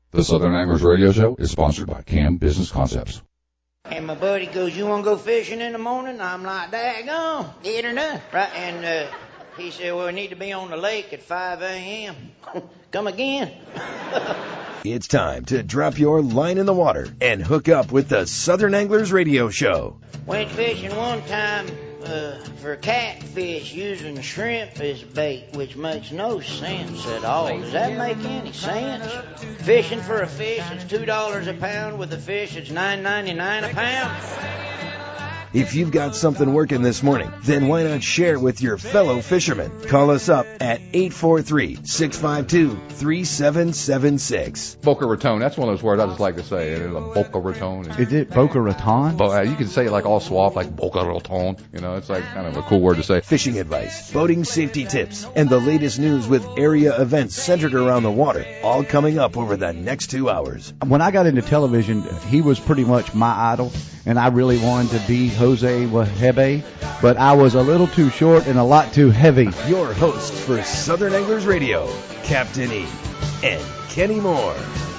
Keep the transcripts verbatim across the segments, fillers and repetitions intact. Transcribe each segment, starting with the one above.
The Southern Anglers Radio Show is sponsored by Cam Business Concepts. And my buddy goes, you want to go fishing in the morning? I'm like, daggone, get her done. Right, and uh, he said, well, we need to be on the lake at five a.m. Come again. It's time to drop your line in the water and hook up with the Southern Anglers Radio Show. Went fishing one time uh, for catfish using shrimp as bait, which makes no sense at all. Does that make any sense? Fishing for a fish is two dollars a pound. With a fish, it's nine ninety-nine a pound. If you've got something working this morning, then why not share it with your fellow fishermen? Call us up at eight four three, six five two, three seven seven six. Boca Raton, that's one of those words I just like to say. It is a Boca Raton. Is it Boca Raton? Bo- uh, you can say it like all suave, like Boca Raton. You know, it's like kind of a cool word to say. Fishing advice, boating safety tips, and the latest news with area events centered around the water, all coming up over the next two hours. When I got into television, he was pretty much my idol, and I really wanted to be Jose Wahebe, but I was a little too short and a lot too heavy. Your hosts for Southern Anglers Radio, Captain E and Kenny Moore.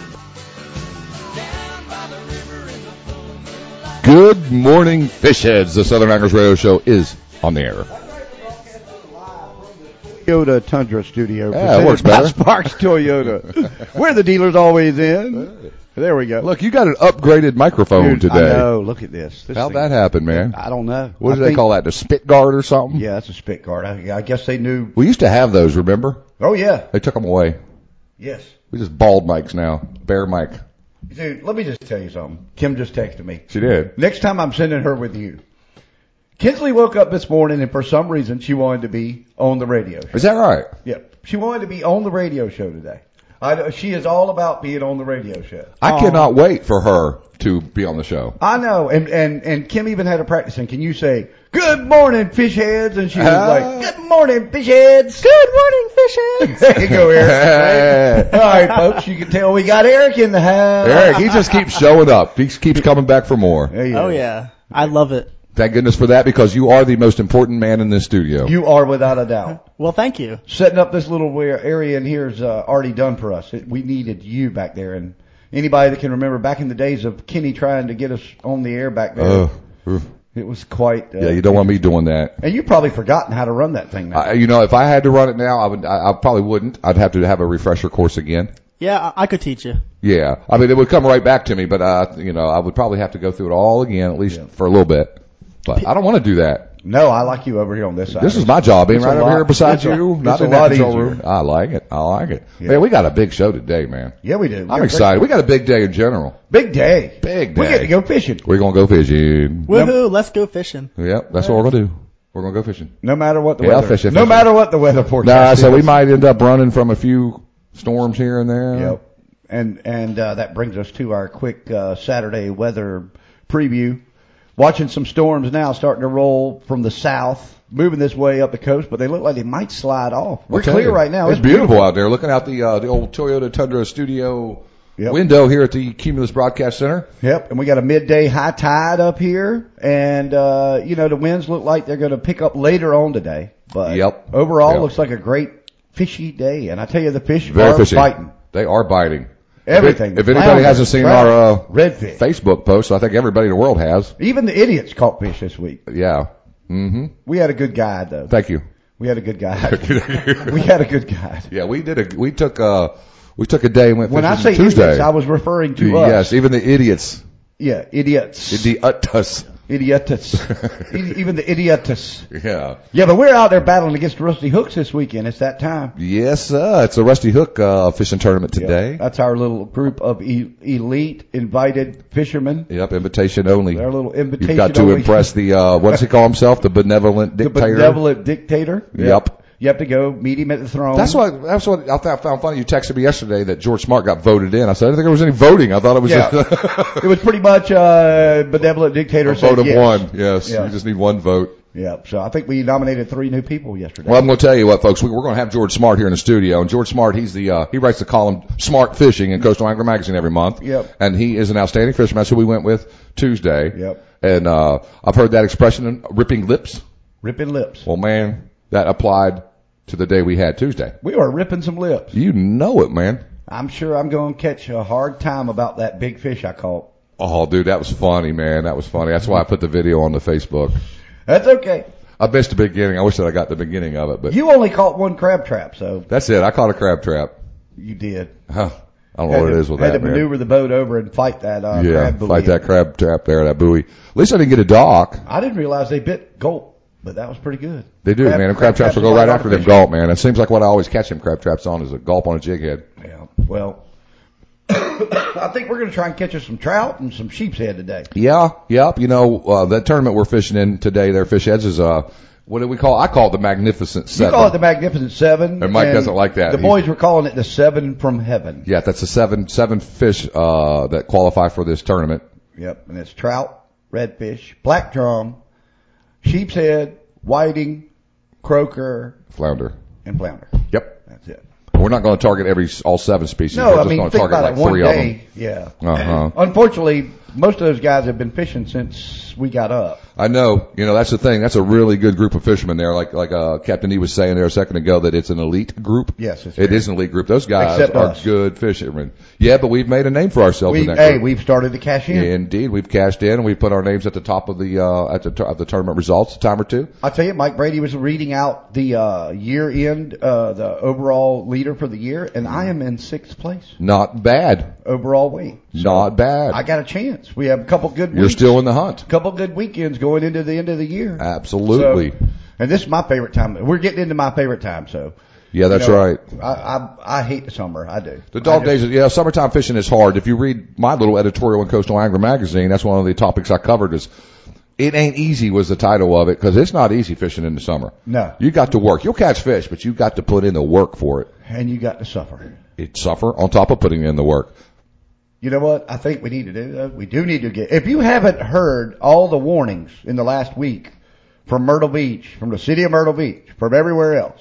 Good morning, fish heads. The Southern Anglers Radio Show is on the air. Toyota Tundra Studio. Yeah, it works better. Sparks Toyota. Where the dealer's always in. There we go. Look, you got an upgraded microphone Dude, today. I know. Look at this. this How'd thing, that happen, man? I don't know. What do I they think, call that? The spit guard or something? Yeah, that's a spit guard. I, I guess they knew. We used to have those, remember? Oh, yeah. They took them away. Yes. We just bald mics now. Bare mic. Dude, let me just tell you something. Kim just texted me. She did. Next time I'm sending her with you. Kinsley woke up this morning and for some reason she wanted to be on the radio show. Is that right? Yep. She wanted to be on the radio show today. I, she is all about being on the radio show. I Um, cannot wait for her to be on the show. I know. And, and, and Kim even had her practicing. Can you say, good morning, fish heads? And she was Uh, like, good morning, fish heads. Good morning, fish heads. There you go, Eric. All right, folks. You can tell we got Eric in the house. Eric, he just keeps showing up. He keeps coming back for more. There you Oh, go. yeah. I love it. Thank goodness for that, because you are the most important man in this studio. You are without a doubt. Well, thank you. Setting up this little where- area in here is uh, already done for us. It, we needed you back there, and anybody that can remember back in the days of Kenny trying to get us on the air back there, Uh, it was quite. Uh, yeah, you don't want me doing that. And you've probably forgotten how to run that thing now. I, you know, if I had to run it now, I would. I, I probably wouldn't. I'd have to have a refresher course again. Yeah, I, I could teach you. Yeah, I mean, it would come right back to me, but uh, you know, I would probably have to go through it all again, at least Yeah. for a little bit. But I don't want to do that. No, I like you over here on this side. This is my job, being It's right a over lot- here beside it's a- you, it's not a in that lot control easier. room. I like it. I like it. Yeah. Man, we got a big show today, man. Yeah, we do. We I'm got a excited. great- We got a big day in general. Big day. Big We day. get to go fishing. We're gonna go fishing. Woohoo, let's go fishing. Yep, that's what we're gonna do. We're gonna go fishing. No matter what the Yeah, I'll weather. fish it, no fish it. matter what the weather Nah, forecast. so we is. might end up running from a few storms here and there. Yep. And and uh, that brings us to our quick uh, Saturday weather preview. Watching some storms now starting to roll from the south, moving this way up the coast, but they look like they might slide off. We're I'll tell clear you, right now. It's, beautiful, out there. Looking out the uh, the old Toyota Tundra studio Yep. window here at the Cumulus Broadcast Center. Yep, and we got a midday high tide up here, and uh, you know the winds look like they're going to pick up later on today. But Yep. overall, Yep. looks like a great fishy day, and I tell you, the fish Very are fishy. biting. They are biting. Everything. If, it, if anybody Flounder, hasn't seen trout, our uh, redfish, Facebook post, I think everybody in the world has. even the idiots caught fish this week. Yeah. Mm-hmm. We had a good guide though. Thank you. We had a good guide. we had a good guide. Yeah, we did a. We took a. We took a day and went When I fishing say Tuesday. idiots, I was referring to us. Yes, even the idiots. Yeah, idiots. The us. Idiotus. E- Even the idiotus. Yeah. Yeah, but we're out there battling against Rusty Hooks this weekend. It's that time. Yes, uh, it's a Rusty Hook uh, fishing tournament today. Yeah, that's our little group of e- elite invited fishermen. Yep, invitation only. Their little invitation You've got to only. impress the, uh, what does he call himself? The benevolent The dictator? benevolent dictator. Yep. You have to go meet him at the throne. That's what, that's what I found found funny. You texted me yesterday that George Smart got voted in. I said, I didn't think there was any voting. I thought it was Yeah. just It was pretty much uh benevolent dictator a said vote of yes. one. Yes. Yeah. You just need one vote. Yeah. So I think we nominated three new people yesterday. Well, I'm going to tell you what, folks. We, we're going to have George Smart here in the studio. And George Smart, he's the, uh, he writes the column Smart Fishing in Coastal Angler Magazine every month. Yep. And he is an outstanding fisherman. That's who we went with Tuesday. Yep. And, uh, I've heard that expression, ripping lips. Ripping lips. Well, man, that applied to the day we had Tuesday. We were ripping some lips. You know it, man. I'm sure I'm going to catch a hard time about that big fish I caught. Oh, dude, that was funny, man. That was funny. That's why I put the video on the Facebook. That's okay. I missed the beginning. I wish that I got the beginning of it, but You only caught one crab trap, so that's it. I caught a crab trap. you did. Huh. I don't know what it is with had that, to man. maneuver the boat over and fight that uh, Yeah, crab buoy. fight that crab trap there, that buoy. At least I didn't get a dock. I didn't realize they bit gulp, but that was pretty good. They do, Crab- man. Them crab, crab traps will traps go right are after them artificial. gulp, man. It seems like what I always catch them crab traps on is a gulp on a jig head. Yeah. Well, I think we're going to try and catch us some trout and some sheep's head today. Yeah, yep. You know, uh, that tournament we're fishing in today, their fish heads is, uh, what do we call it? I call it the Magnificent Seven. You call it the Magnificent Seven. And Mike doesn't like that. The He's- boys were calling it the Seven from Heaven. Yeah, that's the seven, seven fish, uh, that qualify for this tournament. Yep. And it's trout, redfish, black drum, sheep's head, whiting, croaker, Flounder. and flounder. Yep. That's it. We're not going to target every, all seven species. No, we're I just mean, going to think target about like it. One three of them. day, yeah. Uh-huh. Unfortunately, most of those guys have been fishing since we got up. I know. You know, that's the thing. That's a really good group of fishermen there. Like, like, uh, Captain E was saying there a second ago that it's an elite group. Yes, it's It very- is an elite group. Those guys Except are us. good fishermen. Yeah, but we've made a name for ourselves We, in that hey, group. we've started to cash in. Indeed, we've cashed in and we've put our names at the top of the, uh, at the, of the tournament results a time or two. I tell you, Mike Brady was reading out the uh, year-end, uh, the overall leader for the year, and I am in sixth place Not bad. overall weight. Not bad. I got a chance. We have a couple good You're weeks, still in the hunt. couple good weekends going into the end of the year. Absolutely. So, and this is my favorite time. We're getting into my favorite time, so. Yeah, that's you know, right. I, I I hate the summer. I do. The dog I days, just- yeah, summertime fishing is hard. If you read my little editorial in Coastal Angler Magazine, that's one of the topics I covered is it ain't easy was the title of it because it's not easy fishing in the summer. No. You got to work. You'll catch fish, but you got to put in the work for it. And you got to suffer. It suffer on top of putting in the work. You know what I think we need to do, though? We do need to get, if you haven't heard all the warnings in the last week from Myrtle Beach, from the city of Myrtle Beach, from everywhere else,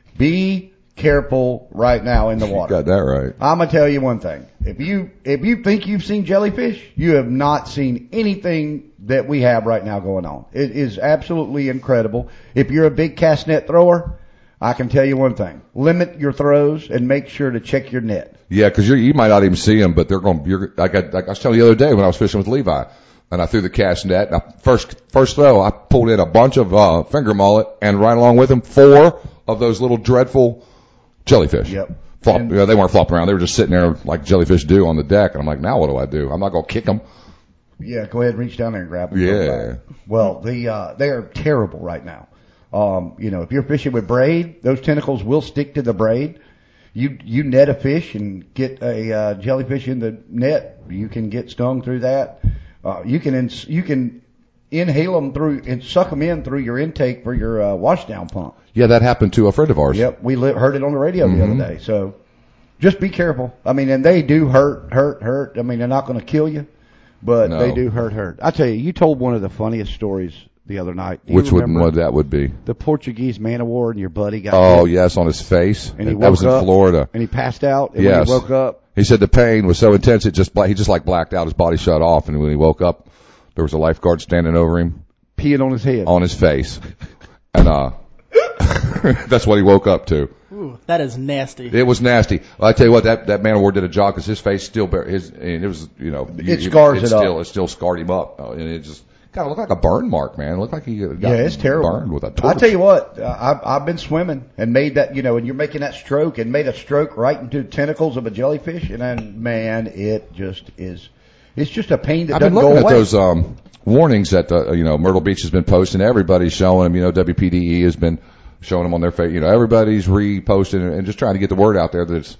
be careful right now in the water. Got that right. I'm gonna tell you one thing. If you, if you think you've seen jellyfish, you have not seen anything that we have right now going on. It is absolutely incredible. If you're a big cast net thrower, I can tell you one thing. Limit your throws and make sure to check your net. Yeah, because you might not even see them, but they're going. You're like I, like I was telling you the other day when I was fishing with Levi, and I threw the cast net. And I, first first throw, I pulled in a bunch of uh, finger mullet, and right along with them, four of those little dreadful jellyfish. Yep. Flop, And- you know, they weren't flopping around; they were just sitting there like jellyfish do on the deck. And I'm like, now what do I do? I'm not going to kick them. Yeah, go ahead and reach down there and grab them. Yeah. Well, the uh, they are terrible right now. Um, you know, if you're fishing with braid, those tentacles will stick to the braid. You you net a fish and get a uh, jellyfish in the net, you can get stung through that. Uh, you can ins- you can inhale them through and suck them in through your intake for your uh, washdown pump. Yeah, that happened to a friend of ours. Yep, we li- heard it on the radio Mm-hmm. the other day. So just be careful. I mean, and they do hurt, hurt, hurt. I mean, they're not going to kill you, but No. they do hurt, hurt. I tell you, you told one of the funniest stories the other night. Do you Which would remember what that would be? the Portuguese man of war and your buddy got Oh hit, yes, on his face. and he that was woke in up, Florida. and he passed out. And Yes. when he woke up, He said the pain was so intense it just bla- he just like blacked out. His body shut off, and when he woke up, there was a lifeguard standing over him peeing on his head. on his face, and uh, that's what he woke up to. Ooh, that is nasty. It was nasty. I tell you what, that that man of war did a job because his face still bear his, and it was you know It scars it it still up. it still scarred him up, uh, and it just kind of looked like a burn mark, man. It looked like he got Yeah, it's terrible. burned with a I torch. tell you what, uh, I've, I've been swimming and made that, you know, and you're making that stroke and made a stroke right into the tentacles of a jellyfish, and then man, it just is. It's just a pain that I've doesn't been go looking at away. those um, warnings that uh, you know Myrtle Beach has been posting. Everybody's showing them. You know, W P D E has been showing them on their face. You know, everybody's reposting and just trying to get the word out there that it's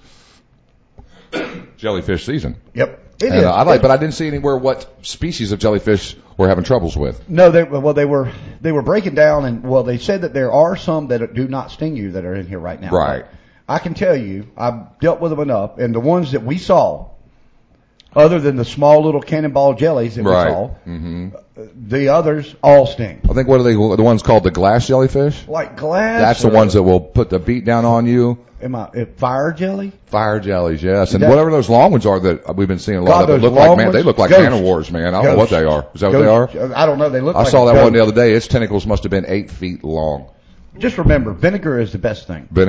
jellyfish season. Yep, it And is. uh, I like, but I didn't see anywhere what species of jellyfish we're having troubles with. No, they well they were they were breaking down, and well they said that there are some that do not sting you that are in here right now. Right. I can tell you, I've dealt with them enough, and the ones that we saw, other than the small little cannonball jellies that Right. we saw, hmm the others all sting. I think what are they? The ones called the glass jellyfish. Like glass. That's the or- ones that will put the beat down on you. Am I uh, fire jelly? Fire jellies, yes, and That- whatever those long ones are that we've been seeing a lot God, of. They those look like long man. They ones? look like Ghost. man of wars, man. I don't know what Ghost. they are. Is that what they are? Ghost- I don't know. They look. I like saw a that one the ghost. other day. Its tentacles must have been eight feet long. Just remember, vinegar is the best thing. Vinegar.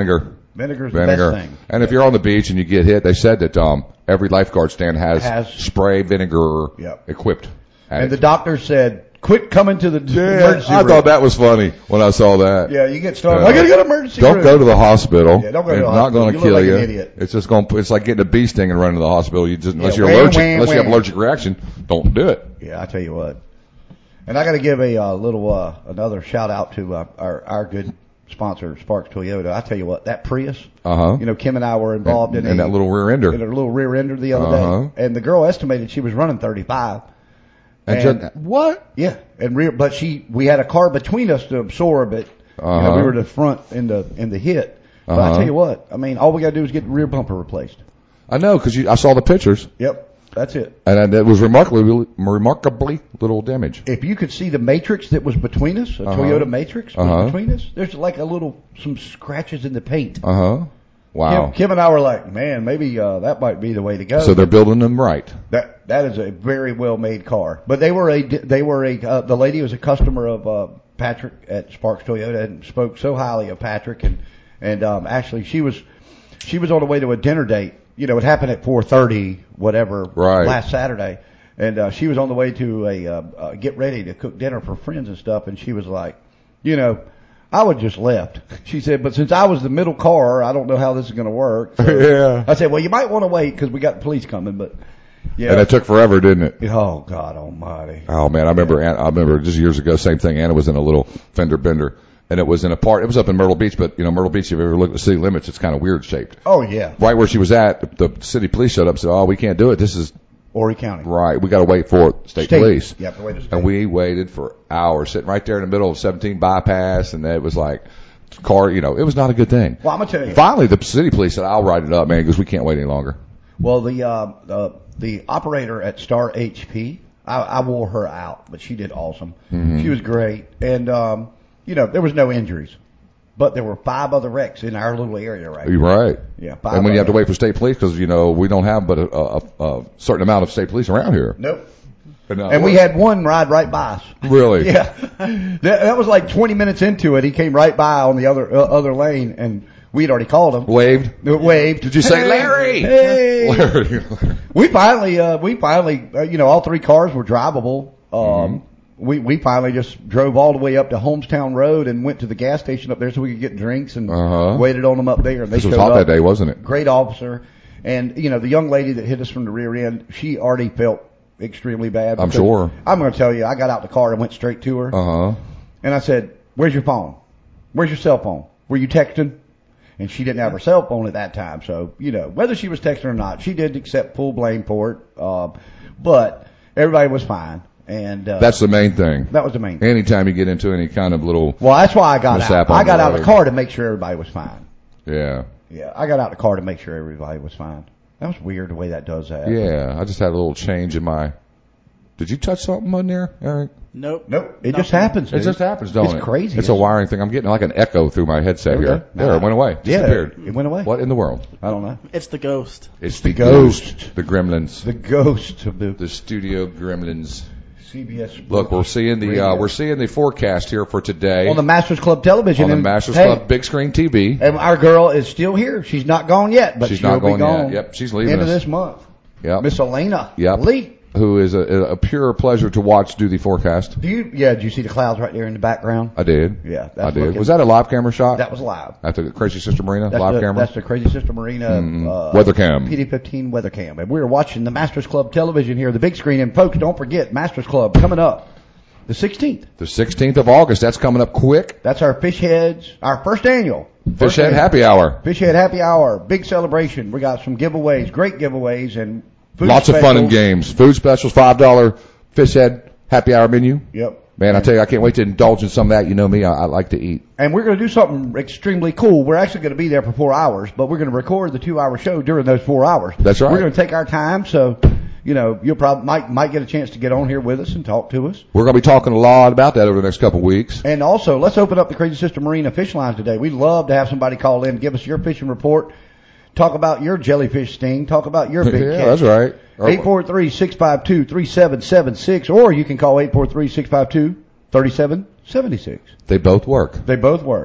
Vinegar's the Vinegar. best thing. And if you're on the beach and you get hit, they said that um every lifeguard stand has, Has- spray vinegar Yep. equipped. at And it. the doctor said, "Quit coming to the Yeah, emergency I room." thought that was funny when I saw that. Yeah, you get started. Yeah. I gotta go to emergency Don't room. go to the hospital. Yeah, don't go to it's the not hospital. going You to look kill like you. an idiot. It's just going. It's like getting a bee sting and running to the hospital. You just unless Yeah, you're wham, allergic, wham, unless you have wham. allergic reaction, don't do it. Yeah, I tell you what. And I got to give a uh, little uh, another shout out to uh, our our good sponsor, Sparks Toyota. I tell you what, that Prius. Uh huh. You know, Kim and I were involved And, in and a, that little rear ender. in a little rear ender the other Uh-huh. day, and the girl estimated she was running thirty-five. And And- just, what? Yeah, and rear, but she we had a car between us to absorb it. You know, Uh-huh. we were the front in the in the hit. But I Uh-huh. tell you what, I mean, all we got to do is get the rear bumper replaced. I know because I saw the pictures, Yep, that's it. and it was remarkably remarkably little damage. If you could see the matrix that was between us, a Uh-huh. Toyota Matrix was Uh-huh. between us, there's like a little, some scratches in the paint. Uh huh. Wow. Kim, Kim and I were like, man, maybe uh, that might be the way to go. So they're building them right. that that is a very well made car. But they were a they were a uh, the lady was a customer of uh, Patrick at Sparks Toyota and spoke so highly of Patrick and and um, actually she was she was on the way to a dinner date. You know, it happened at four thirty, whatever, Right. last Saturday. And uh, she was on the way to a uh, uh, get ready to cook dinner for friends and stuff. And she was like, you know, I would just left. She said, but since I was the middle car, I don't know how this is going to work. So Yeah. I said, well, you might want to wait because we got the police coming. But yeah. And it took forever, didn't it? Oh God Almighty! Oh man, I remember. Anna, I remember just years ago, same thing. Anna was in a little fender bender, and it was in a part. It was up in Myrtle Beach, but you know, Myrtle Beach. If you ever looked at the city limits, it's kind of weird shaped. Oh yeah, Right where she was at, the city police showed up and said, "Oh, we can't do it. This is Horry County. right. We got to wait for state, State. police." You have to wait a state. And we waited for hours, sitting right there in the middle of seventeen bypass, and it was like car. You know, it was not a good thing. Well, I'm gonna tell you. Finally, the city police said, "I'll write it up, man, because we can't wait any longer." Well, the uh, uh, the operator at Star H P, I, I wore her out, but she did awesome. Mm-hmm. She was great, and um, you know, there was no injuries, but there were five other wrecks in our little area right You're now. right. Yeah, five And when you have to other- wait for state police, because you know we don't have but a, a, a certain amount of state police around here. Nope. And, uh, And we had one ride right by us. really. Yeah, that, that was like twenty minutes into it. He came right by on the other uh, other lane, and we'd already called him. Waved. Waved. Did you say, Hey, Larry? Hey. Larry. We finally, uh, we finally, uh, you know, all three cars were drivable. Um, Mm-hmm. we, we finally just drove all the way up to Homestown Road and went to the gas station up there so we could get drinks and Uh-huh. waited on them up there. And they This was showed hot up. that day, wasn't it? Great officer. And, you know, the young lady that hit us from the rear end, she already felt extremely bad. I'm because sure. I'm going to tell you, I got out the car and went straight to her. Uh huh. And I said, where's your phone? Where's your cell phone? Were you texting? And she didn't have her cell phone at that time. So, you know, whether she was texting or not, she did accept full blame for it. Uh, but everybody was fine. And, uh, That's the main thing. that was the main thing. Anytime you get into any kind of little, Well, that's why I got Mishap out. on I got the out of the road. car to make sure everybody was fine. yeah, Yeah, I got out of the car to make sure everybody was fine. That was weird the way that does that. yeah. I just had a little change in my. Did you touch something on there, Eric? Nope. Nope. It just Nothing. happens. It dude. just happens, don't it's it? It's crazy. It's a wiring thing. I'm getting like an echo through my headset There we here. go. There, it went away. Yeah, Disappeared. it went away. What in the world? I don't know. It's the ghost. It's the, ghost. ghost. The gremlins. The ghost of the The studio gremlins. C B S. Look, we're seeing the uh, Radio. we're seeing the forecast here for today on the Masters Club television. on the and, Masters hey, Club big screen T V. And our girl is still here. She's not gone yet, but She's she'll not be going gone. yet. Yep, she's leaving end us. of this month. Yep. Miss Elena Yep. Lee. Who is a, a pure pleasure to watch do the forecast. Do you? Yeah. Did you see the clouds right there in the background? I did. Yeah, that's I did. looking- Was that a live camera shot? That was live. At the Crazy Sister Marina That's live the, camera. That's the Crazy Sister Marina Mm, uh, weather cam. P D fifteen weather cam, and we're watching the Masters Club television here, the big screen. And folks, don't forget Masters Club coming up the sixteenth. The sixteenth of August. That's coming up quick. That's our Fish Heads, our first annual Fish first Head annual Happy Hour. Fish Head Happy Hour, big celebration. We got some giveaways, great giveaways, and food Lots of fun and specials. games. Food specials, five dollar Fish Head Happy Hour menu. Yep. Man, I tell you, I can't wait to indulge in some of that. You know me, I, I like to eat. And we're going to do something extremely cool. We're actually going to be there for four hours, but we're going to record the two-hour show during those four hours. That's right. We're going to take our time, so you know you'll probably might might get a chance to get on here with us and talk to us. We're going to be talking a lot about that over the next couple of weeks. And also, let's open up the Crazy Sister Marina fish lines today. We'd love to have somebody call in, give us your fishing report, talk about your jellyfish sting, talk about your big yeah, catch. that's right. eight four three, six five two, three seven seven six, or you can call eight four three, six five two, three seven seven six. They both work. They both work.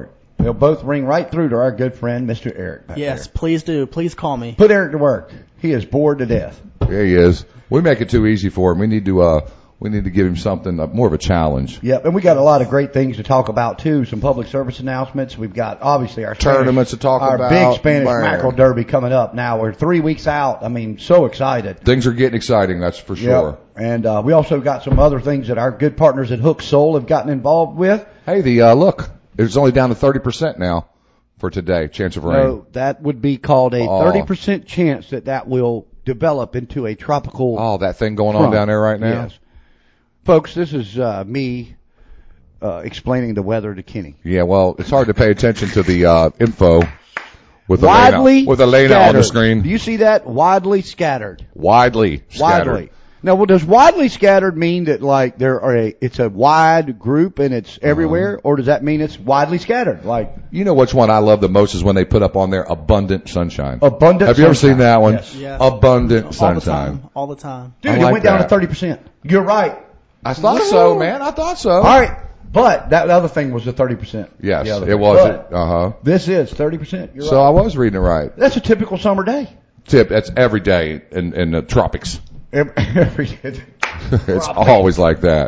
They'll both ring right through to our good friend, Mister Eric. Back Yes, there. please do. Please call me. Put Eric to work. He is bored to death. There he is. We make it too easy for him. We need to, uh, we need to give him something, uh, more of a challenge. Yep, and we got a lot of great things to talk about too. Some public service announcements. We've got obviously our Tournaments Spanish, to talk our about. big Spanish Man. mackerel derby coming up. Now we're three weeks out. I mean, so excited. Things are getting exciting, that's for sure. Yep. And uh, we also got some other things that our good partners at Hook Soul have gotten involved with. Hey, the uh, look, it's only down to thirty percent now for today. Chance of rain. No, that would be called a Oh. thirty percent chance that that will develop into a tropical. Oh, that thing going on front. down there right now. Yes. Folks, this is uh, me uh, explaining the weather to Kenny. Yeah, well, it's hard to pay attention to the uh, info with Widely Elena, with Elena scattered. on the screen. Do you see that? Widely scattered. Widely scattered. Widely. Now, well, does widely scattered mean that like there are a it's a wide group and it's everywhere, or does that mean it's widely scattered? Like You know which one I love the most is when they put up on there abundant sunshine. abundant. Have you ever sunshine. seen that one? Yes. Yeah. Abundant All the sunshine. time. All the time. Dude, I it like went down that. to thirty percent. You're right. I thought so, man. I thought so. All right, but that other thing was the thirty percent. Yes, The other it thing. was. But Uh huh. this is thirty percent. You're So right. I was reading it right. That's a typical summer day. Tip, that's every day in, in the tropics. Every, every day. It's always like that.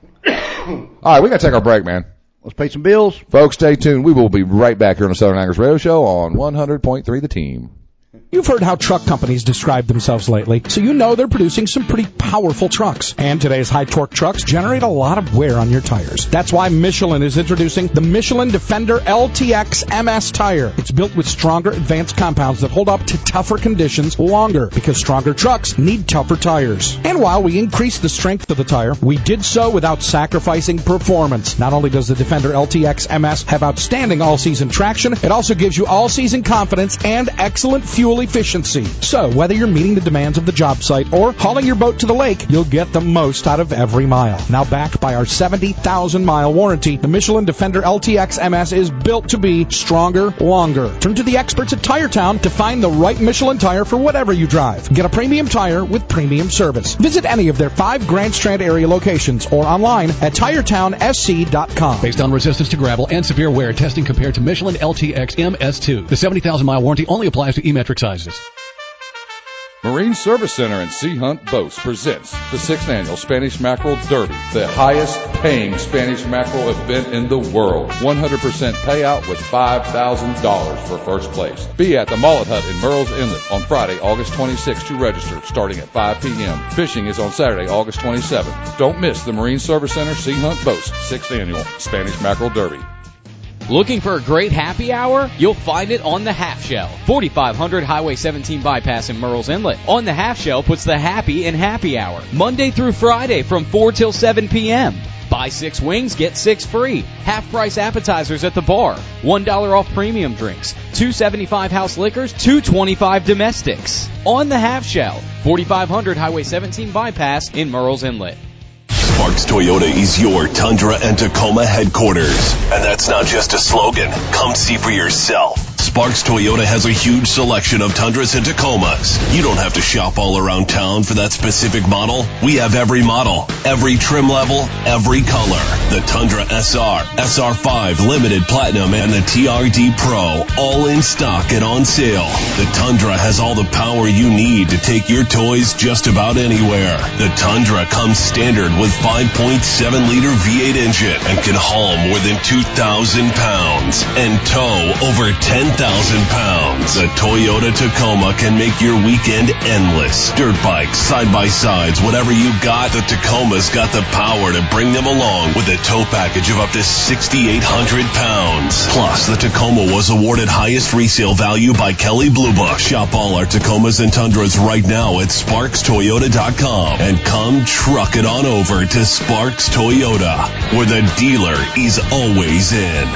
All right, we got to take our break, man. Let's pay some bills. Folks, stay tuned. We will be right back here on the Southern Anglers Radio Show on one hundred point three The Team. You've heard how truck companies describe themselves lately, so you know they're producing some pretty powerful trucks. And today's high-torque trucks generate a lot of wear on your tires. That's why Michelin is introducing the Michelin Defender L T X M S tire. It's built with stronger advanced compounds that hold up to tougher conditions longer, because stronger trucks need tougher tires. And while we increased the strength of the tire, we did so without sacrificing performance. Not only does the Defender L T X M S have outstanding all-season traction, it also gives you all-season confidence and excellent fuel efficiency. So, whether you're meeting the demands of the job site or hauling your boat to the lake, you'll get the most out of every mile. Now backed by our seventy thousand mile warranty, the Michelin Defender L T X M S is built to be stronger, longer. Turn to the experts at Tire Town to find the right Michelin tire for whatever you drive. Get a premium tire with premium service. Visit any of their five Grand Strand area locations or online at tire town s c dot com. Based on resistance to gravel and severe wear, testing compared to Michelin L T X M S two. The seventy thousand mile warranty only applies to E-metric sizes. Marine Service Center in Sea Hunt Boats presents the sixth annual Spanish Mackerel Derby, the highest paying Spanish mackerel event in the world. one hundred percent payout with five thousand dollars for first place. Be at the Mullet Hut in Murrells Inlet on Friday, August twenty-sixth to register, starting at five p.m. Fishing is on Saturday, August twenty-seventh. Don't miss the Marine Service Center Sea Hunt Boats sixth annual Spanish Mackerel Derby. Looking for a great happy hour? You'll find it on the Half Shell. forty-five hundred Highway seventeen bypass in Murrells Inlet. On the Half Shell puts the happy in happy hour. Monday through Friday from four till seven p.m. Buy six wings, get six free. Half price appetizers at the bar. one dollar off premium drinks. two dollars and seventy-five cents house liquors, two dollars and twenty-five cents domestics. On the Half Shell. forty-five hundred Highway seventeen bypass in Murrells Inlet. Sparks Toyota is your Tundra and Tacoma headquarters. And that's not just a slogan. Come see for yourself. Sparks Toyota has a huge selection of Tundras and Tacomas. You don't have to shop all around town for that specific model. We have every model, every trim level, every color. The Tundra S R, S R five Limited Platinum, and the T R D Pro, all in stock and on sale. The Tundra has all the power you need to take your toys just about anywhere. The Tundra comes standard with five point seven liter V eight engine and can haul more than two thousand pounds and tow over ten thousand pounds. The Toyota Tacoma can make your weekend endless. Dirt bikes, side-by-sides, whatever you got, the Tacoma's got the power to bring them along with a tow package of up to six thousand eight hundred pounds. Plus, the Tacoma was awarded highest resale value by Kelley Blue Book. Shop all our Tacomas and Tundras right now at sparks toyota dot com and come truck it on over to Sparks Toyota, where the dealer is always in.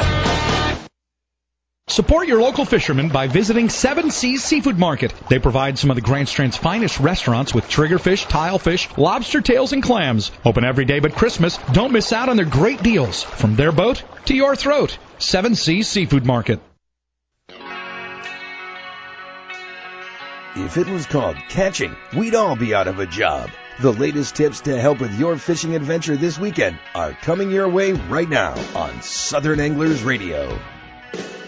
Support your local fishermen by visiting Seven Seas Seafood Market. They provide some of the Grand Strand's finest restaurants with triggerfish, tilefish, lobster tails, and clams. Open every day but Christmas. Don't miss out on their great deals. From their boat to your throat. Seven Seas Seafood Market. If it was called catching, we'd all be out of a job. The latest tips to help with your fishing adventure this weekend are coming your way right now on Southern Anglers Radio.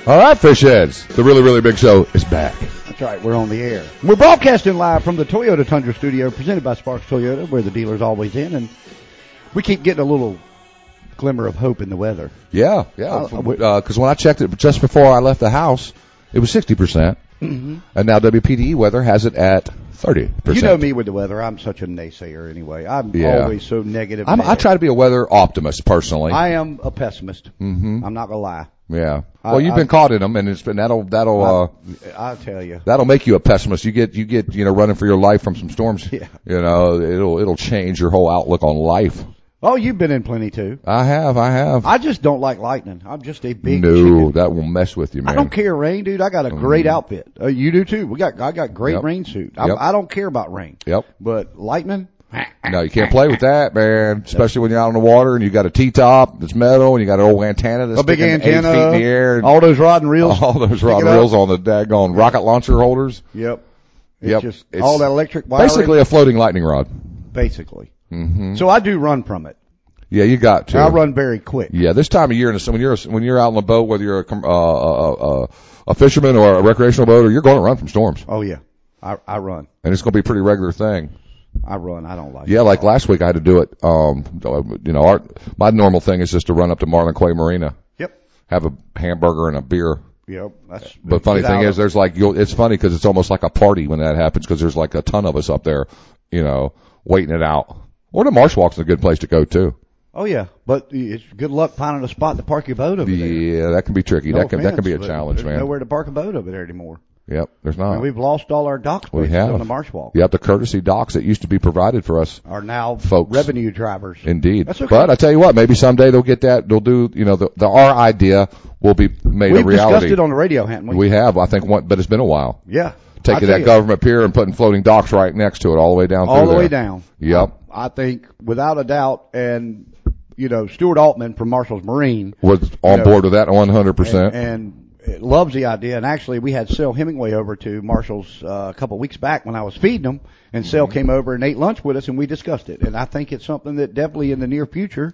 All right, fish heads. The really, really big show is back. That's right. We're on the air. We're broadcasting live from the Toyota Tundra studio, presented by Sparks Toyota, where the dealer's always in, and we keep getting a little glimmer of hope in the weather. Yeah, yeah. Because uh, when I checked it just before I left the house, it was sixty percent. Mm-hmm. And now W P D E weather has it at thirty percent. You know me with the weather. I'm such a naysayer anyway. I'm yeah. always so negative. I'm, I try to be a weather optimist personally. I am a pessimist. Mm-hmm. I'm not going to lie. Yeah. Well, I, you've I, been caught in them, and it's been that'll that'll. I, uh I'll tell you. That'll make you a pessimist. You get you get you know running for your life from some storms. Yeah. You know it'll it'll change your whole outlook on life. Oh, you've been in plenty too. I have, I have. I just don't like lightning. I'm just a big no. chicken. That will mess with you, man. I don't care rain, dude. I got a great mm. outfit. Uh, you do too. We got I got great yep. rain suit. I'm, yep. I don't care about rain. Yep. But lightning. No, you can't play with that, man. Especially when you're out on the water and you got a T-top that's metal and you got an old antenna that's a big antenna, eight feet in the air. And all those rod and reels. All those rod and reels on the daggone rocket launcher holders. Yep. It's yep. just it's all that electric wiring. Basically a floating lightning rod. Basically. Mm-hmm. So I do run from it. Yeah, you got to. I run very quick. Yeah, this time of year, when you're when you're out on the boat, whether you're a, uh, a, a fisherman or a recreational boater, you're going to run from storms. Oh yeah, I, I run, and it's going to be a pretty regular thing. I run. I don't like. Yeah, like last week I had to do it. Um, you know, our my normal thing is just to run up to Marlin Quay Marina. Yep. Have a hamburger and a beer. Yep. That's. But funny thing is, there's like you'll, it's funny because it's almost like a party when that happens because there's like a ton of us up there, you know, waiting it out. Or the Marsh Walk's a good place to go too. Oh yeah, but it's good luck finding a spot to park your boat over there. Yeah, that can be tricky. No that can offense, that can be a challenge, there's man. Nowhere to park a boat over there anymore. Yep, there's not. I mean, we've lost all our dock spaces on the Marsh Walk. Yep, the courtesy docks that used to be provided for us are now folks. revenue drivers. Indeed. That's okay. But I tell you what, maybe someday they'll get that. They'll do, you know, the, the our idea will be made We've a reality. We've discussed it on the radio, haven't we? We have, I think, one, but it's been a while. Yeah. Taking that you. government pier and putting floating docks right next to it all the way down all through the there. way down. Yep. I, I think, without a doubt, and you know, Stuart Altman from Marshall's Marine was on know, board with that one hundred percent. And, and loves the idea. And actually, we had Sel Hemingway over to Marshall's uh, a couple of weeks back when I was feeding them, and Sel mm-hmm. came over and ate lunch with us, and we discussed it. And I think it's something that definitely in the near future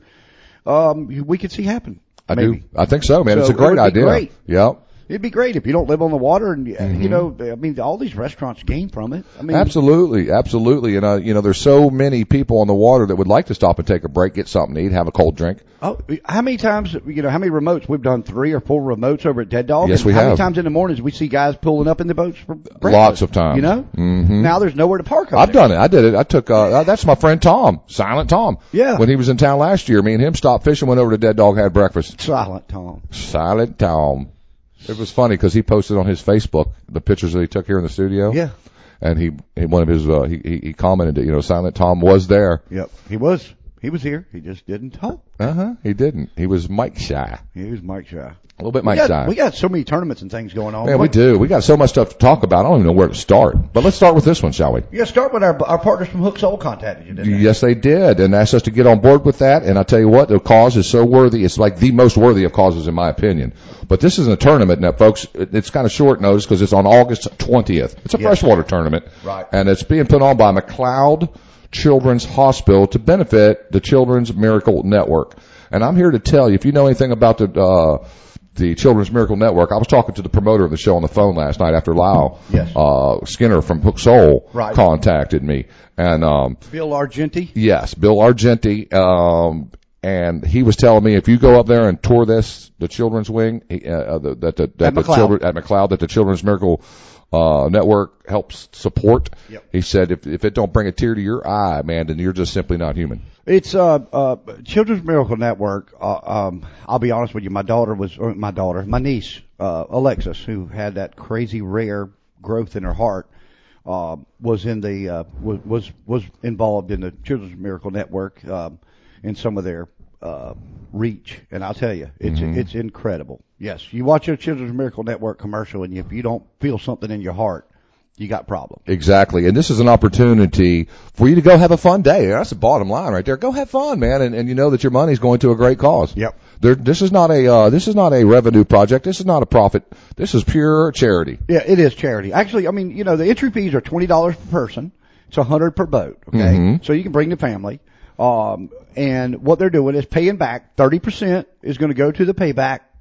um, we could see happen. I maybe. do. I think so, man. So it's a great it would idea. Be great. Yep. It'd be great if you don't live on the water, and mm-hmm. you know, I mean, all these restaurants gain from it. I mean, absolutely, absolutely, and uh, you know, there's so many people on the water that would like to stop and take a break, get something to eat, have a cold drink. Oh, how many times, you know, how many remotes we've done? Three or four remotes over at Dead Dog. Yes, and we how have. How many times in the mornings we see guys pulling up in the boats for breakfast? Lots of times. You know, mm-hmm. now there's nowhere to park. Over I've there. done it. I did it. I took. Uh, that's my friend Tom, Silent Tom. Yeah. When he was in town last year, me and him stopped fishing, went over to Dead Dog, had breakfast. Silent Tom. Silent Tom. It was funny because he posted on his Facebook the pictures that he took here in the studio. Yeah. And he, he one of his, uh, he, he, he commented that, you know, Silent Tom was there. Yep. He was. He was here. He just didn't talk. Uh huh. He didn't. He was mic shy. He was mic shy. A little bit we mic got, shy. We got so many tournaments and things going on. Yeah, we do. We got so much stuff to talk about. I don't even know where to start. But let's start with this one, shall we? Yeah, start with our our partners from Hook Soul contacted you, didn't they? Yes, they did, and asked us to get on board with that. And I tell you what, the cause is so worthy. It's like the most worthy of causes, in my opinion. But this is a tournament now, folks. It's kind of short notice because it's on August twentieth. It's a yes. freshwater tournament, right? And it's being put on by McLeod Children's Hospital to benefit the Children's Miracle Network. And I'm here to tell you, if you know anything about the uh the Children's Miracle Network, I was talking to the promoter of the show on the phone last night after Lyle yes. uh Skinner from Hook Soul right. contacted me. And um Bill Argenti? Yes, Bill Argenti. Um and he was telling me if you go up there and tour this, the children's wing, he, uh, the, that the, that at the McLeod. children at McLeod, that the Children's Miracle uh network helps support. Yep. He said if if it don't bring a tear to your eye, man, then you're just simply not human. It's uh uh Children's Miracle Network. Uh, um, I'll be honest with you. My daughter was or my daughter, my niece, uh, Alexis, who had that crazy rare growth in her heart, uh, was in the uh, was was was involved in the Children's Miracle Network um, in some of their uh, reach. And I'll tell you, it's mm-hmm. it's incredible. Yes, you watch a Children's Miracle Network commercial, and if you don't feel something in your heart, you got problems. Exactly. And this is an opportunity for you to go have a fun day. That's the bottom line right there. Go have fun, man. And, and you know that your money's going to a great cause. Yep. There, this is not a, uh, this is not a revenue project. This is not a profit. This is pure charity. Yeah, it is charity. Actually, I mean, you know, the entry fees are twenty dollars per person. It's a hundred per boat. Okay. Mm-hmm. So you can bring the family. Um, and what they're doing is paying back thirty percent is going to go to the payback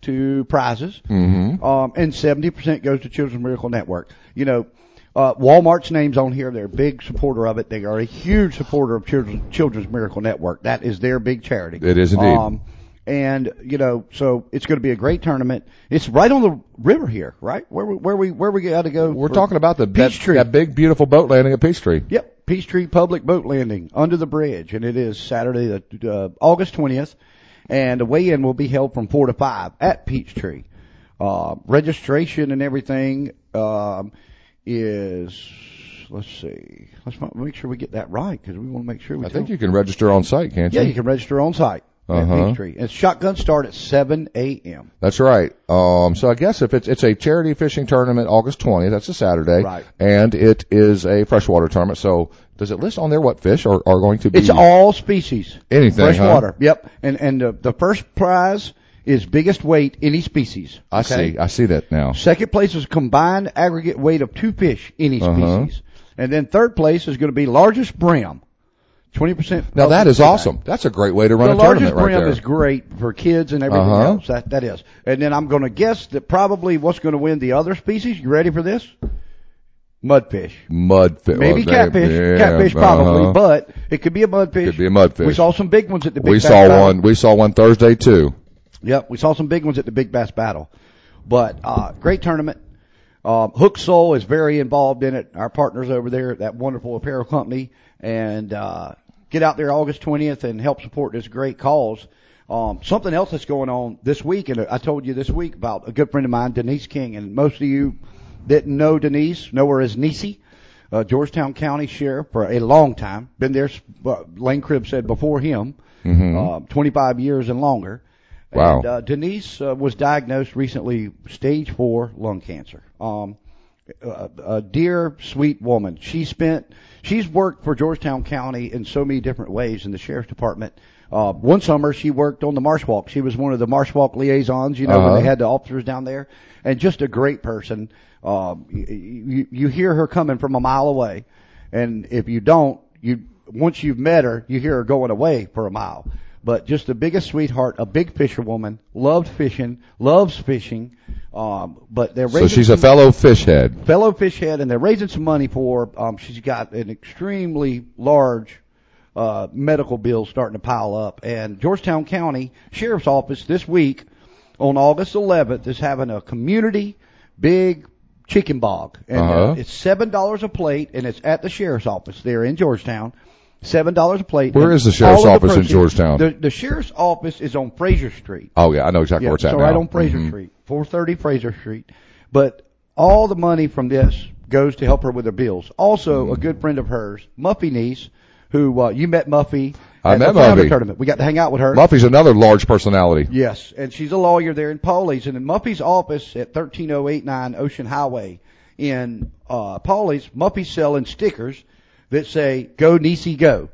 to prizes, Mm-hmm. um, and seventy percent goes to Children's Miracle Network. You know, uh, Walmart's name's on here. They're a big supporter of it. They are a huge supporter of Children's, Children's Miracle Network. That is their big charity. It is indeed. Um, and you know, so it's going to be a great tournament. It's right on the river here, right? Where we, where we, where we got to go. We're for talking about the that, Peachtree. that big, beautiful boat landing at Peachtree. Yep, Peachtree Public Boat Landing under the bridge, and it is Saturday, the uh, August twentieth, and the weigh-in will be held from four to five at Peachtree. Uh, registration and everything um, is, let's see, let's make sure we get that right because we want to make sure we. I think you can register on site, can't you? Yeah, you can register on site Uh-huh. at Peachtree. And shotguns start at seven a.m. That's right. Um, so I guess if it's it's a charity fishing tournament, August twentieth, that's a Saturday, Right. and it is a freshwater tournament. So does it list on there what fish are, are going to be? It's all species. Anything, Freshwater. huh? Yep. And and uh, the first prize is biggest weight any species. I Okay? see. I see that now. Second place is combined aggregate weight of two fish any Uh-huh. species. And then third place is going to be largest brim. twenty percent. Now that is awesome. That's a great way to run The a largest tournament right brim there. is great for kids and everything Uh-huh. else. That that is. And then I'm going to guess that probably what's going to win the other species. You ready for this? Mudfish. Mudfish. Maybe well, catfish. yeah, catfish probably, uh-huh. but it could be a mudfish. Could be a mudfish. We saw some big ones at the Big We Bass saw Battle. one. We saw one Thursday too. Yep, we saw some big ones at the Big Bass Battle. But uh, great tournament. Um, Hook Soul is very involved in it. Our partners over there at that wonderful apparel company. And uh, get out there August twentieth and help support this great cause. Um, something else that's going on this week, and I told you this week about a good friend of mine, Denise King. And most of you didn't know Denise, know her as Niecy. Uh, Georgetown County Sheriff for a long time. Been there, uh, Lane Cribb said, before him. Mm-hmm. Uh, twenty-five years and longer. Wow. And uh, Denise uh, was diagnosed recently stage four lung cancer. Um, a, a dear, sweet woman. She spent, she's worked for Georgetown County in so many different ways in the sheriff's department. Uh, one summer she worked on the Marsh Walk. She was one of the Marsh Walk liaisons, you know, Uh-huh. when they had the officers down there. And just a great person. Um, you, you, you hear her coming from a mile away. And if you don't, you, once you've met her, you hear her going away for a mile. But just the biggest sweetheart, a big fisherwoman, loved fishing, loves fishing. Um, but they're So raising she's a some- fellow fish head. fellow fish head, and they're raising some money for her. Um, she's got an extremely large uh, medical bill starting to pile up. And Georgetown County Sheriff's Office this week on August eleventh is having a community big chicken bog. And Uh-huh. uh, it's seven dollars a plate, and it's at the Sheriff's Office there in Georgetown. Seven dollars a plate. Where and is the Sheriff's all of the Office in proceeds- Georgetown? The, the Sheriff's Office is on Fraser Street. Oh yeah, I know exactly Yeah, where it's at so now. right on Fraser Mhm. Street, four thirty Fraser Street. But all the money from this goes to help her with her bills. Also, a good friend of hers, Muffy niece, who uh, you met Muffy I at met the Flounder Muffy. tournament. We got to hang out with her. Muffy's another large personality. Yes, and she's a lawyer there in Pawleys, and in Muffy's office at thirteen oh eight nine Ocean Highway in uh, Pawleys, Muffy's selling stickers that say "Go Niecy Go,"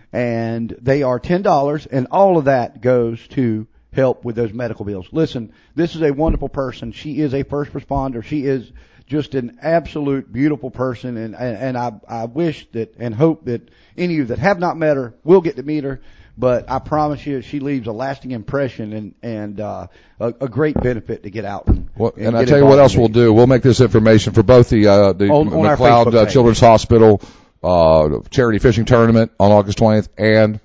and they are ten dollars, and all of that goes to help with those medical bills. Listen, this is a wonderful person. She is a first responder. She is just an absolute beautiful person, and and, and I I wish that and hope that any of you that have not met her will get to meet her. But I promise you, she leaves a lasting impression and and uh, a, a great benefit to get out. And, Well, and and I get tell you what involved else in we'll these. do. We'll make this information for both the uh, the On- on our McLeod Facebook uh, page. Children's Hospital uh, charity fishing tournament on August twentieth, and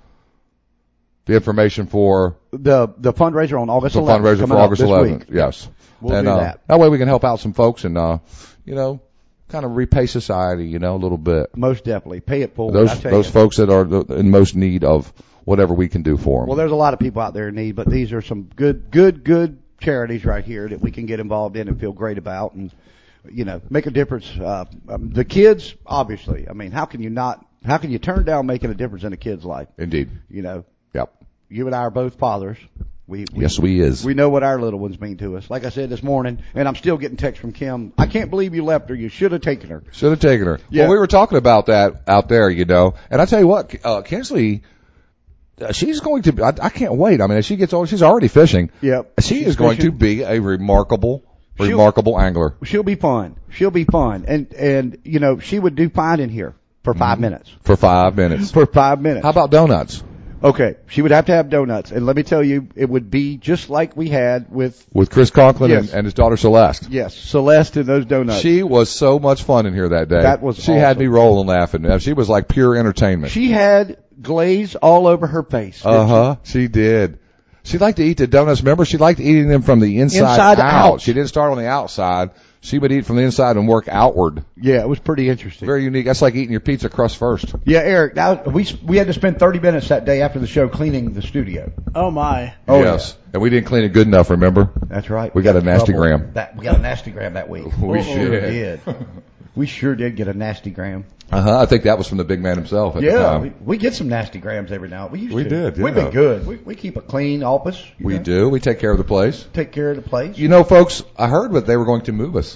the information for The the fundraiser on August the eleventh. fundraiser coming for up August this eleventh. week. Yes, We'll and do uh, that. that way we can help out some folks and uh, you know, kind of repay society, you know, a little bit. Most definitely. Pay it forward. I Those tell those you. folks that are the- in most need of whatever we can do for them. Well, there's a lot of people out there in need, but these are some good, good, good charities right here that we can get involved in and feel great about, and you know, make a difference. Uh, um, the kids, obviously. I mean, how can you not? How can you turn down making a difference in a kid's life? Indeed. You know, Yep. you and I are both fathers. We, we Yes, we is. We know what our little ones mean to us. Like I said this morning, and I'm still getting texts from Kim. I can't believe you left her. You should have taken her. Should have taken her. Yeah. Well, we were talking about that out there, you know. And I tell you what, uh, Kinsley, uh, she's going to. I, I can't wait. I mean, as she gets older, she's already fishing. Yep. She She's is going fishing. to be a remarkable, She'll- remarkable angler. She'll be fun. She'll be fun. And, and, you know, she would do fine in here for five minutes. For five minutes. For five minutes. How about donuts? Okay, she would have to have donuts, and let me tell you, it would be just like we had with With Chris Conklin Yes. and, and his daughter Celeste. yes, Celeste and those donuts. She was so much fun in here that day. That was She had awesome. me rolling laughing. She was like pure entertainment. She had glaze all over her face. didn't Uh huh. She did. She liked to eat the donuts. Remember, she liked eating them from the inside, Inside out. out. She didn't start on the outside. She would eat from the inside and work outward. she? Yeah, it was pretty interesting. Very unique. That's like eating your pizza crust first. Yeah, Eric, now, we we had to spend thirty minutes that day after the show cleaning the studio. Oh my. Oh, yes. And we didn't clean it good enough, remember? That's right. We got a nasty trouble. gram. That, we got a nasty gram that week. We sure did. did. We sure did get a nasty gram. Uh huh. I think that was from the big man himself at the Yeah, time. we, we get some nasty grams every now. We used We to. did, We've yeah. been good. We we keep a clean office. you We know, do. We take care of the place. Take care of the place. You know, folks, I heard that they were going to move us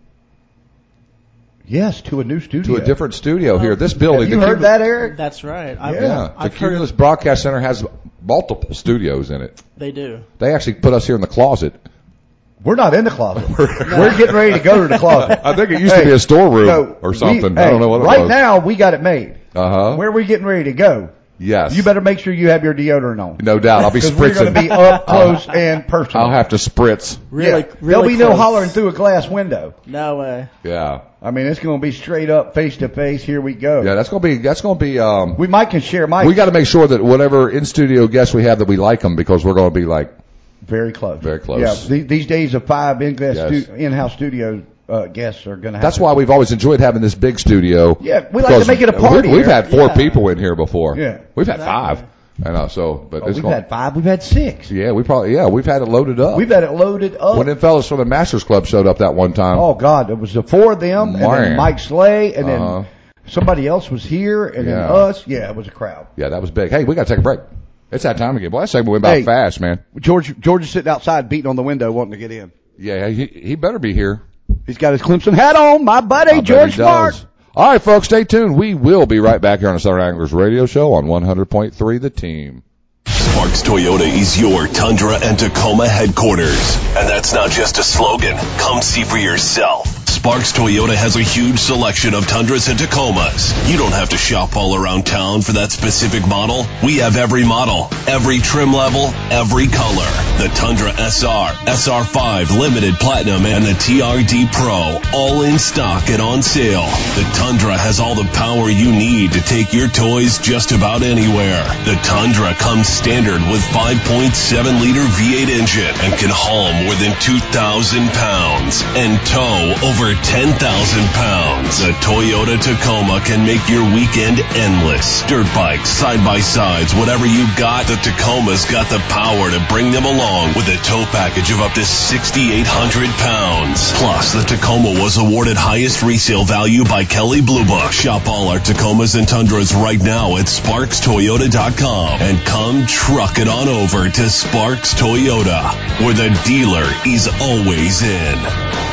Yes, to a new studio. to a different studio here. This building. Have you the heard Cumulus- that, Eric? That's right. I've, Yeah. Yeah. The I've heard Cumulus Broadcast Center has multiple studios in it. they do. They actually put us here in the closet. We're not in the closet. We're getting ready to go to the closet. I think it used to be a storeroom no, or we- something. I hey, don't know what it right was. now, we got it made. Uh huh. Where are we getting ready to go? Yes. You better make sure you have your deodorant on. No doubt. I'll be Because we're going spritzing. to be up close and personal. I'll have to spritz. Really, yeah. really There'll be no close. hollering through a glass window. No way. Yeah. I mean, it's going to be straight up, face to face. Here we go. Yeah. That's gonna be. That's gonna be. Um. We might can share mics. We got to make sure that whatever in studio guests we have that we like them because we're going to be like. Very close. Very close. Yeah. These, these days of five in-house Yes. stu- in-house studio uh, guests are going to have. That's to- why we've always enjoyed having this big studio. Yeah, we like because to make it a party. We, we've Eric. had four Yeah. people in here before. Yeah. We've had Exactly. five. And uh, so, but Oh, it's we've going. had five. We've had six. Yeah, we probably. Yeah, we've had it loaded up. We've had it loaded up. When them fellas from the Masters Club showed up that one time. Oh God, there was the four of them, and Man. then Mike Slay, and Uh-huh. then somebody else was here, and then Yeah. us. Yeah, it was a crowd. Yeah, that was big. Hey, we got to take a break. It's that time again. Boy, that segment went by Hey. fast, man. George, George is sitting outside beating on the window, wanting to get in. Yeah, he he better be here. He's got his Clemson hat on. My buddy, I bet George he Smart. does. All right, folks, stay tuned. We will be right back here on the Southern Anglers Radio Show on one hundred point three The Team. Sparks Toyota is your Tundra and Tacoma headquarters. And that's not just a slogan. Come see for yourself. Sparks Toyota has a huge selection of Tundras and Tacomas. You don't have to shop all around town for that specific model. We have every model, every trim level, every color. The Tundra S R, S R five Limited Platinum, and the T R D Pro, all in stock and on sale. The Tundra has all the power you need to take your toys just about anywhere. The Tundra comes standard with five point seven liter V eight engine and can haul more than two thousand pounds and tow over ten thousand pounds. The Toyota Tacoma can make your weekend endless. Dirt bikes, side-by-sides, whatever you got, the Tacoma's got the power to bring them along with a tow package of up to sixty-eight hundred pounds. Plus, the Tacoma was awarded highest resale value by Kelley Blue Book. Shop all our Tacomas and Tundras right now at sparks toyota dot com and come truck it on over to Sparks Toyota, where the dealer is always in.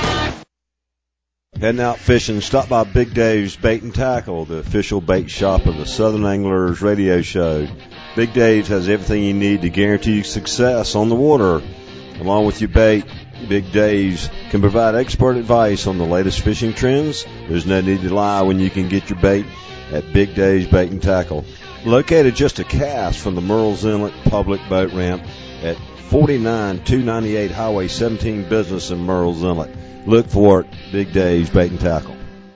Heading out fishing, stop by Big Dave's Bait and Tackle, the official bait shop of the Southern Anglers Radio Show. Big Dave's has everything you need to guarantee success on the water. Along with your bait, Big Dave's can provide expert advice on the latest fishing trends. There's no need to lie when you can get your bait at Big Dave's Bait and Tackle. Located just a cast from the Murrells Inlet Public Boat Ramp at forty-nine two ninety-eight Highway seventeen Business in Murrells Inlet. Look for it, Big Dave's Bait and Tackle.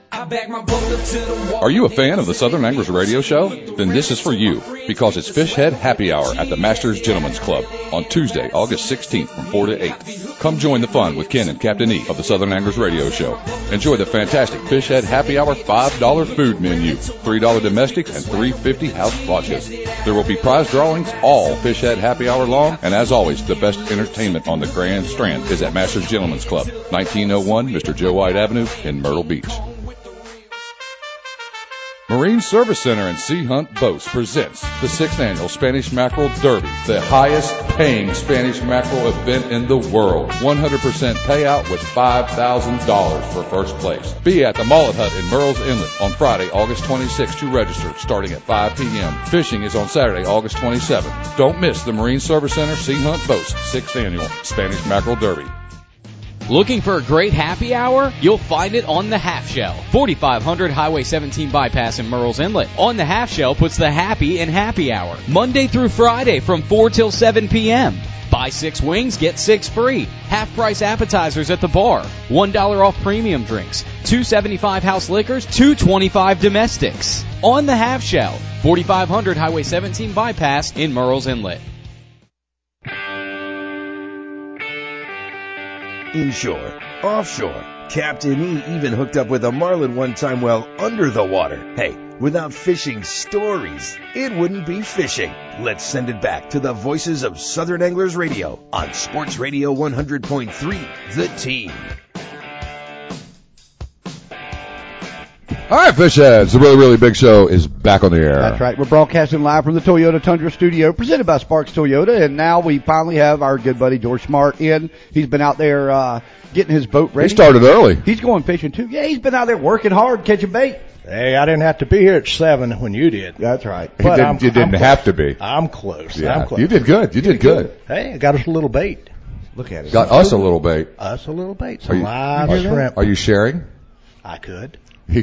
Are you a fan of the Southern Anglers Radio Show? Then this is for you, because it's Fish Head Happy Hour at the Masters Gentlemen's Club on Tuesday, August sixteenth from four to eight. Come join the fun with Ken and Captain E of the Southern Anglers Radio Show. Enjoy the fantastic Fish Head Happy Hour five dollar food menu, three dollar domestics, and three fifty house watches. There will be prize drawings all Fish Head Happy Hour long, and as always, the best entertainment on the Grand Strand is at Masters Gentlemen's Club, nineteen oh one Mister Joe White Avenue in Myrtle Beach. Marine Service Center in Sea Hunt Boats presents the sixth annual Spanish Mackerel Derby, the highest paying Spanish mackerel event in the world. one hundred percent payout with five thousand dollars for first place. Be at the Mullet Hut in Murrells Inlet on Friday, August twenty-sixth to register, starting at five p.m. Fishing is on Saturday, August twenty-seventh. Don't miss the Marine Service Center Sea Hunt Boats sixth annual Spanish Mackerel Derby. Looking for a great happy hour? You'll find it on the Half Shell, forty-five hundred Highway seventeen bypass in Murrells Inlet. On the Half Shell puts the happy in happy hour, Monday through Friday from four till seven p.m. Buy six wings, get six free. Half price appetizers at the bar. one dollar off premium drinks. two seventy-five house liquors, two twenty-five domestics. On the Half Shell, forty-five hundred Highway seventeen bypass in Murrells Inlet. Inshore, offshore, Captain E even hooked up with a marlin one time while under the water. Hey, without fishing stories, it wouldn't be fishing. Let's send it back to the voices of Southern Anglers Radio on Sports Radio one hundred point three, The Team. All right, Fish Heads, the really, really big show is back on the air. That's right. We're broadcasting live from the Toyota Tundra studio, presented by Sparks Toyota, and now we finally have our good buddy George Smart in. He's been out there uh, getting his boat ready. He started early. He's going fishing, too. Yeah, he's been out there working hard, catching bait. Hey, I didn't have to be here at seven when you did. That's right. You didn't, I'm, you didn't I'm have to be. I'm close. Yeah, I'm close. you did good. You did good. Hey, I got us a little bait. Look at it. Got us a little bait. Us a little bait. Are Some you- live are- shrimp. Are you sharing? I could.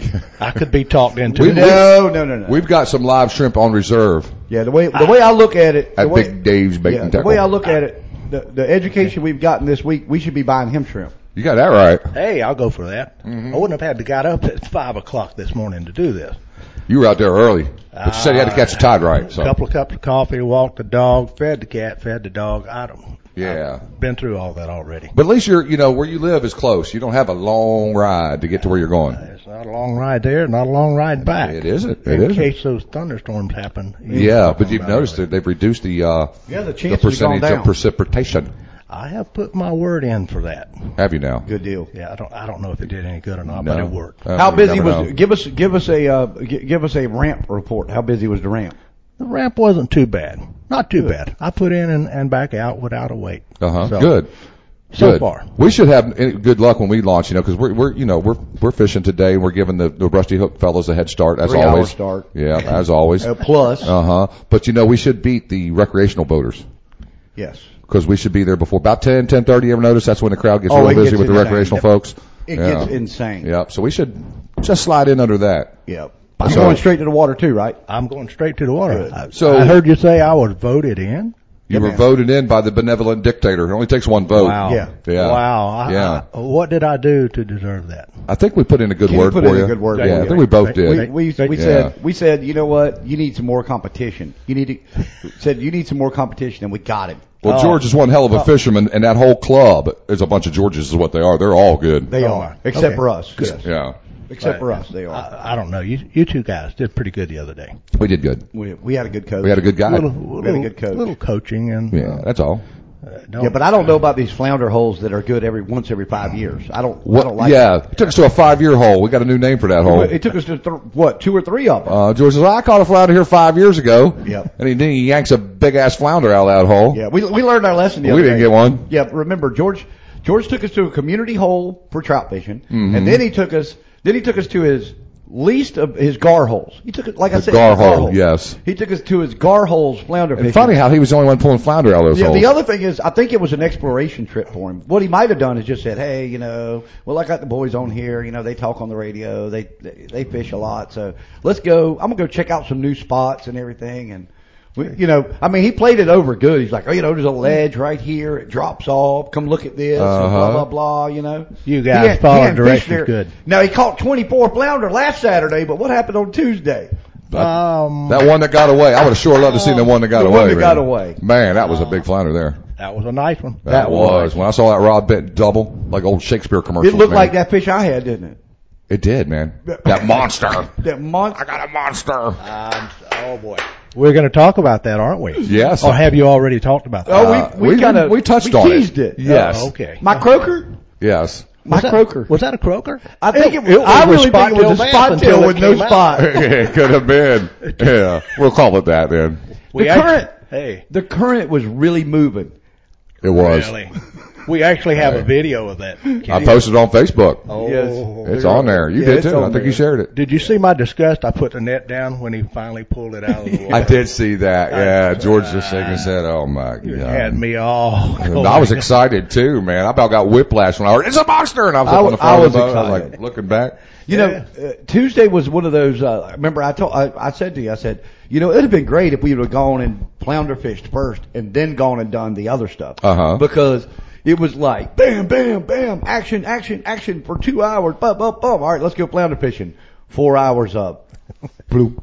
I could be talked into We- it. No, no, no, no. We've got some live shrimp on reserve Yeah, the way the way I look at it, the at way, Big Dave's Bait yeah, and the Tackle. way I look at it, the, the education we've gotten this week, we should be buying him shrimp. You got that right. Hey, I'll go for that. Mm-hmm. I wouldn't have had to get up at five o'clock this morning to do this. You were out there early, but you said you had to catch the tide right. So A couple of cups of coffee, walked the dog, fed the cat, fed the dog. I don't. yeah. I've been through all that already. But at least you're, you know, where you live is close. You don't have a long ride to get to where you're going. It's not a long ride there, not a long ride back. It isn't. It In isn't. case those thunderstorms happen. you Yeah, know but you've about noticed it. that they've reduced the uh, Yeah, the the chances have gone percentage down. of precipitation. I have put my word in for that. Have you now? Good deal. Yeah, I don't. I don't know if it did any good or not, No. but it worked. Uh, How you busy never was? know. Give us give us a uh, g- give us a ramp report. How busy was the ramp? The ramp wasn't too bad. Not too bad. I put in and, and back out without a wait. Uh huh. So, Good. So Good. far. We should have any good luck when we launch, you know, because we're we're you know we're we're fishing today. We're giving the, the Rusty Hook fellows a head start as Three hour always. start. Yeah, as always. Uh, plus, Uh huh. But you know we should beat the recreational boaters yes, because we should be there before about ten, ten thirty. You ever notice that's when the crowd gets Oh, real it busy gets with the insane. recreational Yep. folks. it yeah. gets insane. Yep. So we should just slide in under that. Yep. You're So- going straight to the water too, right? I'm going straight to the water. Good. I, So- I heard you say I was voted in. You Yeah, were man. voted in by the benevolent dictator. It only takes one vote. Wow. Yeah. Yeah. Wow. I, Yeah. I, what did I do to deserve that? I think we put in a good Kenny word put for in a you. good word Yeah, for I you. think we both Thank- did. We we, we Yeah. said we said you know what, you need some more competition. You need to said you need some more competition, and we got him. Well, Oh. George is one hell of a fisherman, and that whole club is a bunch of Georges is what they are. They're all good. They Oh, are, except okay. for us. Good. Yes. Yeah. Except for us, they are. I, I don't know. You you two guys did pretty good the other day. We did good. we we had a good coach. We had a good guy. Little, We had a little, good coach. little coaching and Yeah, uh, that's all. uh, don't- Yeah, but I don't know about these flounder holes that are good every once every five years. I don't. I What? don't like. yeah, it took us to a five-year hole. We got a new name for that hole. It took us to th- what two or three of them. Uh, George says, I caught a flounder here five years ago. Yep. And he, then he yanks a big-ass flounder out of that hole. Yeah, we we learned our lesson. The We other didn't day. get one. Yeah, remember George? George took us to a community hole for trout fishing, Mhm. and then he took us. Then he took us to his least of his gar holes. He took it like I The said, gar his hole, holes. yes. He took us to his gar holes flounder And fishing. funny how he was the only one pulling flounder out of those Yeah, holes. the other thing is, I think it was an exploration trip for him. What he might have done is just said, "Hey, you know, well, I got the boys on here. You know, they talk on the radio. They they, they fish a lot, so let's go. I'm gonna go check out some new spots and everything." And we, you know, I mean, he played it over good. He's like, "Oh, you know, there's a ledge right here. It drops off. Come look at this." And Uh-huh. blah blah blah. You know, You He guys hadn't- he followed hadn't fished directions there. good. Now he caught twenty-four flounder last Saturday, but what happened on Tuesday? Um, That one that got away. I would have sure loved to see the one that got The away. one that man. got away. Man, that was a big flounder there. that was a nice one. That, was. When I saw that rod bent double, like old Shakespeare commercials. It looked man. like that fish I had, didn't it? It did, man. That monster. That monster. I got a monster. Um, oh boy. We're going to talk about that, aren't we? Yes. Or have you already talked about that? Oh, Uh, we we we- kind of we touched we on it. teased it. Yes. Oh, okay. My croaker. Yes. My Was that- croaker. Was that a croaker? I think it, it was. I was really think it was a spot-tail bass spot until tail it with no came out. spot. It could have been. Yeah. We'll call it that then. The actually- current. Hey. The current was really moving. It was. Really? We actually have a video of that. I posted it on Facebook. Oh, yes. It's on there. You yeah, did too. I think there. you shared it. Did you see my disgust? I put the net down when he finally pulled it out of the water. I did see that. Yeah, George just shaking his head. Oh my god, had me all. Oh, I was excited too, man. I about got whiplash when I heard it's a monster, and I was I up was, on the front I of the was boat. I was excited. like looking back. You know, uh, Tuesday was one of those. Uh, remember, I told, I, I said to you, I said, you know, it'd have been great if we would have gone and flounder fished first, and then gone and done the other stuff. Uh huh. Because it was like bam, bam, bam, action, action, action for two hours. Bum, bum, bum. All right, let's go flounder fishing. Four hours up. Bloop.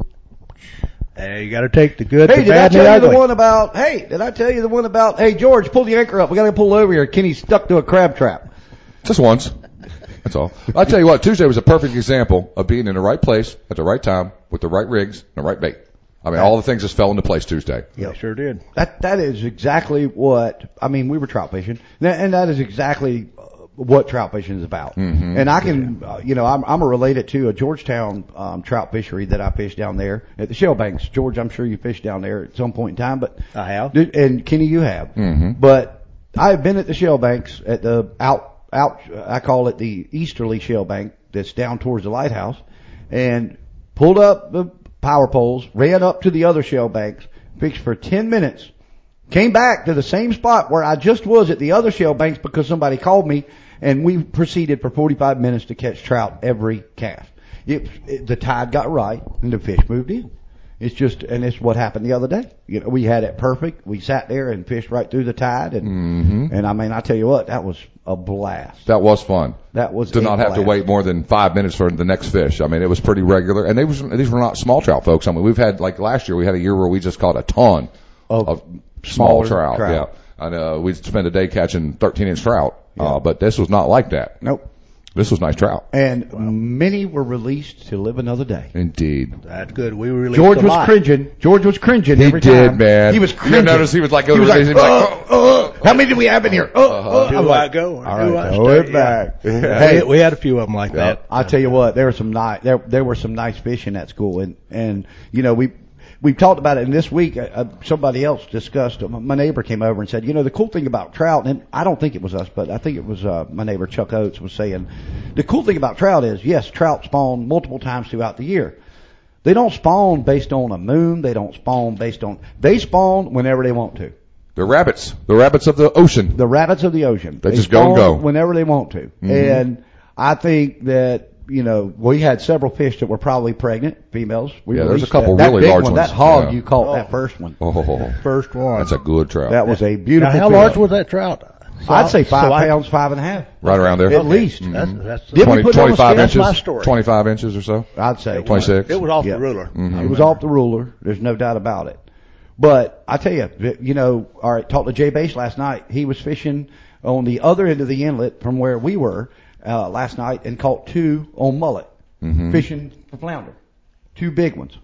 Hey, you got to take the good, Hey, the did I bad, and tell the you ugly. the one about? Hey, did I tell you the one about? Hey, George, pull the anchor up. We got to pull over here. Kenny's stuck to a crab trap. Just once. That's all. I tell you what, Tuesday was a perfect example of being in the right place at the right time with the right rigs and the right bait. I mean, all the things just fell into place Tuesday. Yeah, sure did. That that is exactly what I mean. We were trout fishing, and that is exactly what trout fishing is about. Mm-hmm. And I can, uh, you know, I'm I'm related to a Georgetown um, trout fishery that I fished down there at the Shell Banks. George, I'm sure you fished down there at some point in time, but I have. And Kenny, you have. Mm-hmm. But I've been at the Shell Banks at the out out. I call it the easterly Shell Bank that's down towards the lighthouse, and pulled up the power poles, ran up to the other Shell Banks, fished for ten minutes, came back to the same spot where I just was at the other Shell Banks because somebody called me, and we proceeded for forty-five minutes to catch trout every cast. It, it, the tide got right, and the fish moved in. It's just, and it's what happened the other day. You know, we had it perfect. We sat there and fished right through the tide, and Mm-hmm. and I mean, I tell you what, that was a blast. That was fun. That was to a not have to blast. wait more than five minutes for the next fish. I mean, it was pretty regular, and they was these were not small trout, folks. I mean, we've had like last year, we had a year where we just caught a ton Of of small smaller trout. trout. Yeah, and uh, we'd spend a day catching thirteen inch trout. Uh, but this was not like that. Nope. This was nice trout. And many were released to live another day. Indeed. That's good. We released George a was lot. cringing. George was cringing He every did, time. man. He was You cringing. notice he was like, he was like, he was like, uh, uh, how many do we have in here? Uh, uh. Do I'm I like, go? Or all do right, I throw stay? it back. Yeah. Hey, we, we had a few of them like that. I tell you what, there were some nice there there were some nice fish in that school, and and you know we we've talked about it. And this week, uh, somebody else discussed. Uh, my neighbor came over and said, you know, the cool thing about trout, and I don't think it was us, but I think it was uh, my neighbor Chuck Oates was saying, the cool thing about trout is, yes, trout spawn multiple times throughout the year. They don't spawn based on a moon. They don't spawn based on. They spawn whenever they want to. The rabbits, the rabbits of the ocean. The rabbits of the ocean. They just go and spawn go. whenever they want to. Mhm. And I think that, you know, we had several fish that were probably pregnant, females. We Yeah, there's a released couple that, that really big large one, ones. That hog Yeah. you caught, Oh. that first one. Oh, First one. that's a good trout. That was a beautiful Now, how fish. large was that trout? So I'd say five so I- pounds, five and a half. Right around there. At least. Mhm. That's, that's, Did we twenty, put it on the twenty-five scale? That's inches. my story. twenty-five inches or so. I'd say. twenty-six. It was off Yeah. the ruler. Mhm. It was off the ruler. There's no doubt about it. But I tell you, you know, all right, talked to Jay Bass last night. He was fishing on the other end of the inlet from where we were uh, last night and caught two on mullet, Mhm. fishing for flounder, two big ones.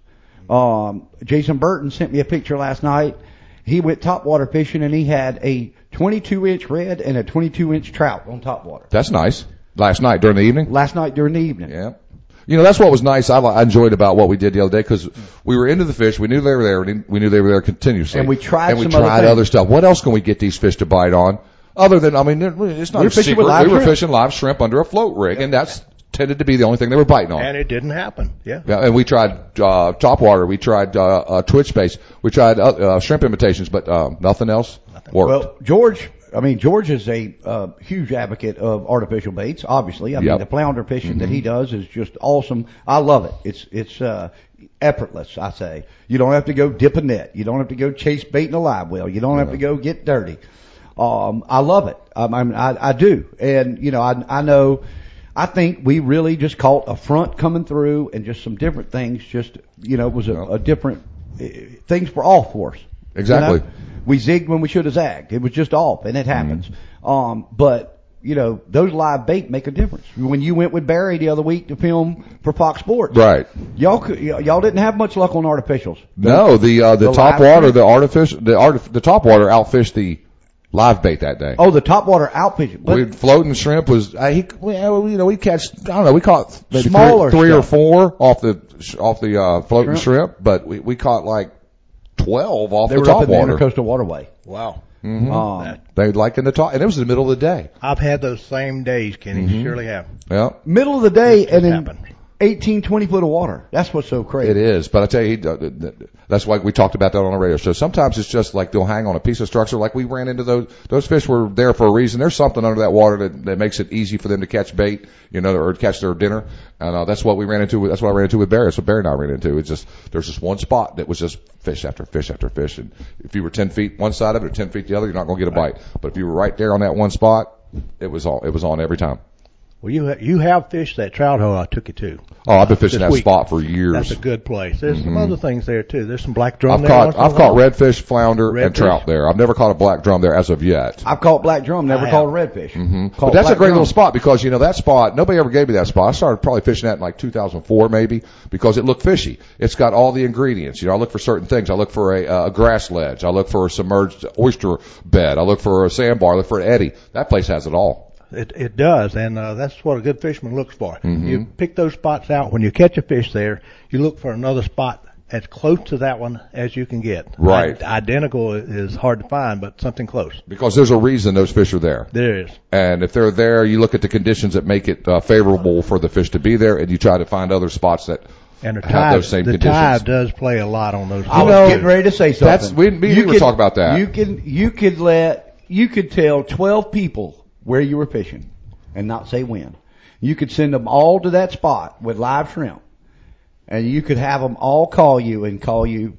Um, Jason Burton sent me a picture last night. He went topwater fishing and he had a twenty-two inch red and a twenty-two inch trout on topwater That's nice. Last night during the evening. last night during the evening. Yeah. You know, that's what was nice. I, li- I enjoyed about what we did the other day because we were into the fish. We knew they were there. And we knew they were there continuously. And we tried And we some other tried things. other stuff. What else can we get these fish to bite on? Other than, I mean, it- it's not We were a fishing secret. with live We were shrimp. fishing live shrimp under a float rig, and that's tended to be the only thing they were biting on. And it didn't happen. Yeah. Yeah, and we tried uh, topwater. We tried uh, uh, twitch base. We tried uh, uh, shrimp imitations, but uh, nothing else worked. Well, George, I mean, George is a uh, huge advocate of artificial baits, obviously. I mean, Yep. the flounder fishing Mhm. that he does is just awesome. I love it. It's, it's, uh, effortless, I say. You don't have to go dip a net. You don't have to go chase bait in a live well. You don't have to go get dirty. Um, I love it. Um, I mean, I, I do. And, you know, I, I know, I think we really just caught a front coming through and just some different things. Just, you know, it was a, a different, uh, things for all for us. Exactly. You know? We zigged when we should have zagged. It was just off, and it happens. Um, but, you know, those live bait make a difference. When you went with Barry the other week to film for Fox Sports, Right. Y'all could, y- y'all didn't have much luck on artificials. No, the uh, the, The top live water, shrimp? the artificial, the art, the top water outfished the live bait that day. Oh, the top water outfishing. But we floating shrimp was uh, he well, you know we catch I don't know we caught maybe Smaller three, three or stuff. four off the off the uh, floating Shrimp. shrimp, but we we caught like twelve off they the were top up in the water. Intercoastal Waterway. Wow. Mm-hmm. Um, They like in the talk, and it was in the middle of the day. I've had those same days, Kenny. Mhm. Surely have. Yeah. middle of the day and in happened. eighteen, twenty foot of water. That's what's so crazy. It is, but I tell you, he- that's why we talked about that on the radio show. Sometimes it's just like they'll hang on a piece of structure. Like we ran into those, those fish were there for a reason. There's something under that water that, that makes it easy for them to catch bait, you know, or catch their dinner. And uh, that's what we ran into. With, that's what I ran into with Barry. That's what Barry and I ran into. It's just there's just one spot that was just fish after fish after fish. And if you were ten feet one side of it or ten feet the other, you're not going to get a bite. But if you were right there on that one spot, it was all it was on every time. Well, you ha- you have fished that trout hole I took you to. Oh, I've been fishing This that week. spot for years. That's a good place. There's some Mhm. other things there too. There's some black drum I've there. caught once in a I've caught while. redfish, flounder, and Redfish. trout there. I've never caught a black drum there as of yet. I've caught black drum, never I caught a have. redfish. Mm-hmm. Caught But that's a black great drum. little spot because, you know, that spot, nobody ever gave me that spot. I started probably fishing that in like two thousand four maybe because it looked fishy. It's got all the ingredients. You know, I look for certain things. I look for a, uh, a grass ledge. I look for a submerged oyster bed. I look for a sandbar. I look for an eddy. That place has it all. It it does, and uh, that's what a good fisherman looks for. Mhm. You pick those spots out. When you catch a fish there, you look for another spot as close to that one as you can get. Right. I- identical is hard to find, but something close. Because there's a reason those fish are there. There is. And if they're there, you look at the conditions that make it uh, favorable for the fish to be there, and you try to find other spots that And the have tide, those same the conditions. tide does play a lot on those. I You was know, getting ready to say something. that's- we- me and you were could- talking about that. You can you could let you could tell twelve people where you were fishing and not say when. You could send them all to that spot with live shrimp, and you could have them all call you and call you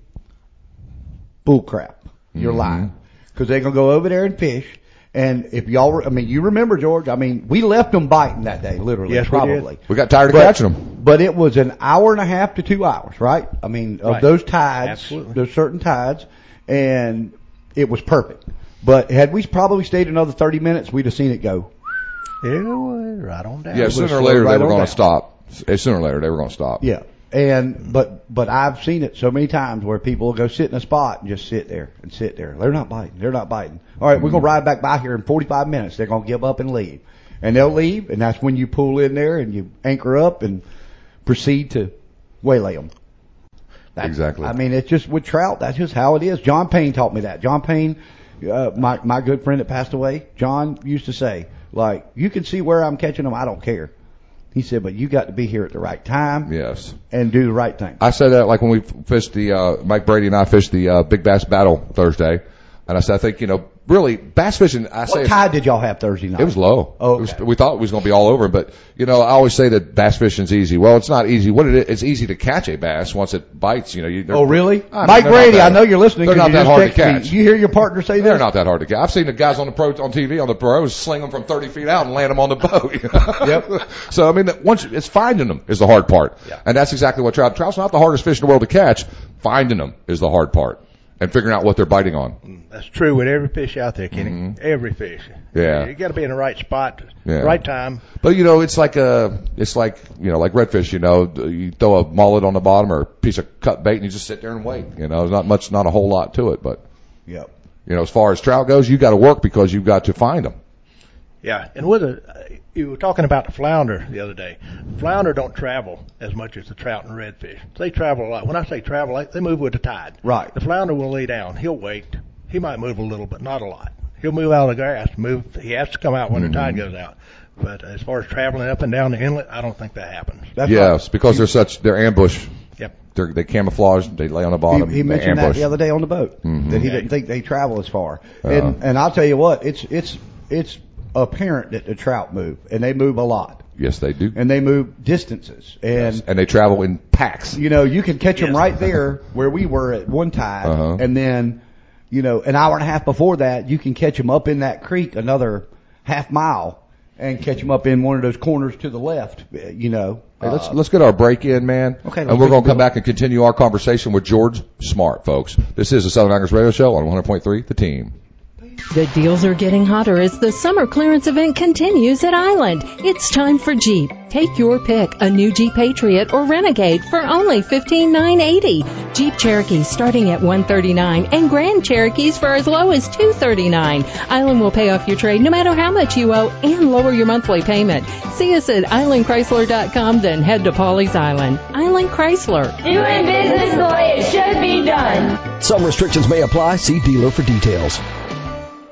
bull crap. You're Mhm. lying because they're gonna go over there and fish. And if y'all, re- I mean, you remember George? I mean, we left them biting that day, literally, Yes, we did. probably. We got tired of But- catching them. But it was an hour and a half to two hours, right? I mean, of Right. those tides, Absolutely. there's certain tides, and it was perfect. But had we probably stayed another thirty minutes, we'd have seen it go. It was right on down. Yeah, was sooner or slowed later right they were on going down. to stop. Uh, Sooner or later they were going to stop. Yeah. And, but, but I've seen it so many times where people will go sit in a spot and just sit there and sit there. They're not biting. They're not biting. All right, we're going to ride back by here in forty-five minutes. They're going to give up and leave. And they'll leave, and that's when you pull in there and you anchor up and proceed to waylay them. That's, Exactly. I mean, it's just with trout, that's just how it is. John Payne taught me that. John Payne, uh, my, my good friend that passed away, John used to say, like, you can see where I'm catching them, I don't care. He said, but you got to be here at the right time Yes. and do the right thing. I said that like when we fished the, uh, Mike Brady and I fished the, uh, Big Bass Battle Thursday. And I said, I think, you know, really, bass fishing, I say What it's- tide did y'all have Thursday night? it was low. Oh, It was, okay. we thought it was going to be all over, but you know, I always say that bass fishing's easy. Well, it's not easy. What it is, it's easy to catch a bass once it bites. You know, you, they're- Oh, really? I mean, Mike they're not Brady, that- I know you're listening. They're 'cause not you that just hard to texted me. catch. You hear your partner say They're this? not that hard to catch. I've seen the guys on the pro on T V on the pros sling them from thirty feet out and land them on the boat. Yep. So I mean, that once it's finding them is the hard part, Yeah. and that's exactly what trout. Trout's not the hardest fish in the world to catch. Finding them is the hard part, and figuring out what they're biting on. That's true with every fish out there, Kenny. Mhm. Every fish. Yeah. You got to be in the right spot, Yeah. right time. But you know, it's like a, it's like, you know, like redfish, you know, you throw a mullet on the bottom or a piece of cut bait and you just sit there and wait. You know, there's not much, not a whole lot to it, but, Yep. you know, as far as trout goes, you got to work because you've got to find them. Yeah, and with a, you were talking about the flounder the other day. Flounder don't travel as much as the trout and redfish. They travel a lot. When I say travel, they move with the tide. Right. The flounder will lay down. He'll wait. He might move a little, but not a lot. He'll move out of the grass. Move. He has to come out when Mhm. the tide goes out. But as far as traveling up and down the inlet, I don't think that happens. That's Yes, because they're such, they're ambush. Yep. They're, they camouflage, they lay on the bottom, He, he they mentioned that ambush. the other day on the boat Mhm. that he didn't think they travel as far. Uh. And and I'll tell you what, it's it's it's apparent that the trout move, and they move a lot, Yes, they do. and they move distances, and Yes, and they travel in packs. you know you can catch them Yes. right there where we were at one tide, Uh-huh. and then you know an hour and a half before that you can catch them up in that creek another half mile, and catch them up in one of those corners to the left. You know, Hey, let's Uh, let's get our break in, man. Okay, and let's we're make going to a come deal. back and continue our conversation with George Smart, folks. This is the Southern Anglers Radio Show on one hundred point three, The Team. The deals are getting hotter as the summer clearance event continues at Island. It's time for Jeep. Take your pick, a new Jeep Patriot or Renegade for only fifteen thousand nine hundred eighty dollars. Jeep Cherokees starting at one hundred thirty-nine dollars and Grand Cherokees for as low as two hundred thirty-nine dollars. Island will pay off your trade no matter how much you owe and lower your monthly payment. See us at island chrysler dot com, then head to Pawleys Island. Island Chrysler. Doing business the way it should be done. Some restrictions may apply. See dealer for details.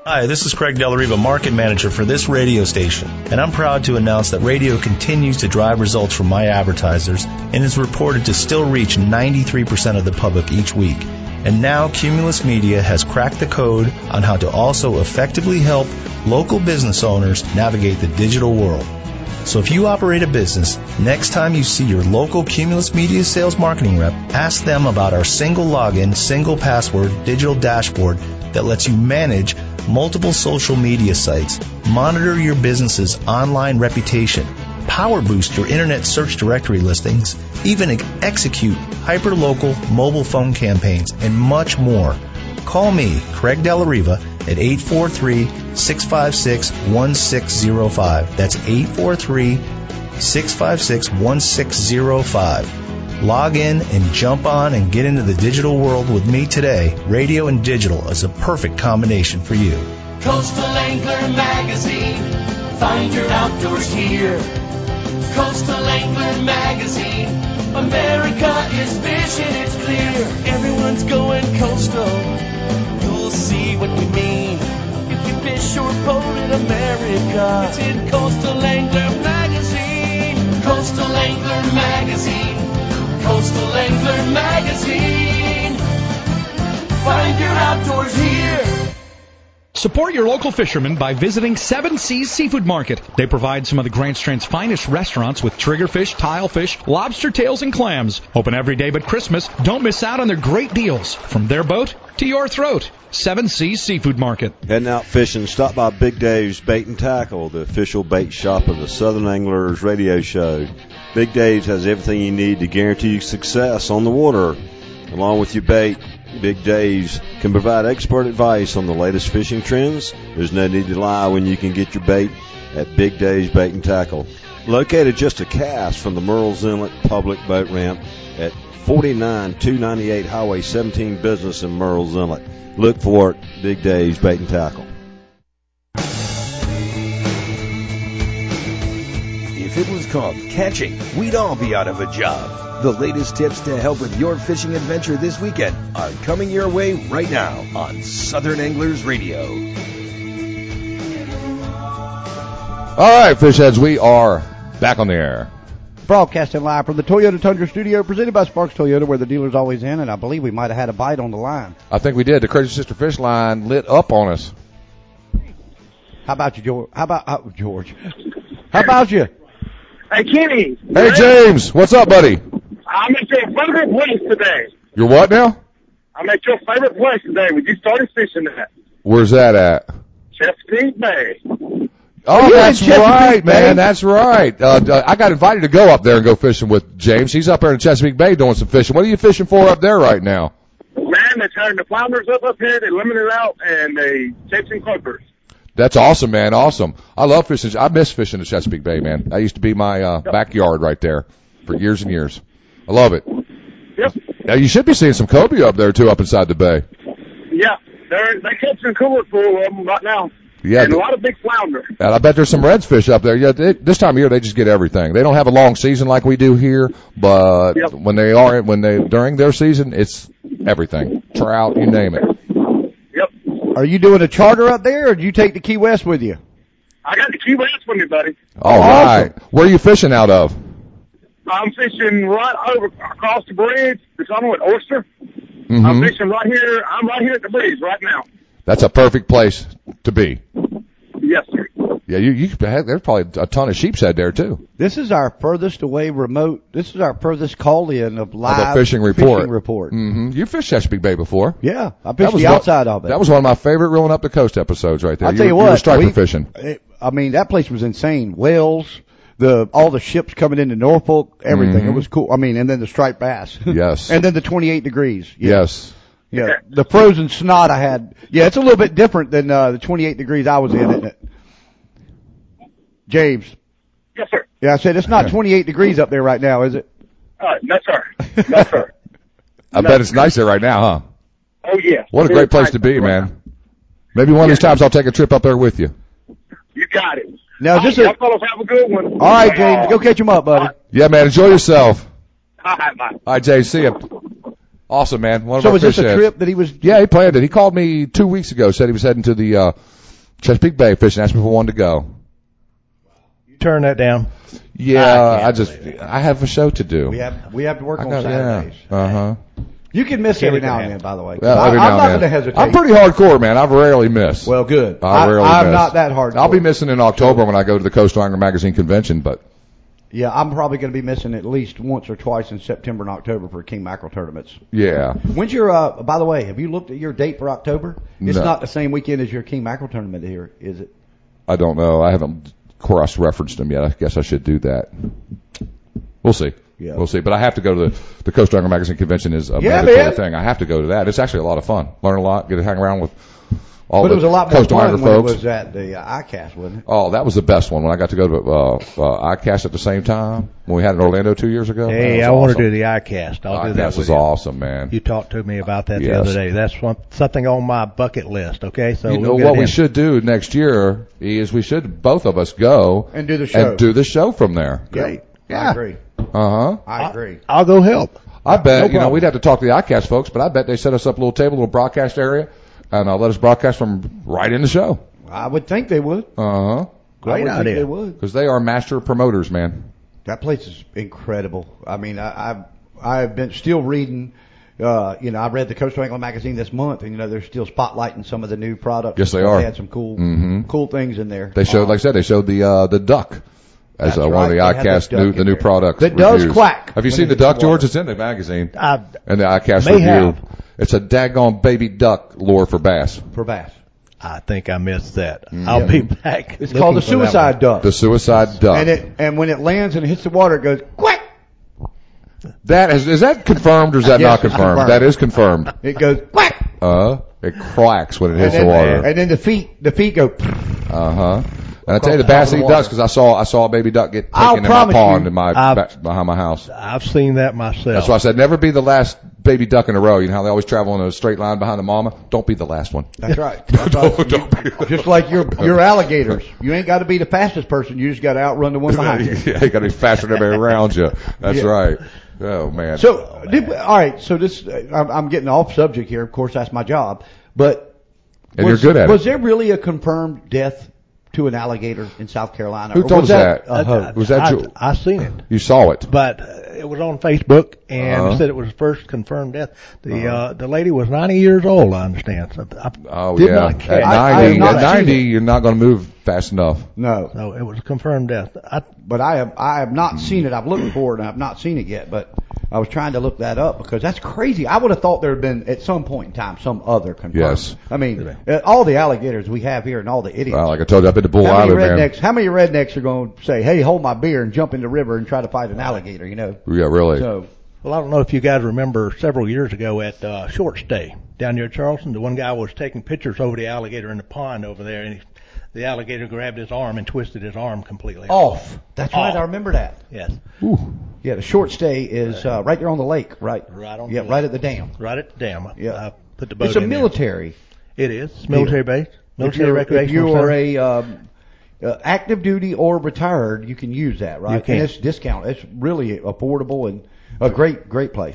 Hi, this is Craig Delariva, Market Manager for this radio station, and I'm proud to announce that radio continues to drive results for my advertisers and is reported to still reach ninety-three percent of the public each week. And now Cumulus Media has cracked the code on how to also effectively help local business owners navigate the digital world. So if you operate a business, next time you see your local Cumulus Media sales marketing rep, ask them about our single login, single password digital dashboard that lets you manage multiple social media sites, monitor your business's online reputation, power boost your internet search directory listings, even execute hyperlocal mobile phone campaigns, and much more. Call me, Craig Delariva, at eight four three, six five six, one six zero five. That's eight four three, six five six, one six zero five. Log in and jump on and get into the digital world with me today. Radio and digital is a perfect combination for you. Coastal Angler Magazine, find your outdoors here. Coastal Angler Magazine, America is fishing, it's clear. Everyone's going coastal, you'll see what we mean. If you fish or boat in America, it's in Coastal Angler Magazine. Coastal Angler Magazine, Coastal Angler Magazine, find your outdoors here. Support your local fishermen by visiting Seven Seas Seafood Market. They provide some of the Grand Strand's finest restaurants with triggerfish, tilefish, lobster tails, and clams. Open every day but Christmas. Don't miss out on their great deals. From their boat to your throat. Seven Seas Seafood Market. Heading out fishing, stop by Big Dave's Bait and Tackle, the official bait shop of the Southern Anglers radio show. Big Dave's has everything you need to guarantee success on the water. Along with your bait, Big Dave's can provide expert advice on the latest fishing trends. There's no need to lie when you can get your bait at Big Dave's Bait and Tackle. Located just a cast from the Murrells Inlet Public Boat Ramp at forty-nine two ninety-eight Highway seventeen Business in Murrells Inlet. Look for it, Big Dave's Bait and Tackle. If it was called catching, we'd all be out of a job. The latest tips to help with your fishing adventure this weekend are coming your way right now on Southern Anglers Radio. All right, fish heads, we are back on the air. Broadcasting live from the Toyota Tundra studio, presented by Sparks Toyota, where the dealer's always in, and I believe we might have had a bite on the line. I think we did. The Crazy Sister Fish line lit up on us. How about you, George? How about uh, George? How about you? Hey, Kenny. Hey, James. What's up, buddy? I'm at your favorite place today. You're what now? I'm at your favorite place today. We just started fishing at. Where's that at? Chesapeake Bay. Oh, you that's in Chesapeake right, Bay? man. That's right. Uh, I got invited to go up there and go fishing with James. He's up there in Chesapeake Bay doing some fishing. What are you fishing for up there right now? Man, they're turning the flounders up up here. They limit it out, and they chasing clippers. That's awesome, man. Awesome. I love fishing. I miss fishing in Chesapeake Bay, man. That used to be my uh, backyard right there for years and years. I love it. Yep. Now, you should be seeing some cobia up there, too, up inside the bay. Yeah, they're they're catching cooler full of them right now. Yeah. And a lot of big flounder. And I bet there's some redfish up there. Yeah, they, this time of year they just get everything. They don't have a long season like we do here, but Yep. when they are when they during their season, it's everything. Trout, you name it. Yep. Are you doing a charter up there, or do you take the Key West with you? I got the Key West with me, buddy. All right. Where are you fishing out of? I'm fishing right over across the bridge. It's on with Oyster. Mm-hmm. I'm fishing right here. I'm right here at the bridge right now. That's a perfect place to be. Yes, sir. Yeah, you you there's probably a ton of sheep's head there too. This is our furthest away remote. This is our furthest call-in of live Of a fishing report. Fishing report. Mm-hmm. You fished Chesapeake Bay before. Yeah, I That fished was the one- outside of it. That was one of my favorite Reeling Up the Coast episodes right there. I'll tell you were, what, were striper we- fishing. It, I mean, that place was insane. Whales, the all the ships coming into Norfolk, everything. Mhm. It was cool. I mean, and then the striped bass. Yes. And then the twenty-eight degrees. Yeah. Yes. Yeah. The frozen snot I had. Yeah, it's a little bit different than uh, the twenty-eight degrees I was in, isn't it? James. Yes, sir. Yeah, I said it's not twenty-eight degrees up there right now, is it? Uh, no, sir. No, sir. I bet it's nice there right now, huh? Oh, yeah. What a It great is place nice to be, right man. Maybe one of these times I'll take a trip up there with you. You got it. Now, is this All a- right, y'all fellas have a good one. All right, James, go catch him up, buddy. Yeah, man, enjoy yourself. All right, bye. All right, Jay, see ya. Awesome, man. One of So our was this fish a heads. trip that he was? Yeah, he planned it. He called me two weeks ago, said he was heading to the uh, Chesapeake Bay fishing, asked me if I wanted to go. You turn that down. Yeah, I I, can't just, I have a show to do. We have we have to work I on got, Saturdays. Yeah. Uh-huh. You can miss Kenny every can now have and then, it. by the way. Well, I, every I'm now not and going to then. hesitate. I'm pretty hardcore, man. I rarely miss. Well, good. I I, rarely I'm miss. not that hardcore. I'll be missing in October when I go to the Coastal Angler Magazine convention, but Yeah, I'm probably going to be missing at least once or twice in September and October for King Mackerel tournaments. yeah. When's your, uh, by the way, have you looked at your date for October? It's No. not the same weekend as your King Mackerel tournament here, is it? I don't know. I haven't cross-referenced them yet. I guess I should do that. We'll see. Yeah. We'll see. But I have to go to the, the Coastal Angler Magazine convention is a Yeah, mandatory man. thing. I have to go to that. It's actually a lot of fun. Learn a lot. Get to hang around with all But the it was a lot more Coastal fun Angler when folks. it was at the uh, I CAST, wasn't it? Oh, that was the best one when I got to go to uh, uh, ICAST at the same time when we had it in Orlando two years ago. Hey, That I was want awesome. to do the iCast. I'll do that ICAST with is you. awesome, man. You talked to me about that the Yes. other day. That's one, something on my bucket list. Okay, so You we'll know get what it we in. should do next year is we should both of us go And do the show. and do the show from there. Great. Yeah. I agree. Uh huh. I agree. I'll go help. I bet, No you know, problem. we'd have to talk to the ICAST folks, but I bet they set us up a little table, a little broadcast area, and uh, let us broadcast from right in the show. I would think they would. Uh huh. I Great would think idea. they would. Because they are master promoters, man. That place is incredible. I mean, I, I've I've been still reading. Uh, you know, I read the Coastal Angler magazine this month, and you know they're still spotlighting some of the new products. Yes, they So are. They had some cool, Mhm. cool things in there. They showed, Um, like I said, they showed the uh, the duck as That's uh, one right. of the They had ICAST the duck new in the new there. products. That does reviews. quack Have you when seen it the hits duck, the water. George? It's in the magazine I and the ICAST may review. have. It's a daggone baby duck lure for bass. for bass. I think I missed that. Mm. I'll be back. It's called the looking for that suicide one. duck. The suicide duck. And it and when it lands and it hits the water, it goes quack. That is, is that confirmed or is that Yes, not it's confirmed? confirmed. That is confirmed. It goes quack. Uh, it cracks when it hits and the then, water. And then the feet, the feet go. Uh huh. And I tell you, the Across the top bass of the eat water. ducks because I saw I saw a baby duck get I'll taken in my promise pond you, in my I've- back, behind my house. I've seen that myself. That's why I said never be the last baby duck in a row. You know how they always travel in a straight line behind the mama? Don't be the last one. That's right. That's right. Don't- don't be- Just like your your alligators, you ain't got to be the fastest person. You just got to outrun the one behind you. Yeah, you got to be faster than everybody around you. That's Yeah. right. Oh man. So, did, all right. So this, I'm, I'm getting off subject here. Of course, that's my job. But And was, you're good at was it. there really a confirmed death to an alligator in South Carolina? Who Or told was us that? a hoax? Was that I, you? I seen it, You saw it. but uh, it was on Facebook and Uh-huh. it said it was the first confirmed death. The uh, the lady was ninety years old. I understand. So I Oh did yeah. not At catch. I- I have ninety, not at seen ninety, it. you're not going to move fast enough. No, So it was a confirmed death. I, but I have I have not seen it. I've looked for it and I've not seen it yet. But I was trying to look that up because that's crazy. I would have thought there had been at some point in time some other confirmed. Yes. I mean, uh, all the alligators we have here and all the idiots. Well, like I told you, I've been to Bull how many Island, man. rednecks? How many rednecks are going to say, "Hey, hold my beer," and jump in the river and try to fight an alligator? You know. Yeah, really. So well, I don't know if you guys remember several years ago at uh, Short Stay down near Charleston, the one guy was taking pictures over the alligator in the pond over there, and he, the alligator grabbed his arm and twisted his arm completely off. That's right. Off. I remember that. Yes, Yeah, the short stay is uh, right there on the lake, right? Right on Yeah, the right lake. at the dam. right at the dam. Yeah. I put the boat It's a in there. military. It is. It's military base. If Military you're, if recreational you are center. a um, uh, active duty or retired, you can use that, right? You can. And it's discounted. It's really affordable and a great, great place.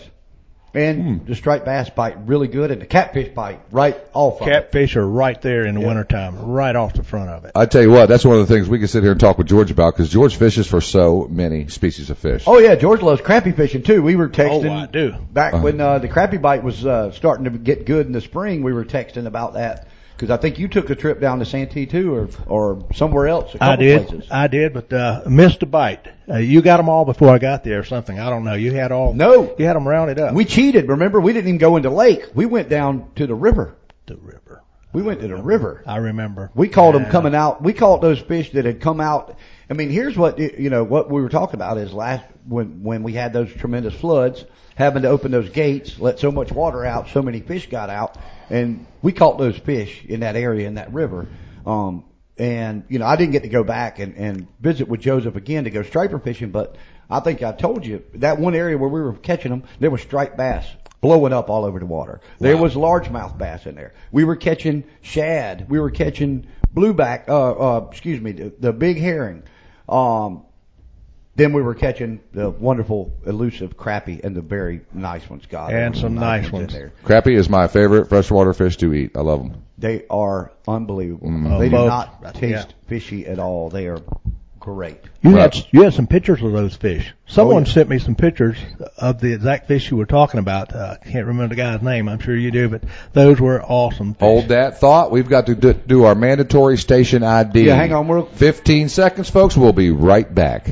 And the striped bass bite really good, and the catfish bite right off of it. Catfish are right there in the Yeah. wintertime, right off the front of it. I tell you what, that's one of the things we can sit here and talk with George about because George fishes for so many species of fish. Oh yeah, George loves crappie fishing too. We were texting. Oh, I do. Back Uh-huh. when uh, the crappie bite was uh, starting to get good in the spring, we were texting about that because I think you took a trip down to Santee too, or or somewhere else. A couple I did. Places. I did, but uh, missed a bite. Uh, you got them all before I got there or something. I don't know. You had all. No. You had them rounded up. We cheated. Remember, we didn't even go into lake. We went down to the river. the river. We went to the river. I remember. We called them Yeah. coming out. We caught those fish that had come out. I mean, here's what you know. What we were talking about is last when when we had those tremendous floods, having to open those gates, let so much water out, so many fish got out, and we caught those fish in that area in that river. Um, and you know, I didn't get to go back and and visit with Joseph again to go striper fishing, but I think I told you that one area where we were catching them, there was striped bass blowing up all over the water. There was largemouth bass in there. We were catching shad. We were catching blueback. Uh, uh, excuse me, the, the big herring. Um, then we were catching the wonderful, elusive crappie and the very nice ones, God. And there some were nice in ones. there. Crappie is my favorite freshwater fish to eat. I love them. They are unbelievable. Mm. They do Both. not taste Yeah. fishy at all. They are great. You Right. had you had some pictures of those fish. Someone Oh, yeah. sent me some pictures of the exact fish you were talking about. Uh, I can't remember the guy's name. I'm sure you do, but those were awesome fish. Hold that thought. We've got to do, do our mandatory station I D. Yeah, hang on. We're, fifteen seconds, folks. We'll be right back.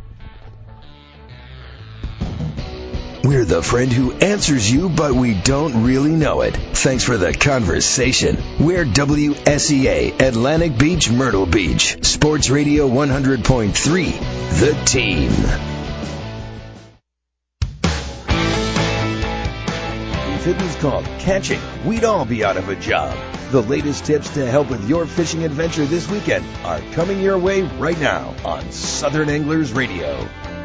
We're the friend who answers you, but we don't really know it. Thanks for the conversation. We're W S E A, Atlantic Beach, Myrtle Beach. Sports Radio one hundred point three, The Team. If it was called catching, we'd all be out of a job. The latest tips to help with your fishing adventure this weekend are coming your way right now on Southern Anglers Radio.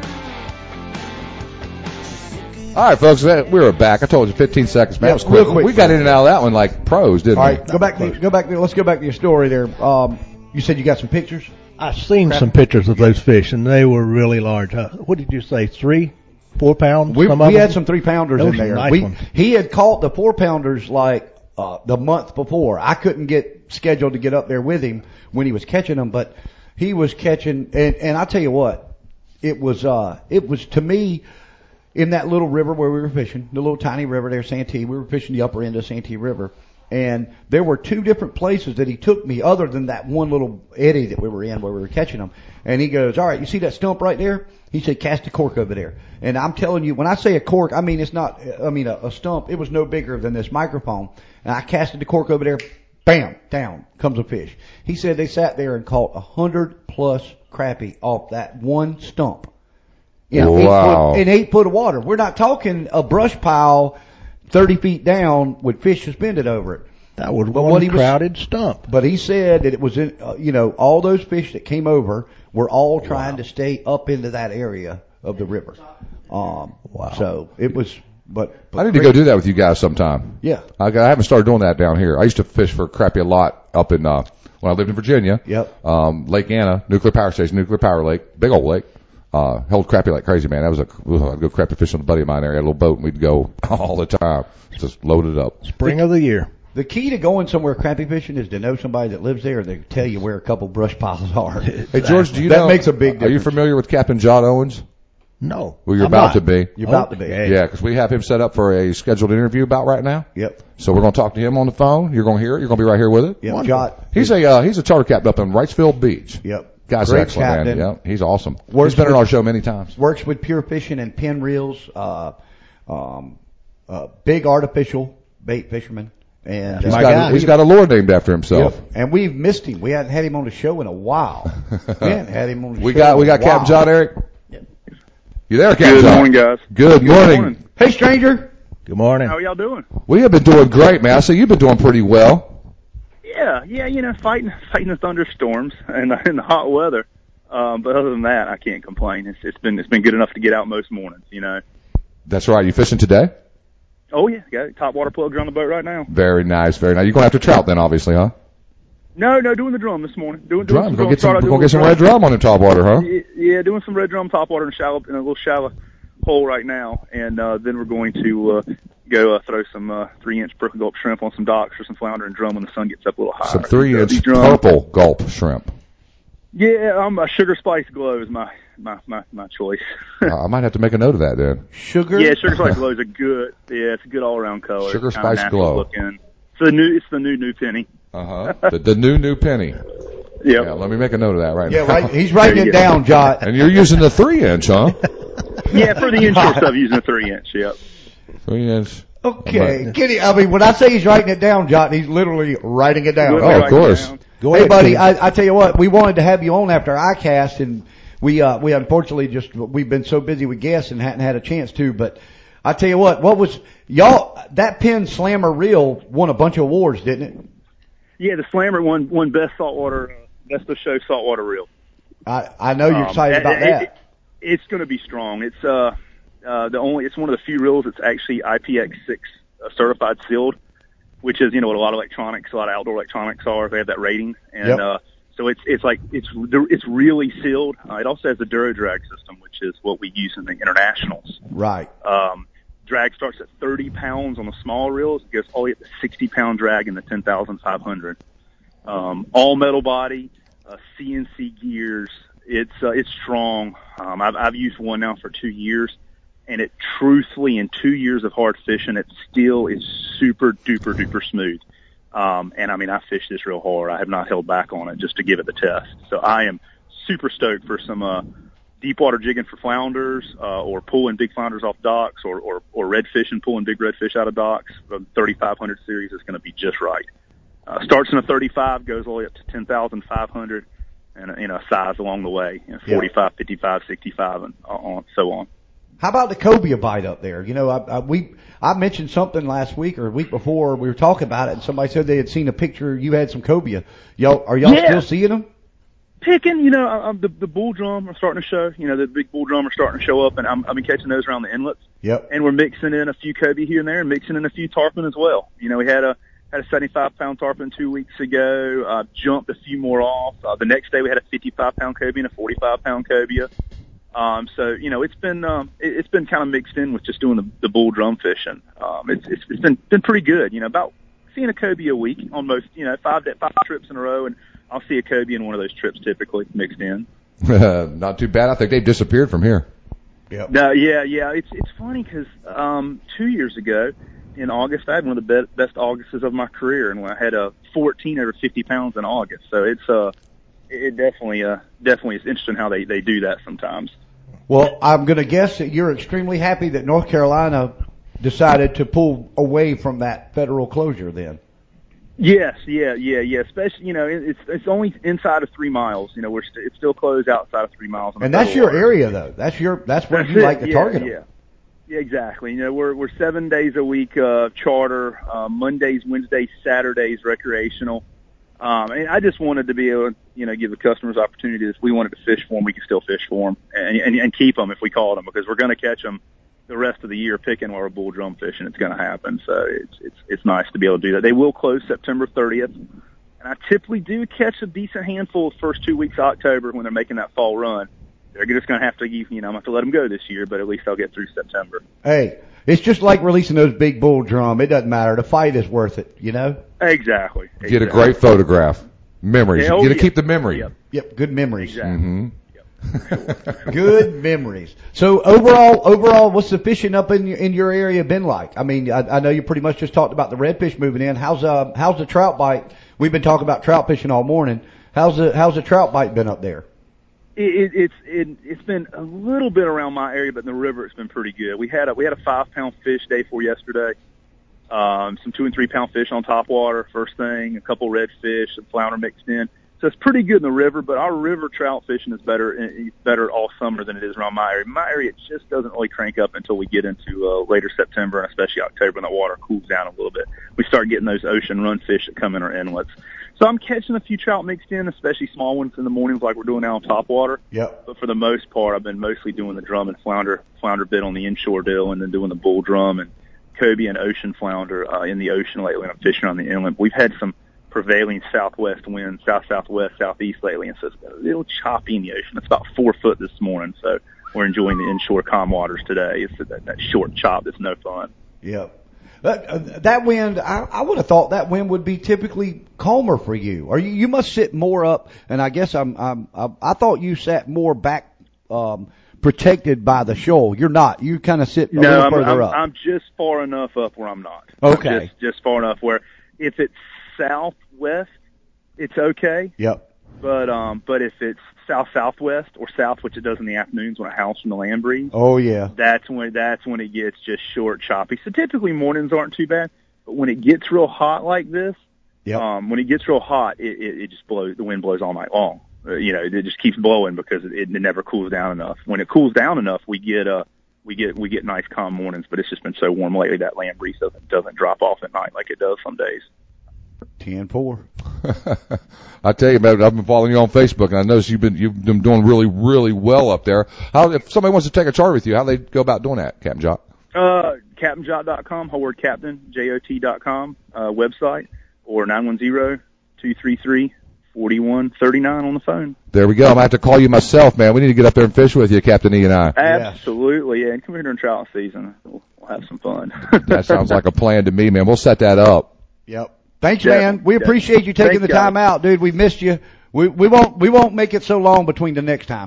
All right, folks, that- we were back. I told you fifteen seconds, man. Yeah, That was quick. real quick. We got in and out of that one like pros, didn't all we? right, go back. To, go back. To, let's go back to your story there. Um, you said you got some pictures. I've seen Crap. some pictures of those fish, and they were really large. Uh, what did you say? Three, four pounds? We, some we of had them? some three pounders Those in were there. nice we, ones. he had caught the four pounders like uh, the month before. I couldn't get scheduled to get up there with him when he was catching them, but he was catching. And, and I tell you what, it was uh, it was to me. In that little river where we were fishing, the little tiny river there, Santee, we were fishing the upper end of Santee River, and there were two different places that he took me other than that one little eddy that we were in where we were catching them. And he goes, all right, you see that stump right there? He said, cast a cork over there. And I'm telling you, when I say a cork, I mean it's not, I mean a, a stump, it was no bigger than this microphone. And I casted the cork over there, bam, down comes a fish. He said they sat there and caught a hundred plus crappie off that one stump. You know, Wow. eight foot, in eight foot of water. We're not talking a brush pile thirty feet down with fish suspended over it. That was But one what he was- crowded stump. But he said that it was in, uh, you know, all those fish that came over were all trying to stay up into that area of the river. Um, Wow. So it was, but, but I need to go do that with you guys sometime. Yeah. I, I haven't started doing that down here. I used to fish for crappie a lot up in, uh, when I lived in Virginia. Yep. Um, Lake Anna, nuclear power station, nuclear power lake, big old lake. Uh, held crappie like crazy, man. That was a, ugh, I'd go crappie fishing with a buddy of mine there. He had a little boat and we'd go all the time. Just loaded up. Spring of the year. The key to going somewhere crappie fishing is to know somebody that lives there and they tell you where a couple brush piles are. Hey, George, do you that know? makes a big difference. Are you familiar with Captain John Owens? No. Well, you're I'm about not. to be. You're about to be. Okay. Yeah, because we have him set up for a scheduled interview about right now. Yep. So we're going to talk to him on the phone. You're going to hear it. You're going to be right here with it. Yep. Jot. He's a uh, he's a charter captain up in Wrightsville Beach. Yep. Guy's Great excellent, captain. man. Yeah, he's awesome. Works He's been on with- our show many times. Works with pure fishing and pin reels, uh, um, uh, big artificial bait fisherman. And, He's uh, got, he's got a lure named after himself. Yep. And we've missed him. We hadn't had him on the show in a while. we hadn't had him on the We show. got in we a got Captain while. John Eric. You there, Captain Good John? morning, guys. Good morning. Hey, stranger. Good morning. How y'all doing? We have been doing great, man. I see you've been doing pretty well. Yeah, yeah, you know, fighting fighting the thunderstorms and in the hot weather. Um, but other than that, I can't complain. It's it's been it's been good enough to get out most mornings, you know. That's right. You fishing today? Oh yeah, got top water plugs on the boat right now. Very nice, very nice. You're going after trout then, obviously, huh? No, no, doing the drum this morning. Doing, doing Drum. some Go drum. get some. Started We're doing gonna get some drum. red drum on the top water, huh? Yeah, yeah, doing some red drum top water in a shallow in a little shallow hole right now, and uh, then we're going to uh, go uh, throw some uh, three inch purple gulp shrimp on some docks or some flounder and drum when the sun gets up a little higher. Some three inch These drums- purple gulp shrimp. Yeah, um, a sugar spice glow is my my my, my choice. I might have to make a note of that then. Sugar. Yeah, sugar spice glow is a good. Yeah, it's a good all around color. Sugar It's kinda spice natural glow. Looking. It's the new. It's the new new penny. Uh huh. the, the new new penny. Yep. Yeah. Let me make a note of that right Yeah, now. right. He's writing There it you go. down, Jot. And you're using the three inch, huh? Yeah, for the inshore stuff, using a three inch. Yep. Three inch. Okay, Kitty. I mean, when I say he's writing it down, Jot, he's literally writing it down. Literally Oh, of writing it course. down. Go Hey, ahead, buddy, Keith. I, I tell you what, we wanted to have you on after iCast, and we uh, we unfortunately just we've been so busy with guests and hadn't had a chance to. But I tell you what, what was y'all that Penn Slammer reel won a bunch of awards, didn't it? Yeah, the Slammer won won best saltwater, uh, best of show saltwater reel. I I know you're Um, excited about it- that. it- it's going to be strong. It's uh uh the only it's one of the few reels that's actually I P X six uh, certified sealed, which is you know what a lot of electronics, a lot of outdoor electronics are. They have that rating, and Yep. uh So it's it's like it's it's really sealed. Uh, it also has the Duro drag system, which is what we use in the internationals. Right. Um, drag starts at thirty pounds on the small reels. It goes all the way up to sixty pound drag in the ten thousand five hundred. Um, all metal body, uh, C N C gears. It's uh, it's strong. Um, I've I've used one now for two years, and it truthfully in two years of hard fishing, it still is super duper duper smooth. Um, and I mean, I fished this real hard. I have not held back on it just to give it the test. So I am super stoked for some uh, deep water jigging for flounders, uh, or pulling big flounders off docks, or or, or redfish and pulling big redfish out of docks. The thirty-five hundred series is going to be just right. Uh, starts in a thirty-five, goes all the way up to ten thousand five hundred, and you know, size along the way, you know, forty-five, yeah. fifty-five, sixty-five, and on so on. How about the cobia bite up there? You know, I, I, we I mentioned something last week or a week before. We were talking about it, and somebody said they had seen a picture. You had some cobia. Y'all, are y'all yeah. still seeing them? Picking, you know, I, the the bull drum are starting to show. You know, the big bull drum are starting to show up, and I'm, I've been catching those around the inlets. Yep. And we're mixing in a few cobia here and there, and mixing in a few tarpon as well. You know, we had a had a seventy-five pound tarpon two weeks ago. Uh, jumped a few more off. Uh, the next day we had a fifty-five pound cobia and a forty-five pound cobia. Um, so, you know, it's been, um, it, it's been kind of mixed in with just doing the, the bull drum fishing. Um, it's, it's, it's been, been pretty good, you know, about seeing a cobia a week on most, you know, five, five trips in a row. And I'll see a cobia in one of those trips typically mixed in. Not too bad. I think they've disappeared from here. Yep. No, yeah, yeah. It's, it's funny because, um, two years ago in August, I had one of the be- best Augusts of my career. And I had a fourteen over fifty pounds in August. So it's, uh, it definitely, uh, definitely is interesting how they, they do that sometimes. Well, I'm going to guess that you're extremely happy that North Carolina decided to pull away from that federal closure then. Yes, yeah, yeah, yeah. Especially, you know, it's it's only inside of three miles. You know, we're st- it's still closed outside of three miles. And that's your area, though. That's your that's where that's you it. like to yeah, target them. Yeah, yeah, exactly. You know, we're we're seven days a week uh, charter, uh, Mondays, Wednesdays, Saturdays recreational. Um, and I just wanted to be able to, you know, give the customers opportunity. If we wanted to fish for them, we could still fish for them and, and, and keep them if we caught them, because we're going to catch them the rest of the year picking while we're bull drum fishing. It's going to happen. So it's, it's, it's nice to be able to do that. They will close September thirtieth. And I typically do catch a decent handful the first two weeks of October when they're making that fall run. They're just going to have to, you know, I'm going to have to let them go this year, but at least I'll get through September. Hey, it's just like releasing those big bull drum. It doesn't matter. The fight is worth it, you know? Exactly. exactly. Get a great photograph. Memories. Yeah, you got to yeah. keep the memory. Yep. Yep, good memories. Exactly. Mm-hmm. Yep. Good memories. So overall, overall, what's the fishing up in your, in your area been like? I mean, I, I know you pretty much just talked about the redfish moving in. How's uh how's the trout bite? We've been talking about trout fishing all morning. How's the how's the trout bite been up there? It, it, it's it, it's been a little bit around my area, but in the river it's been pretty good. We had a we had a five pound fish day for yesterday. Um, some two and three pound fish on top water first thing, a couple redfish, some flounder mixed in. So it's pretty good in the river, but our river trout fishing is better it's better all summer than it is around my area. My area, it just doesn't really crank up until we get into uh, later September and especially October when the water cools down a little bit. We start getting those ocean run fish that come in our inlets. So I'm catching a few trout mixed in, especially small ones in the mornings like we're doing now on top water. Yep. But for the most part, I've been mostly doing the drum and flounder flounder bit on the inshore deal, and then doing the bull drum and cobia and ocean flounder uh, in the ocean lately when I'm fishing on the inlet. We've had some prevailing southwest winds, south-southwest, southeast lately, and so it's a little choppy in the ocean. It's about four foot this morning, so we're enjoying the inshore calm waters today. It's that, that short chop that's no fun. Yep. That, uh, that wind, I, I would have thought that wind would be typically calmer for you. Or you, you must sit more up, and I guess I'm, I'm, I, I thought you sat more back, um, protected by the shoal. You're not. You kind of sit a no, little I'm, further I'm, up. I'm just far enough up where I'm not. Okay. I'm just, just far enough where if it's southwest, it's okay. Yep. But um, but if it's south southwest or south, which it does in the afternoons when it howls from the land breeze, oh yeah, that's when that's when it gets just short, choppy. So typically mornings aren't too bad, but when it gets real hot like this, yep. um, when it gets real hot, it, it, it just blows. The wind blows all night long. Uh, you know, it just keeps blowing because it, it never cools down enough. When it cools down enough, we get uh we get we get nice calm mornings. But it's just been so warm lately that land breeze doesn't doesn't drop off at night like it does some days. ten four. I tell you, man, I've been following you on Facebook, and I noticed you've been you've been doing really, really well up there. How if somebody wants to take a charter with you, how do they go about doing that, Captain Jot? Uh, captain jot dot com, whole word captain, J O T dot com, uh, website, or nine one zero, two three three, forty-one thirty-nine on the phone. There we go. I'm going to have to call you myself, man. We need to get up there and fish with you, Captain E and I. Absolutely, yeah. And come here during trout season. We'll, we'll have some fun. That sounds like a plan to me, man. We'll set that up. Yep. Thanks, Yeah, man. We yeah. appreciate you taking Thanks, the guys. time out, dude. We missed you. We we won't we won't make it so long between the next time.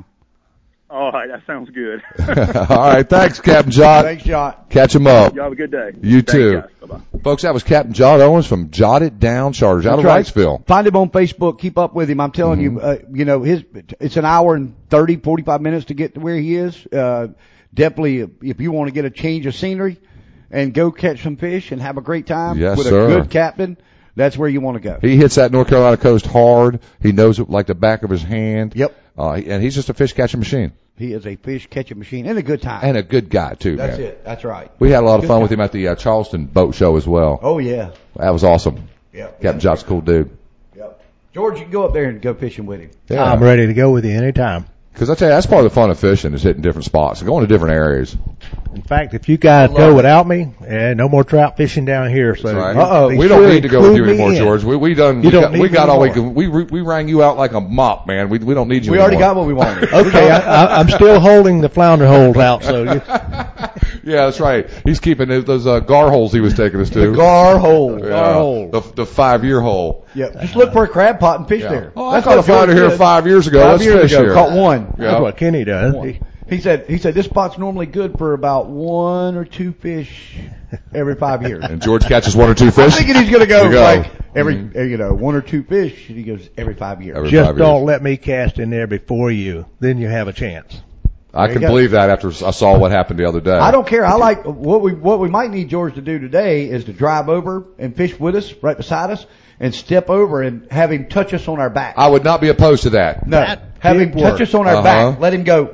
All right, that sounds good. All right. Thanks, Captain John. Thanks, John. Catch him up. Y'all have a good day. You Thanks, too. guys. Bye-bye. Folks, that was Captain John Owens from Jot It Down Charters out of That's right. Wrightsville. Find him on Facebook. Keep up with him. I'm telling Mm-hmm. you, uh, you know, his it's an hour and thirty, forty-five minutes to get to where he is. Uh, definitely, if you want to get a change of scenery and go catch some fish and have a great time Yes, with sir. a good captain, that's where you want to go. He hits that North Carolina coast hard. He knows it like the back of his hand. Yep. Uh, and he's just a fish catching machine. He is a fish catching machine and a good time. And a good guy, too, That's man. it. That's right. We had a lot of Good fun time. with him at the uh, Charleston boat show as well. Oh, yeah. That was awesome. Yep. Captain Jot's a cool dude. Yep. George, you can go up there and go fishing with him. Yeah. I'm ready to go with you anytime. Because I tell you, that's part of the fun of fishing is hitting different spots, going to different areas. In fact, if you guys go without me, eh, no more trout fishing down here. So Right. you- Uh-oh. be We sure don't to need to go with you include me anymore, in. George. We we done. You we don't got, need we me got all we anymore. can. We we rang you out like a mop, man. We we don't need you. We already anymore. got what we wanted. Okay, I, I, I'm still holding the flounder holes out. So you, Yeah, that's right. He's keeping those, those uh, gar holes he was taking us to. The gar hole. Yeah, Gar hole. The, the five year hole. Yep. Just look for a crab pot and fish Yeah. there. Oh, I caught a flounder here five years ago. Five Let's years fish ago, here. caught one. Yeah. that's what Kenny does. He, He said, he said this spot's normally good for about one or two fish every five years. And George catches one or two I'm fish. thinking he's going to go, You go. like every, Mhm. uh, you know, one or two fish. And he goes every five years. Every just five don't years. let me cast in there before you. Then you have a chance. I There can you go. believe that after I saw what happened the other day. I don't care. I like what we what we might need George to do today is to drive over and fish with us right beside us and step over and have him touch us on our back. I would not be opposed to that. No, That have him big touch work. us on our Uh-huh. back. Let him go.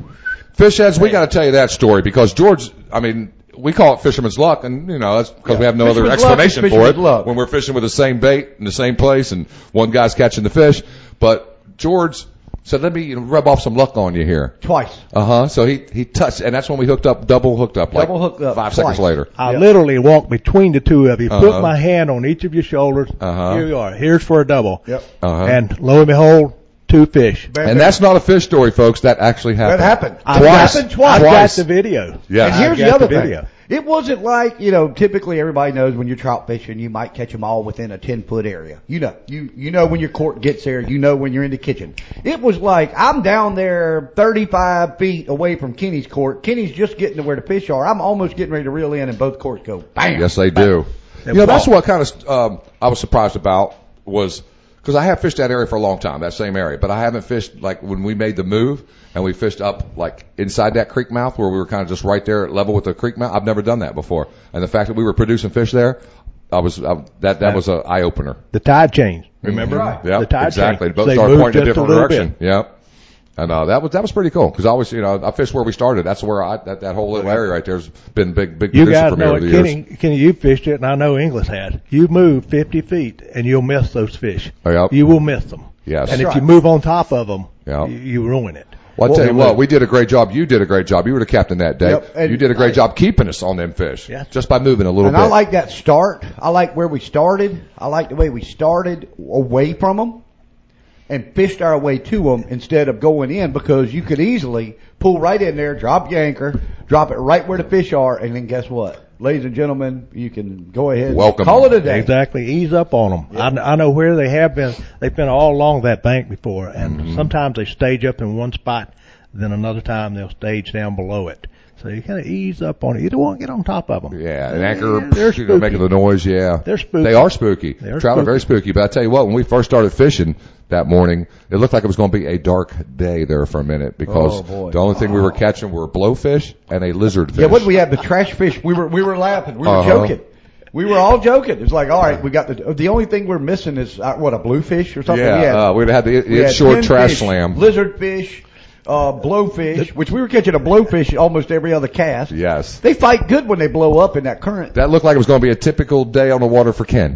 Fish heads, we got to tell you that story because George, I mean, we call it fisherman's luck, and you know that's because Yeah. we have no other Fisherman's luck is explanation for fisherman's it. luck. When we're fishing with the same bait in the same place, and one guy's catching the fish, but George said, "Let me rub off some luck on you here." Twice. Uh huh. So he he touched, and that's when we hooked up, double hooked up, like Double hooked up five twice. seconds later. I Yep. literally walked between the two of you, Uh-huh. put my hand on each of your shoulders. Uh-huh. Here you are. Here's for a double. Yep. Uh-huh. And lo and behold, two fish. Bam, And bam. that's not a fish story, folks. That actually happened. That happened. I've Twice. Happened twice. I've got Twice. the video. Yes. And here's I've the got other the thing. video. It wasn't like, you know, typically everybody knows when you're trout fishing, you might catch them all within a ten foot area. You know, you, you know when your court gets there, you know when you're in the kitchen. It was like, I'm down there thirty-five feet away from Kenny's court. Kenny's just getting to where the fish are. I'm almost getting ready to reel in and both courts go bam. Yes, they do. You know, that's what kind of um, I was surprised about was because I have fished that area for a long time, that same area, but I haven't fished like when we made the move and we fished up like inside that creek mouth where we were kind of just right there at level with the creek mouth. I've never done that before, and the fact that we were producing fish there, I was I, that that was an eye opener. The tide changed. Remember? Right. Yeah, The tide exactly. changed. The boat They started moved pointing in a just a different little direction. bit. Yep. And uh, that was that was pretty cool because I always, you know, I fished where we started. That's where I that, that whole little area right there's been big big You producer guys for me know over it. the years. Kenny, Kenny, you fished it, and I know Inglis has. You move fifty feet, and you'll miss those fish. Yep. You will miss them. Yes. And if right. you move on top of them, Yep. you, you ruin it. Well, I tell you Well, what, we did a great job. You did a great job. You were the captain that day. Yep, and you did a great I- job keeping us on them fish. Yeah. Just by moving a little And bit. I like that start. I like where we started. I like the way we started away from them and fished our way to them instead of going in because you could easily pull right in there, drop your anchor, drop it right where the fish are, and then guess what? Ladies and gentlemen, you can go ahead and Welcome. call it a day. Exactly. Ease up on them. Yeah. I, I know where they have been. They've been all along that bank before, and Mm-hmm. sometimes they stage up in one spot, then another time they'll stage down below it. So you kind of ease up on it. You don't want to get on top of them. Yeah, an anchor, They're you know, making the noise, yeah. They're spooky. They are spooky. They're Trout are spooky. very spooky. But I tell you what, when we first started fishing that morning, it looked like it was going to be a dark day there for a minute because Oh, boy. the only thing we were catching were blowfish and a lizard fish. Yeah, what did we have? The trash fish. We were we were laughing. We were Uh-huh. joking. We were all joking. It's like, all right, we got the the only thing we're missing is uh, what, a bluefish or something. Yeah, we had, uh, we'd had the we it had short tin trash fish, slam. lizard fish, uh, blowfish, which we were catching a blowfish almost every other cast. Yes. They fight good when they blow up in that current. That looked like it was going to be a typical day on the water for Ken.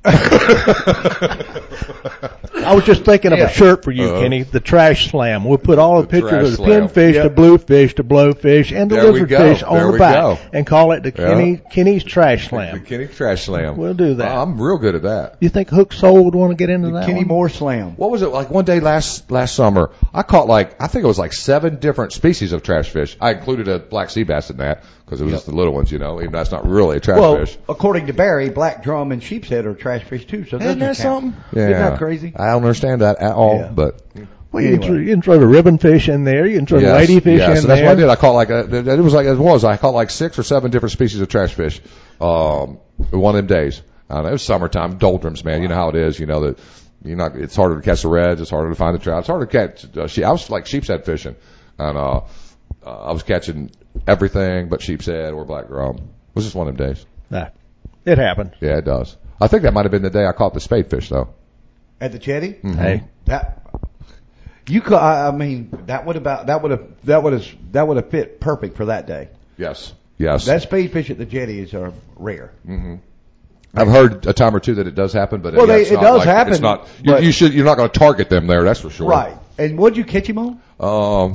I was just thinking of Yeah. a shirt for you, Uh-huh. Kenny. The Trash Slam. We'll put all the, The pictures Trash of the Slam. pinfish, Yep. the bluefish, the blowfish, and the There we go. lizardfish on There the we back, go. and call it the Yeah. Kenny Kenny's Trash The Slam. Kenny Trash Slam. We'll do that. I'm real good at that. You think Hook Soul would want to get into that Kenny one? Moore Slam. What was it like one day last last summer? I caught like I think it was like seven different species of trash fish. I included a black sea bass in that because it was just the little ones, you know. Even though that's not really a trash Well, fish. according to Barry, black drum and sheepshead are trash fish too. So Isn't those that count. something? Yeah. Isn't that crazy? I don't understand that at all. Yeah. But Well, you, can throw, Anyway. you can throw the ribbon fish in there. You can throw the yes, ladyfish yes. in So that's there. what I did. I caught like a, it was like it was. I caught like six or seven different species of trash fish. Um, one of them days. I don't know, it was summertime, doldrums, man. You know how it is. You know that you're not. It's harder to catch the reds. It's harder to find the trout. It's harder to catch. Uh, she, I was like sheepshead fishing, and uh, uh, I was catching everything but sheepshead or black drum. It was just one of them days. Nah, it happened. Yeah, it does. I think that might have been the day I caught the spade fish, though. At the jetty? Mhm. Hey, That you could. I I mean, that would about that would have that would have that would have fit perfect for that day. Yes. Yes. That spade fish at the jetties are rare. hmm I've heard a time or two that it does happen, but Well, yeah, they- it's it not does like, happen, It's not. You, but- you should. You're not going to target them there. That's for sure. Right. And what'd you catch him on? Um,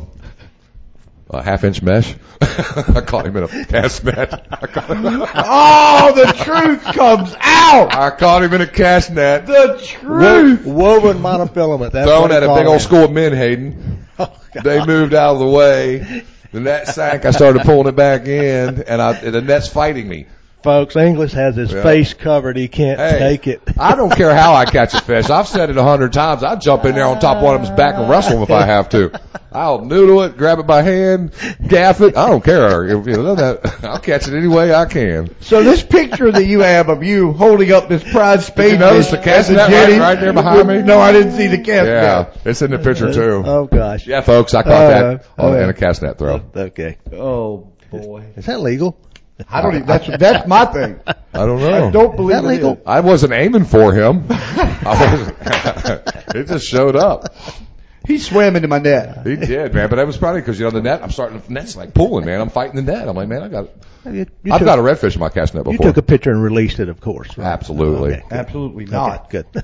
a half inch mesh. I caught him in a cast net. I caught him, Oh, the truth comes out. I caught him in a cast net. The truth. Wo- woven monofilament. That's Thrown what at they a call big it. old school of men, Hayden. Oh, God. They moved out of the way. The net sank. I started pulling it back in, and, I, and the net's fighting me. Folks, English has his Yeah. face covered. He can't Hey, take it. I don't care how I catch a fish. I've said it a hundred times. I'll jump in there on top of one of them's back and wrestle them if I have to. I'll noodle it, grab it by hand, gaff it. I don't care. If, you know, that, I'll catch it any way I can. So this picture that you have of you holding up this prize spade you notice fish the cast at net jetty- right- right there behind me? No, I didn't see the cast Yeah, net. it's in the picture too. Oh, gosh. Yeah, folks, I caught Uh, that on uh, in a cast net throw. Okay. Oh boy. Is that legal? I don't even, that's, that's my thing. I don't know. I don't believe Is that it legal? is. I wasn't aiming for him. I wasn't, it just showed up. He swam into my net. He did, man. But that was probably because, you know, the net, I'm starting, the net's like pulling, man. I'm fighting the net. I'm like, man, I got, You, you I've took, got a redfish in my cast net You before. took a picture and released it, of course. Right? Absolutely. Okay, good. Absolutely not. Okay, good.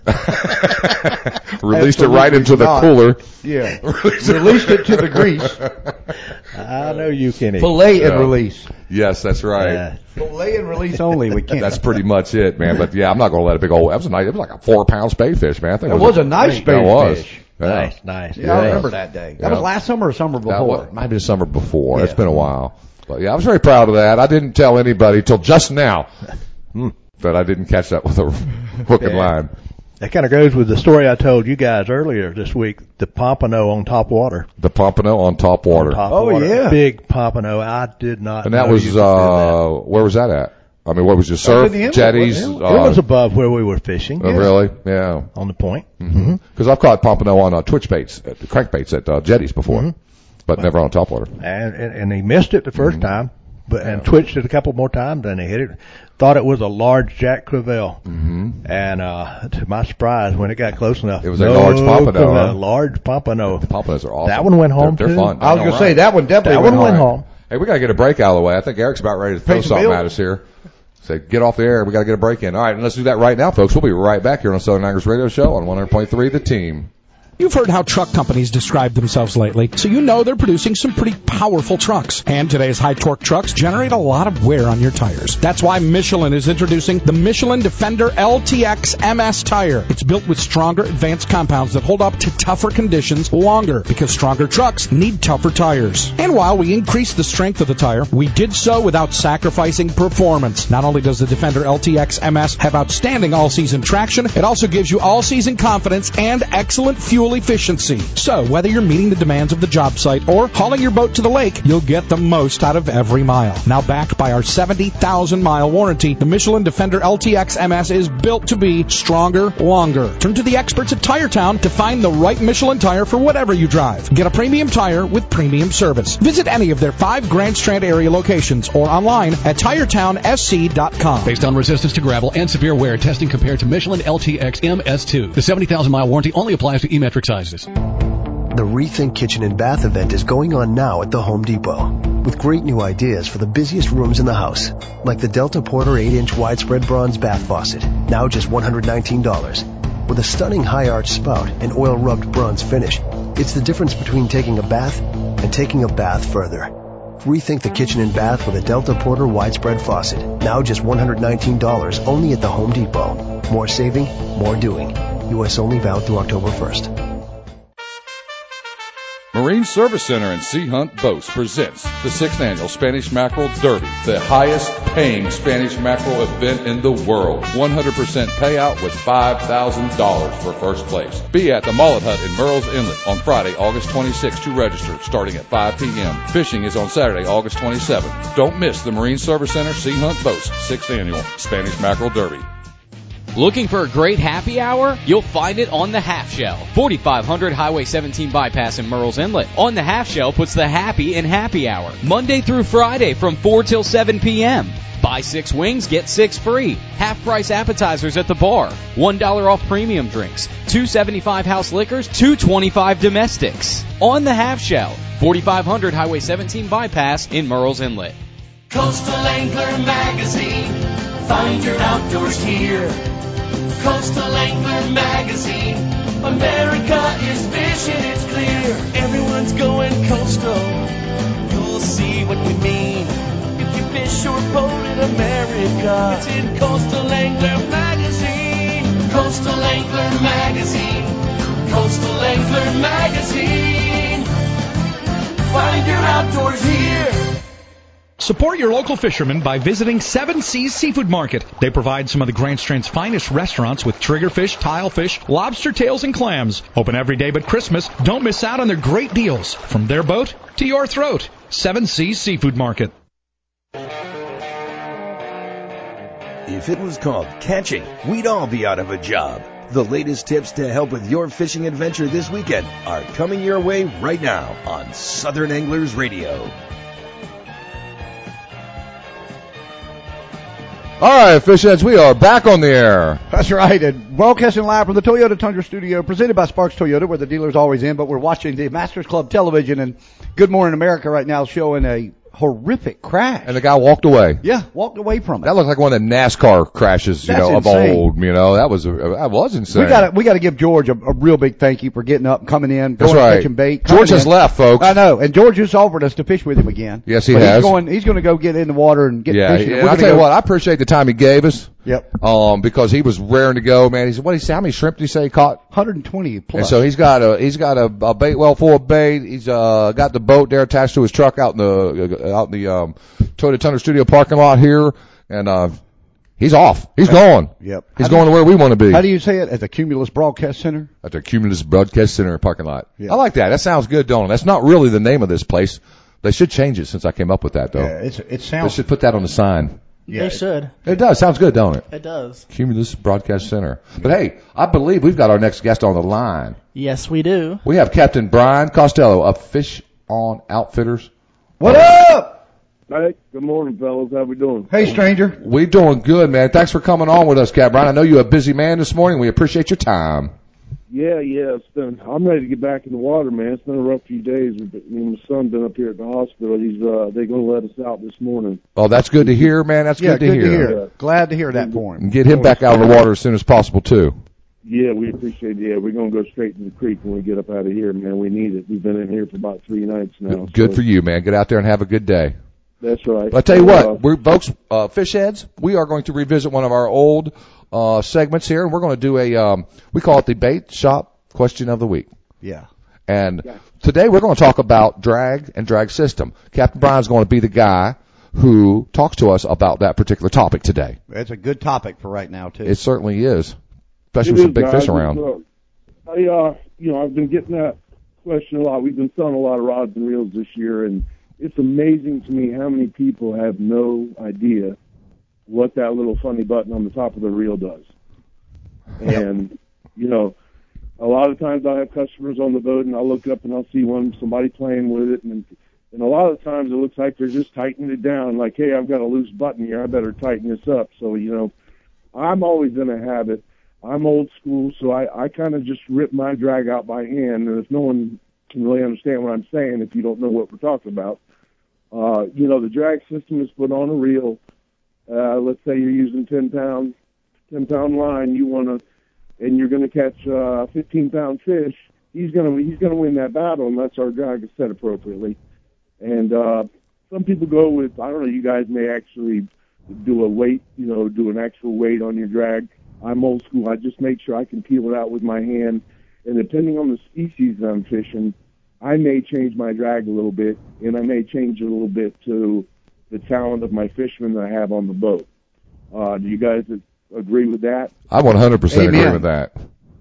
Released it right Absolutely into the not. cooler. Yeah. Released it to the grease. I know you, Kenny. Fillet and Yeah. release. Yes, that's right. Uh, Fillet and release only. We can't. That's pretty much it, man. But yeah, I'm not going to let a big old, that was a nice, it was like a four pound spade fish, man. I think It was a nice spade That was. fish. Yeah. Nice, nice. Yeah, I Yeah. remember that day. That Yeah. was last summer or summer That before. was, might have been summer before. Yeah. It's been a while. But yeah, I was very proud of that. I didn't tell anybody till just now that I didn't catch that with a hook and Yeah. line. That kind of goes with the story I told you guys earlier this week, the pompano on top water. The pompano on top water. On top Oh, water. yeah. Big pompano. I did not And that know was, you could do uh, where was that at? I mean, what was your was surf, in the inlet, jetties? wasn't that. It was above where we were fishing. Oh, really? Yeah. On the point. Mm-hmm. Because I've caught pompano on uh, twitch baits, uh, crankbaits at uh, jetties before, Mhm. but never on topwater. And, and and he missed it the 1st Mm-hmm. time, but and twitched it a couple more times, and he hit it. Thought it was a large Jack Crevalle, Mm-hmm. and uh, to my surprise, when it got close enough, It was a no large pompano, Crevalle, huh? large pompano. The pompanos are awesome. That one went home They're, they're too. fun. I was I going know, to say, right? that one definitely That went one went home. home. Hey, we got to get a break out of the way. I think Eric's about ready to throw Pay some something bills. at us here. Say, get off the air. We got to get a break in. All right, and let's do that right now, folks. We'll be right back here on Southern Anglers Radio Show on one hundred point three The Team. You've heard how truck companies describe themselves lately, so you know they're producing some pretty powerful trucks. And today's high-torque trucks generate a lot of wear on your tires. That's why Michelin is introducing the Michelin Defender L T X M S tire. It's built with stronger advanced compounds that hold up to tougher conditions longer, because stronger trucks need tougher tires. And while we increased the strength of the tire, we did so without sacrificing performance. Not only does the Defender L T X M S have outstanding all-season traction, it also gives you all-season confidence and excellent fuel efficiency. So, whether you're meeting the demands of the job site or hauling your boat to the lake, you'll get the most out of every mile. Now backed by our seventy thousand mile warranty, the Michelin Defender L T X M S is built to be stronger, longer. Turn to the experts at Tire Town to find the right Michelin tire for whatever you drive. Get a premium tire with premium service. Visit any of their five Grand Strand area locations or online at tire town s c dot com. Based on resistance to gravel and severe wear, testing compared to Michelin L T X M S two. The seventy thousand mile warranty only applies to E-metric sizes. The Rethink Kitchen and Bath event is going on now at the Home Depot, with great new ideas for the busiest rooms in the house, like the Delta Porter eight inch widespread bronze bath faucet. now just one hundred nineteen dollars. With a stunning high-arch spout and oil-rubbed bronze finish, it's the difference between taking a bath and taking a bath further. Rethink the kitchen and bath with a Delta Porter widespread faucet, now just one hundred nineteen dollars only at the Home Depot. More saving, more doing. U S only, valid through October first. Marine Service Center in Sea Hunt Boats presents the sixth Annual Spanish Mackerel Derby, the highest paying Spanish mackerel event in the world. one hundred percent payout with five thousand dollars for first place. Be at the Mullet Hut in Murrells Inlet on Friday, August twenty-sixth to register, starting at five p.m. Fishing is on Saturday, August twenty-seventh. Don't miss the Marine Service Center Sea Hunt Boats sixth Annual Spanish Mackerel Derby. Looking for a great happy hour? You'll find it on the Half Shell. forty-five hundred Highway seventeen bypass in Murrells Inlet. On the Half Shell puts the happy in happy hour. Monday through Friday from four till seven p.m. Buy six wings, get six free. Half price appetizers at the bar. one dollar off premium drinks. two seventy-five house liquors, two twenty-five domestics. On the Half Shell. forty-five hundred Highway seventeen bypass in Murrells Inlet. Coastal Angler Magazine. Find your outdoors here. Coastal Angler Magazine. America is fishing, it's clear. Everyone's going coastal. You'll see what we mean. If you fish your boat in America, it's in Coastal Angler Magazine. Coastal Angler Magazine. Coastal Angler Magazine. Find your outdoors here. Support your local fishermen by visiting Seven Seas Seafood Market. They provide some of the Grand Strand's finest restaurants with triggerfish, tilefish, lobster tails, and clams. Open every day but Christmas. Don't miss out on their great deals. From their boat to your throat. Seven Seas Seafood Market. If it was called catching, we'd all be out of a job. The latest tips to help with your fishing adventure this weekend are coming your way right now on Southern Anglers Radio. All right, fish heads, we are back on the air. That's right, and broadcasting live from the Toyota Tundra studio, presented by Sparks Toyota, where the dealer's always in, but we're watching the Masters Club television, and Good Morning America right now showing a horrific crash. And the guy walked away. Yeah, walked away from it. That looked like one of the NASCAR crashes, you That's know, insane. of old. You know, that was a, that was insane. We got to we got to give George a, a real big thank you for getting up, coming in, That's going right. catching bait. George coming has in. left, folks. I know, and George just offered us to fish with him again. Yes, he but has. He's going. He's going to go get in the water and get Yeah, fishing. yeah. We're I'll gonna tell you go- what, I appreciate the time he gave us. Yep. Um, because he was raring to go, man. He said, what did he say? How many shrimp did he say he caught? one hundred twenty plus. And so he's got a he's got a, a bait well full of bait. He's uh got the boat there attached to his truck out in the out in the um Toyota Tundra Studio parking lot here, and uh he's off. He's going. Yep. He's How do going you- to where we want to be. How do you say it? At the Cumulus Broadcast Center? At the Cumulus Broadcast Center parking lot. Yeah. I like that. That sounds good, don't it? That's not really the name of this place. They should change it since I came up with that, though. Yeah, it's it They sounds. should put that on the sign. Yeah, They should. It does. Sounds good, don't it? It does. Cumulus Broadcast Center. But hey, I believe we've got our next guest on the line. Yes, we do. We have Captain Brian Costello of Fish On Outfitters. What up? Hey, good morning, fellas. How we doing? Hey, stranger. We doing good, man. Thanks for coming on with us, Cap Brian. I know you're a busy man this morning. We appreciate your time. Yeah, yeah. It's been. I'm ready to get back in the water, man. It's been a rough few days. Me and my son been up here at the hospital. He's uh, they're gonna let us out this morning. Oh, that's good to hear, man. That's Yeah, good to hear. Yeah. Glad to hear that for him. And get him back out of the water as soon as possible, too. Yeah, we appreciate it. Yeah, we're gonna go straight to the creek when we get up out of here, man. We need it. We've been in here for about three nights now. Good so for you, man. Get out there and have a good day. That's right. But I tell you Uh, what, we're folks, uh, fish heads. We are going to revisit one of our old uh, segments here, and we're going to do a um, we call it the bait shop question of the week. Yeah. And today we're going to talk about drag and drag system. Captain Brian's going to be the guy who talks to us about that particular topic today. It's a good topic for right now, too. It certainly is, especially It with some is, big guys. fish It's, around. uh, I, uh, you know, I've been getting that question a lot. We've been selling a lot of rods and reels this year, and it's amazing to me how many people have no idea what that little funny button on the top of the reel does. And, you know, a lot of times I have customers on the boat, and I'll look up and I'll see one, somebody playing with it, and and a lot of times it looks like they're just tightening it down, like, hey, I've got a loose button here, I better tighten this up. So, you know, I'm always in a habit. I'm old school, so I, I kind of just rip my drag out by hand, and if no one can really understand what I'm saying, if you don't know what we're talking about, uh, you know, the drag system is put on a reel. Uh, let's say you're using ten pound ten pound line, you want to, and you're going to catch a fifteen pound fish, he's going to he's going to win that battle unless our drag is set appropriately. And uh, some people go with, I don't know, you guys may actually do a weight, you know, do an actual weight on your drag. I'm old school. I just make sure I can peel it out with my hand. And depending on the species that I'm fishing, I may change my drag a little bit, and I may change it a little bit to the talent of my fishermen that I have on the boat. Uh, do you guys agree with that? I one hundred percent Amen. agree with that.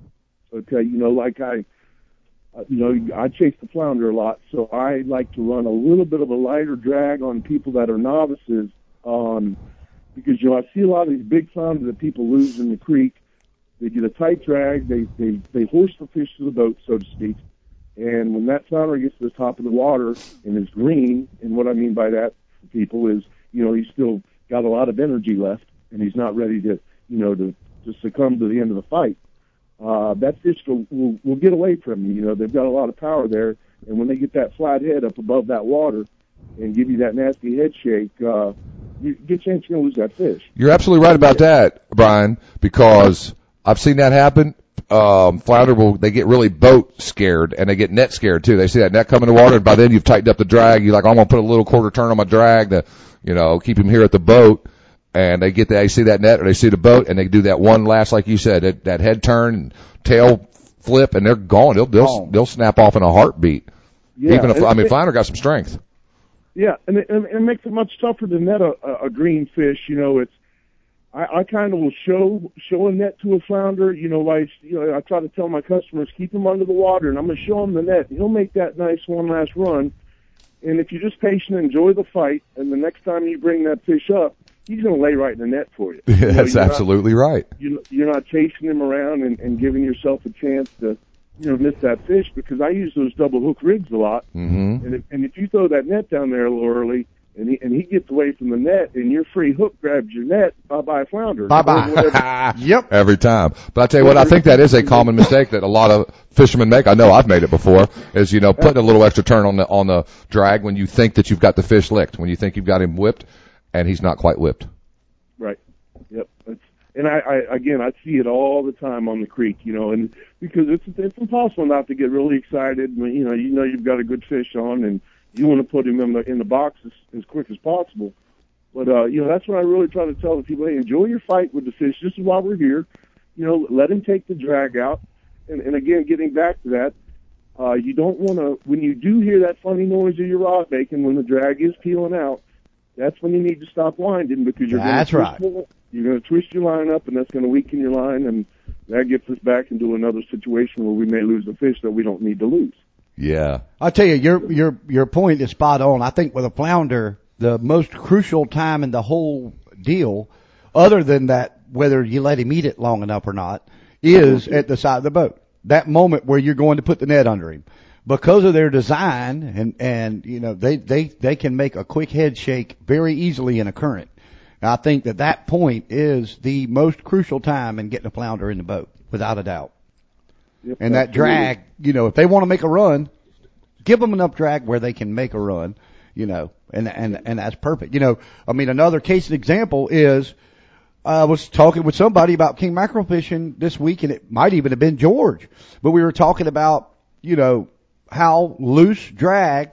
Okay, you know, like I, uh, you know, I chase the flounder a lot, so I like to run a little bit of a lighter drag on people that are novices on, because, you know, I see a lot of these big flounder that people lose in the creek. They get a tight drag, they, they, they horse the fish to the boat, so to speak. And when that flounder gets to the top of the water and is green, and what I mean by that for people is, you know, he's still got a lot of energy left, and he's not ready to, you know, to, to succumb to the end of the fight. Uh, that fish will, will, will get away from you. You know, they've got a lot of power there, and when they get that flat head up above that water and give you that nasty head shake, uh, you get a chance you're going to lose that fish. You're absolutely right about that, Brian, because I've seen that happen. Um, flounder will, they get really boat scared, and they get net scared too. They see that net come in the water, and by then you've tightened up the drag. You're like, I'm going to put a little quarter turn on my drag to, you know, keep him here at the boat. And they get that, they see that net, or they see the boat, and they do that one last, like you said, that, that head turn and tail flip, and they're gone. They'll, they'll, Gone. they'll snap off in a heartbeat. Yeah, Even if, and I mean, it- flounder got some strength. Yeah, and it, and it makes it much tougher to net a, a, a green fish. You know, it's I, I kind of will show show a net to a flounder. You know, like you know, I try to tell my customers keep him under the water, and I'm going to show him the net. He'll make that nice one last run, and if you're just patient, enjoy the fight, and the next time you bring that fish up, he's going to lay right in the net for you. You know, That's you're not- absolutely right. You're, you're not chasing him around and, and giving yourself a chance to, you know, miss that fish, because I use those double hook rigs a lot. Mm-hmm. And if, and if you throw that net down there a little early, and he and he gets away from the net, and your free hook grabs your net, bye bye flounder. Bye-bye. Yep. Every time. But I tell you what, I think that is a common mistake that a lot of fishermen make. I know I've made it before, is, you know, putting a little extra turn on the, on the drag when you think that you've got the fish licked, when you think you've got him whipped, and he's not quite whipped. Right. Yep. It's, and I, I again, I see it all the time on the creek, you know, and because it's it's impossible not to get really excited when, you know, you know you've got a good fish on, and you want to put him in the in the box as, as quick as possible. But uh, you know, that's what I really try to tell the people: hey, enjoy your fight with the fish. This is why we're here. You know, let him take the drag out. And, and again, getting back to that, uh, you don't want to, when you do hear that funny noise of your rod making when the drag is peeling out, that's when you need to stop winding, because you're That's gonna right. twist, you're going to twist your line up, and that's going to weaken your line, and that gets us back into another situation where we may lose a fish that we don't need to lose. Yeah. I'll tell you, your your your point is spot on. I think with a flounder, the most crucial time in the whole deal, other than that, whether you let him eat it long enough or not, is at the side of the boat. That moment where you're going to put the net under him. Because of their design, and, and you know, they, they, they can make a quick head shake very easily in a current. I think that that point is the most crucial time in getting a flounder in the boat, without a doubt. Yep, And that absolutely. drag, you know, if they want to make a run, give them enough drag where they can make a run, you know, and, and, and that's perfect. You know, I mean, another case example is, I was talking with somebody about king mackerel fishing this week, and it might even have been George, but we were talking about, you know, how loose drag,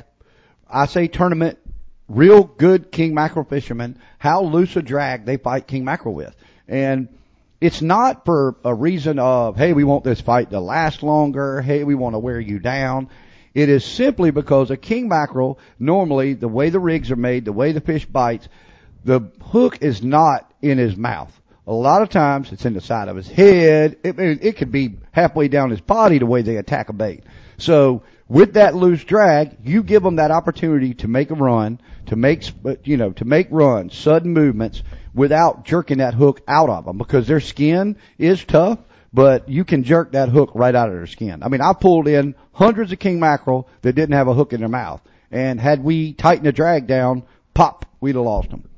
I say tournament, real good king mackerel fishermen, how loose a drag they fight king mackerel with. And it's not for a reason of, hey, we want this fight to last longer, hey, we want to wear you down. It is simply because a king mackerel, normally the way the rigs are made, the way the fish bites, the hook is not in his mouth. A lot of times it's in the side of his head. It, it could be halfway down his body the way they attack a bait. So with that loose drag, you give them that opportunity to make a run, to make, you know, to make runs, sudden movements without jerking that hook out of them, because their skin is tough, but you can jerk that hook right out of their skin. I mean, I pulled in hundreds of king mackerel that didn't have a hook in their mouth. And had we tightened the drag down, pop, we'd have lost them.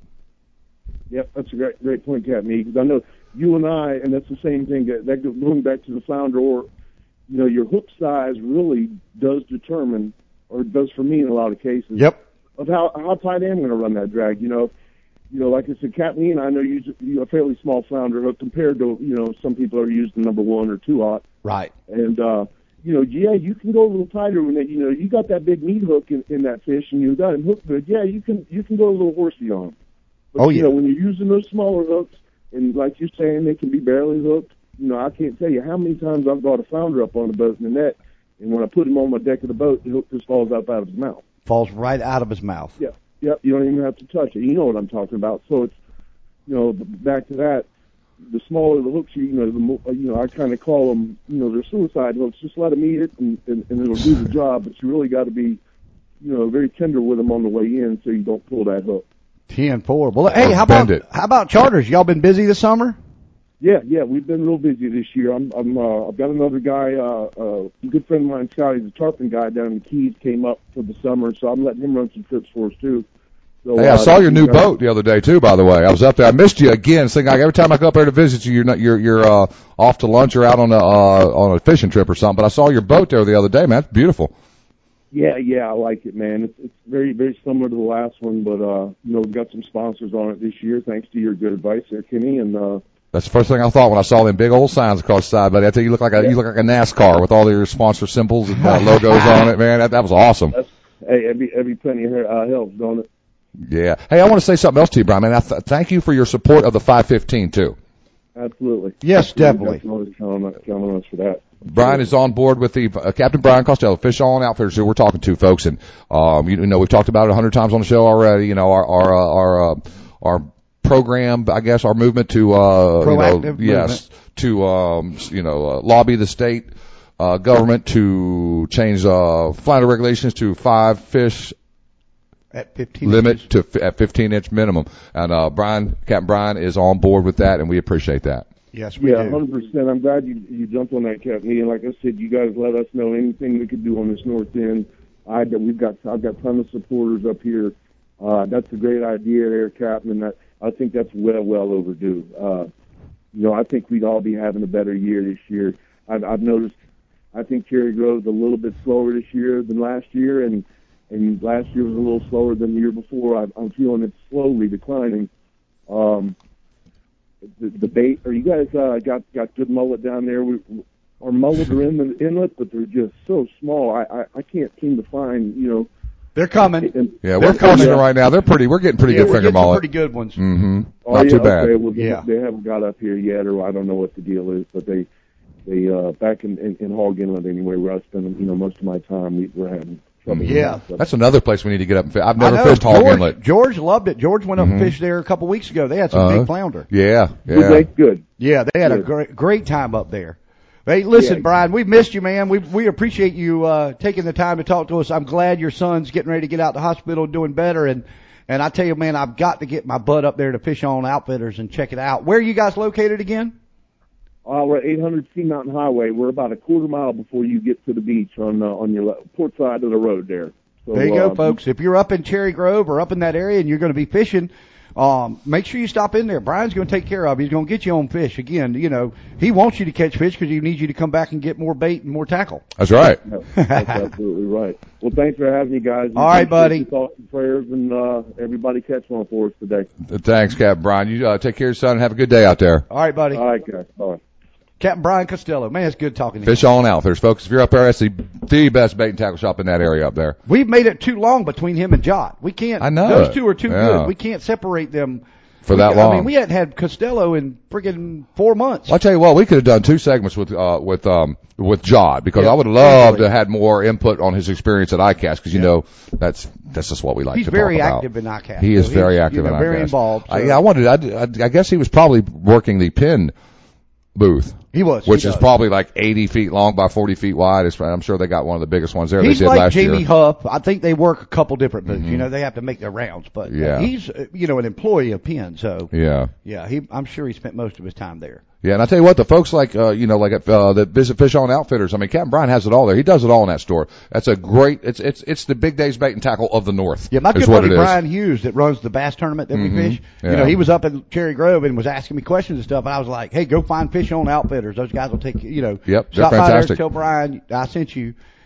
Yep, that's a great great point, Captain E, because I know you and I, and that's the same thing, that, that goes- going back to the flounder, or, you know, your hook size really does determine, or does for me in a lot of cases, Yep. of how, how tight I am going to run that drag. You know, you know, like I said, Captain E and I know use you know, a fairly small flounder hook compared to, you know, some people are using number one or two aught. Right. And, uh, you know, yeah, you can go a little tighter when it, you know, you got that big meat hook in, in that fish and you got him hooked good. Yeah, you can, you can go a little horsey on him. But, Oh, you yeah. know, when you're using those smaller hooks, and like you're saying, they can be barely hooked, you know, I can't tell you how many times I've got a flounder up on the boat in the net, and when I put him on my deck of the boat, the hook just falls up out of his mouth. Falls right out of his mouth. Yeah, yep, you don't even have to touch it. You know what I'm talking about. So it's, you know, back to that, the smaller the hooks, you know, the more, you know, I kind of call them, you know, they're suicide hooks. Just let them eat it, and, and, and it'll do the job. But you really got to be, you know, very tender with them on the way in, so you don't pull that hook. ten four. Well, hey, how about how about charters? Y'all been busy this summer? Yeah, yeah, we've been real busy this year. I'm, I'm, uh, I've got another guy, uh, uh, a good friend of mine, Scotty, the tarpon guy down in the Keys, came up for the summer, so I'm letting him run some trips for us too. So, Hey, I uh, saw your new uh, boat the other day too. By the way, I was up there. I missed you again. Seeing like every time I go up there to visit you, you're not, you're you're uh, off to lunch or out on a uh, on a fishing trip or something. But I saw your boat there the other day, man. It's beautiful. Yeah, yeah, I like it, man. It's, it's very, very similar to the last one, but uh, you know, we've got some sponsors on it this year, thanks to your good advice there, Kenny. And uh, That's the first thing I thought when I saw them big old signs across the side. But I tell you, you look like a you look like a NASCAR with all your sponsor symbols and uh, logos on it, man. That that was awesome. that's, hey, every every penny uh, helps, don't it? Yeah. Hey, I want to say something else to you, Brian. Man, I th- thank you for your support of the five fifteen too. Absolutely. Yes, definitely. Definitely counting on- counting on us for that. Brian is on board with the uh, Captain Brian Costello, Fish On Outfitters, who we're talking to, folks, and um, you know we've talked about it a hundred times on the show already. You know our our uh, our uh, our program, I guess, our movement to uh, Proactive you know, yes, to um, you know uh, lobby the state uh, government to change uh, flounder regulations to five fish at fifteen limit inches. to at fifteen inch minimum, and uh, Brian Captain Brian is on board with that, and we appreciate that. Yes, we Yeah, do. one hundred percent. I'm glad you you jumped on that, Captain. And like I said, you guys let us know anything we could do on this north end. I we've got I've got tons of supporters up here. Uh, that's a great idea there, Captain. And that, I think that's well well overdue. Uh, you know, I think we'd all be having a better year this year. I've, I've noticed. I think Cherry Grove's a little bit slower this year than last year, and and last year was a little slower than the year before. I, I'm feeling it's slowly declining. Um, The, the bait, or you guys uh, got got good mullet down there. We, our mullet are in the inlet, but they're just so small. I, I I can't seem to find. You know, they're coming. And, Yeah, we're catching them right now. They're pretty. We're getting pretty Yeah, good we're finger getting some mullet. pretty good ones. Mm-hmm. Oh, Not yeah, too bad. Okay, well, they, Yeah. they haven't got up here yet, or I don't know what the deal is. But they they uh, back in, in in Hog Inlet anyway, where I spend you know most of my time. We, we're having trouble. Yeah. with that. That's another place we need to get up and fish. I've I never know, fished Hog George, Inlet. George loved it. George went up Mhm. and fished there a couple weeks ago. They had some Uh-huh. big flounder. Yeah, Good, yeah. they? Good. Yeah, they had a Good. great great time up there. Hey, listen, Yeah. Brian, we've missed you, man. We we appreciate you uh taking the time to talk to us. I'm glad your son's getting ready to get out the hospital, doing better, and and I tell you, man, I've got to get my butt up there to Fish On Outfitters and check it out. Where are you guys located again? Uh, we're at eight hundred Sea Mountain Highway. We're about a quarter mile before you get to the beach on uh, on your le- port side of the road there. So, There you go, uh, folks. If you're up in Cherry Grove or up in that area and you're going to be fishing, um, make sure you stop in there. Brian's going to take care of you. He's going to get you on fish. Again, you know, he wants you to catch fish because he needs you to come back and get more bait and more tackle. That's right. No, that's absolutely right. Well, thanks for having me, guys. All right, buddy. Your thoughts and prayers, and uh, everybody catch one for us today. Thanks, Captain Brian. You uh, take care of your son and have a good day out there. All right, buddy. All right, guys. Bye. Captain Brian Costello. Man, it's good talking to Fish you. On Outfitters, folks. If you're up there, that's the, the best bait and tackle shop in that area up there. We've made it too long between him and Jot. We can't. I know Those it. two are too Yeah. good. We can't separate them For we, that I long. mean, we hadn't had Costello in friggin' four months. Well, I'll tell you what, we could have done two segments with uh, with um with Jod because Yeah, I would have loved definitely. to have had more input on his experience at I C A S because you know that's that's just what we like He's to very talk about. active in I C A S, He is so very he's, active you know, in very I C A S. involved, I, so- yeah, I wanted. I, I, I guess he was probably working the pin booth. He was, which he is does. probably like eighty feet long by forty feet wide. It's, I'm sure they got one of the biggest ones there. He's they did like last Jamie year. Huff. I think they work a couple different booths. Mhm. You know, they have to make their rounds, but uh, Yeah. he's uh, you know an employee of Penn, so Yeah. yeah. He, I'm sure he spent most of his time there. Yeah, and I tell you what, the folks like, uh, you know, like at, uh, that visit Fish On Outfitters, I mean, Captain Brian has it all there. He does it all in that store. That's a great, it's, it's, it's the Big Days Bait and Tackle of the North. Yeah, my is good what buddy it is. Brian Hughes that runs the bass tournament that Mhm. we fish, Yeah. you know, he was up in Cherry Grove and was asking me questions and stuff, and I was like, hey, go find Fish On Outfitters. Those guys will take you, you know, Yep, they're stop by there, fantastic. tell Brian I sent you,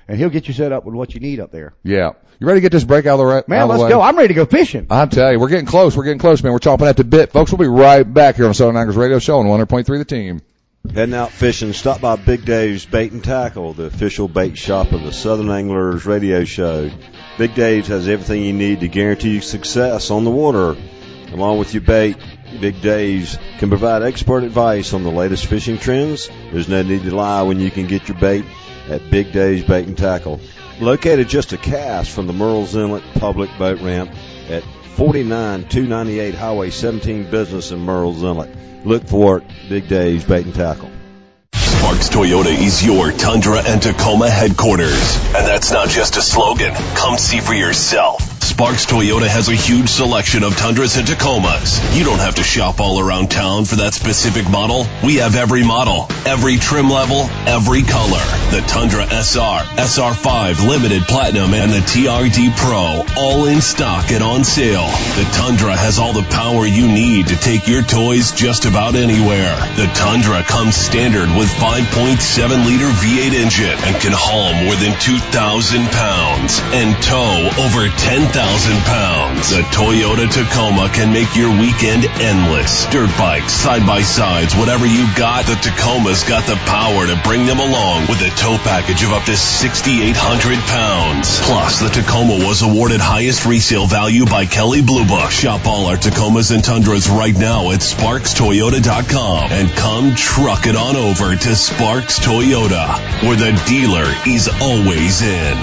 and he'll get you set up with what you need up there. Yeah. You ready to get this break out of the, ra- Man, out of the let's way? go. I'm ready to go fishing. I'm telling you, we're getting close. We're getting close, man. We're chomping at the bit. Folks, we'll be right back here on Southern Anglers Radio Show on one hundred point three The Team. Heading out fishing, stop by Big Dave's Bait and Tackle, the official bait shop of the Southern Anglers Radio Show. Big Dave's has everything you need to guarantee success on the water. Along with your bait, Big Dave's can provide expert advice on the latest fishing trends. There's no need to lie when you can get your bait at Big Dave's Bait and Tackle. Located just a cast from the Murrells Inlet Public Boat Ramp at forty-nine two ninety-eight Highway seventeen Business in Murrells Inlet. Look for it, Big Dave's Bait and Tackle. Sparks Toyota is your Tundra and Tacoma headquarters. And that's not just a slogan. Come see for yourself. Sparks Toyota has a huge selection of Tundras and Tacomas. You don't have to shop all around town for that specific model. We have every model, every trim level, every color. The Tundra S R, S R five Limited Platinum, and the T R D Pro, all in stock and on sale. The Tundra has all the power you need to take your toys just about anywhere. The Tundra comes standard with five point seven liter V eight engine and can haul more than two thousand pounds and tow over ten thousand pounds. The Toyota Tacoma can make your weekend endless. Dirt bikes, side-by-sides, whatever you got, the Tacoma's got the power to bring them along with a tow package of up to sixty-eight hundred pounds. Plus, the Tacoma was awarded highest resale value by Kelley Blue Book. Shop all our Tacomas and Tundras right now at sparks toyota dot com and come truck it on over to Sparks Toyota, where the dealer is always in.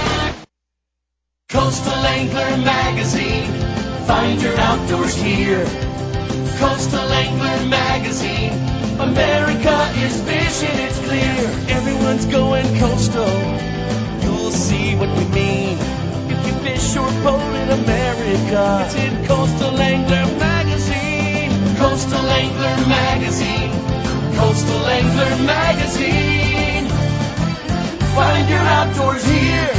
Coastal Angler Magazine, find your outdoors here. Coastal Angler Magazine, America is fishing, it's clear. Everyone's going coastal, you'll see what we mean. If you fish or boat in America, it's in Coastal Angler Magazine. Coastal Angler Magazine, Coastal Angler Magazine, find your outdoors here.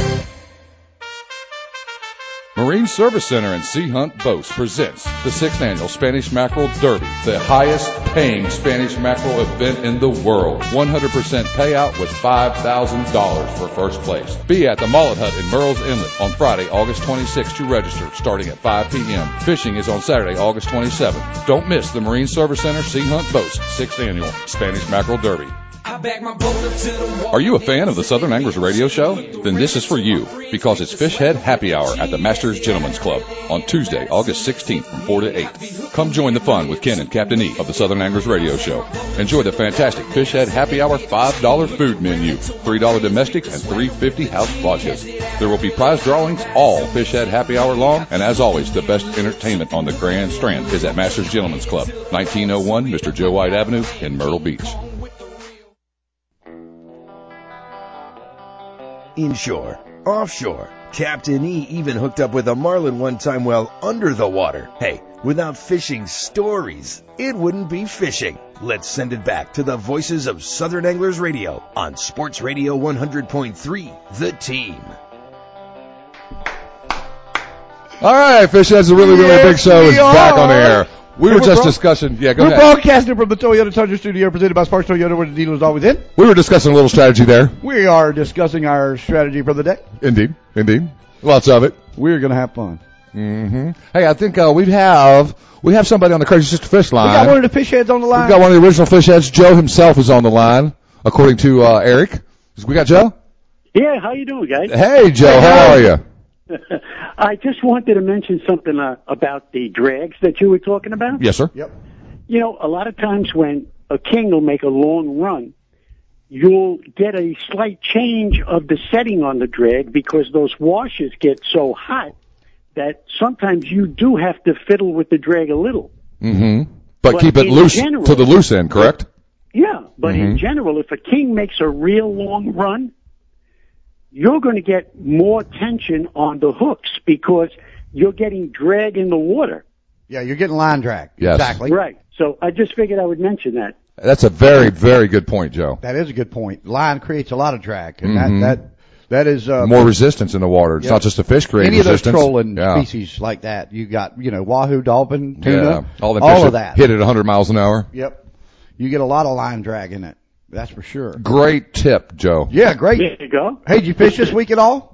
Marine Service Center and Sea Hunt Boats presents the sixth annual Spanish Mackerel Derby, the highest paying Spanish mackerel event in the world. one hundred percent payout with five thousand dollars for first place. Be at the Mullet Hut in Murrells Inlet on Friday, August twenty-sixth to register, starting at five p.m. Fishing is on Saturday, August twenty-seventh. Don't miss the Marine Service Center Sea Hunt Boats sixth annual Spanish Mackerel Derby. Are you a fan of the Southern Anglers Radio Show? Then this is for you, because it's Fish Head Happy Hour at the Masters Gentlemen's Club on Tuesday, August sixteenth from four to eight. Come join the fun with Ken and Captain E of the Southern Anglers Radio Show. Enjoy the fantastic Fish Head Happy Hour five dollar food menu, three dollar domestics, and three dollars and fifty cents house watches. There will be prize drawings all Fish Head Happy Hour long, and as always, the best entertainment on the Grand Strand is at Masters Gentlemen's Club, nineteen oh one Mister Joe White Avenue in Myrtle Beach. Inshore, offshore, Captain E even hooked up with a marlin one time while under the water. Hey, without fishing stories, it wouldn't be fishing. Let's send it back to the voices of Southern Anglers Radio on Sports Radio one hundred point three, The Team. All right, Fish Head's a really, really Yes, big show. we It's back are. on air. We And were we're just bro- discussing. Yeah, go We're ahead. broadcasting from the Toyota Tundra Studio presented by Sparks Toyota, where the dealer is always in. We were discussing a little strategy there. We are discussing our strategy for the day. Indeed, indeed, lots of it. We're going to have fun. Mm-hmm. Hey, I think uh, we have we have somebody on the Crazy Sister Fish line. We got one of the fish heads on the line. We've got one of the original fish heads. Joe himself is on the line, according to uh, Eric. We got Joe? Yeah, how you doing, guys? Hey, Joe, how are you? I just wanted to mention something uh, about the drags that you were talking about. Yes, sir. Yep. You know, a lot of times when a king will make a long run, you'll get a slight change of the setting on the drag because those washers get so hot that sometimes you do have to fiddle with the drag a little. Mm-hmm. But, But keep it in loose general- to the loose end, correct? Yeah, but Mhm. in general, if a king makes a real long run, you're going to get more tension on the hooks because you're getting drag in the water. Yeah, you're getting line drag. Yes. Exactly. Right. So I just figured I would mention that. That's a very, very good point, Joe. That is a good point. Line creates a lot of drag, and Mhm. that that that is uh, More resistance in the water. It's yeah. not just the fish creating Any of those resistance. trolling Yeah. species like that, you got you know wahoo, dolphin, tuna, Yeah. All, the all fish of that. hit at one hundred miles an hour. Yep. You get a lot of line drag in it. That's for sure. Great tip, Joe. Yeah, great. There you go. Hey, did you fish this week at all?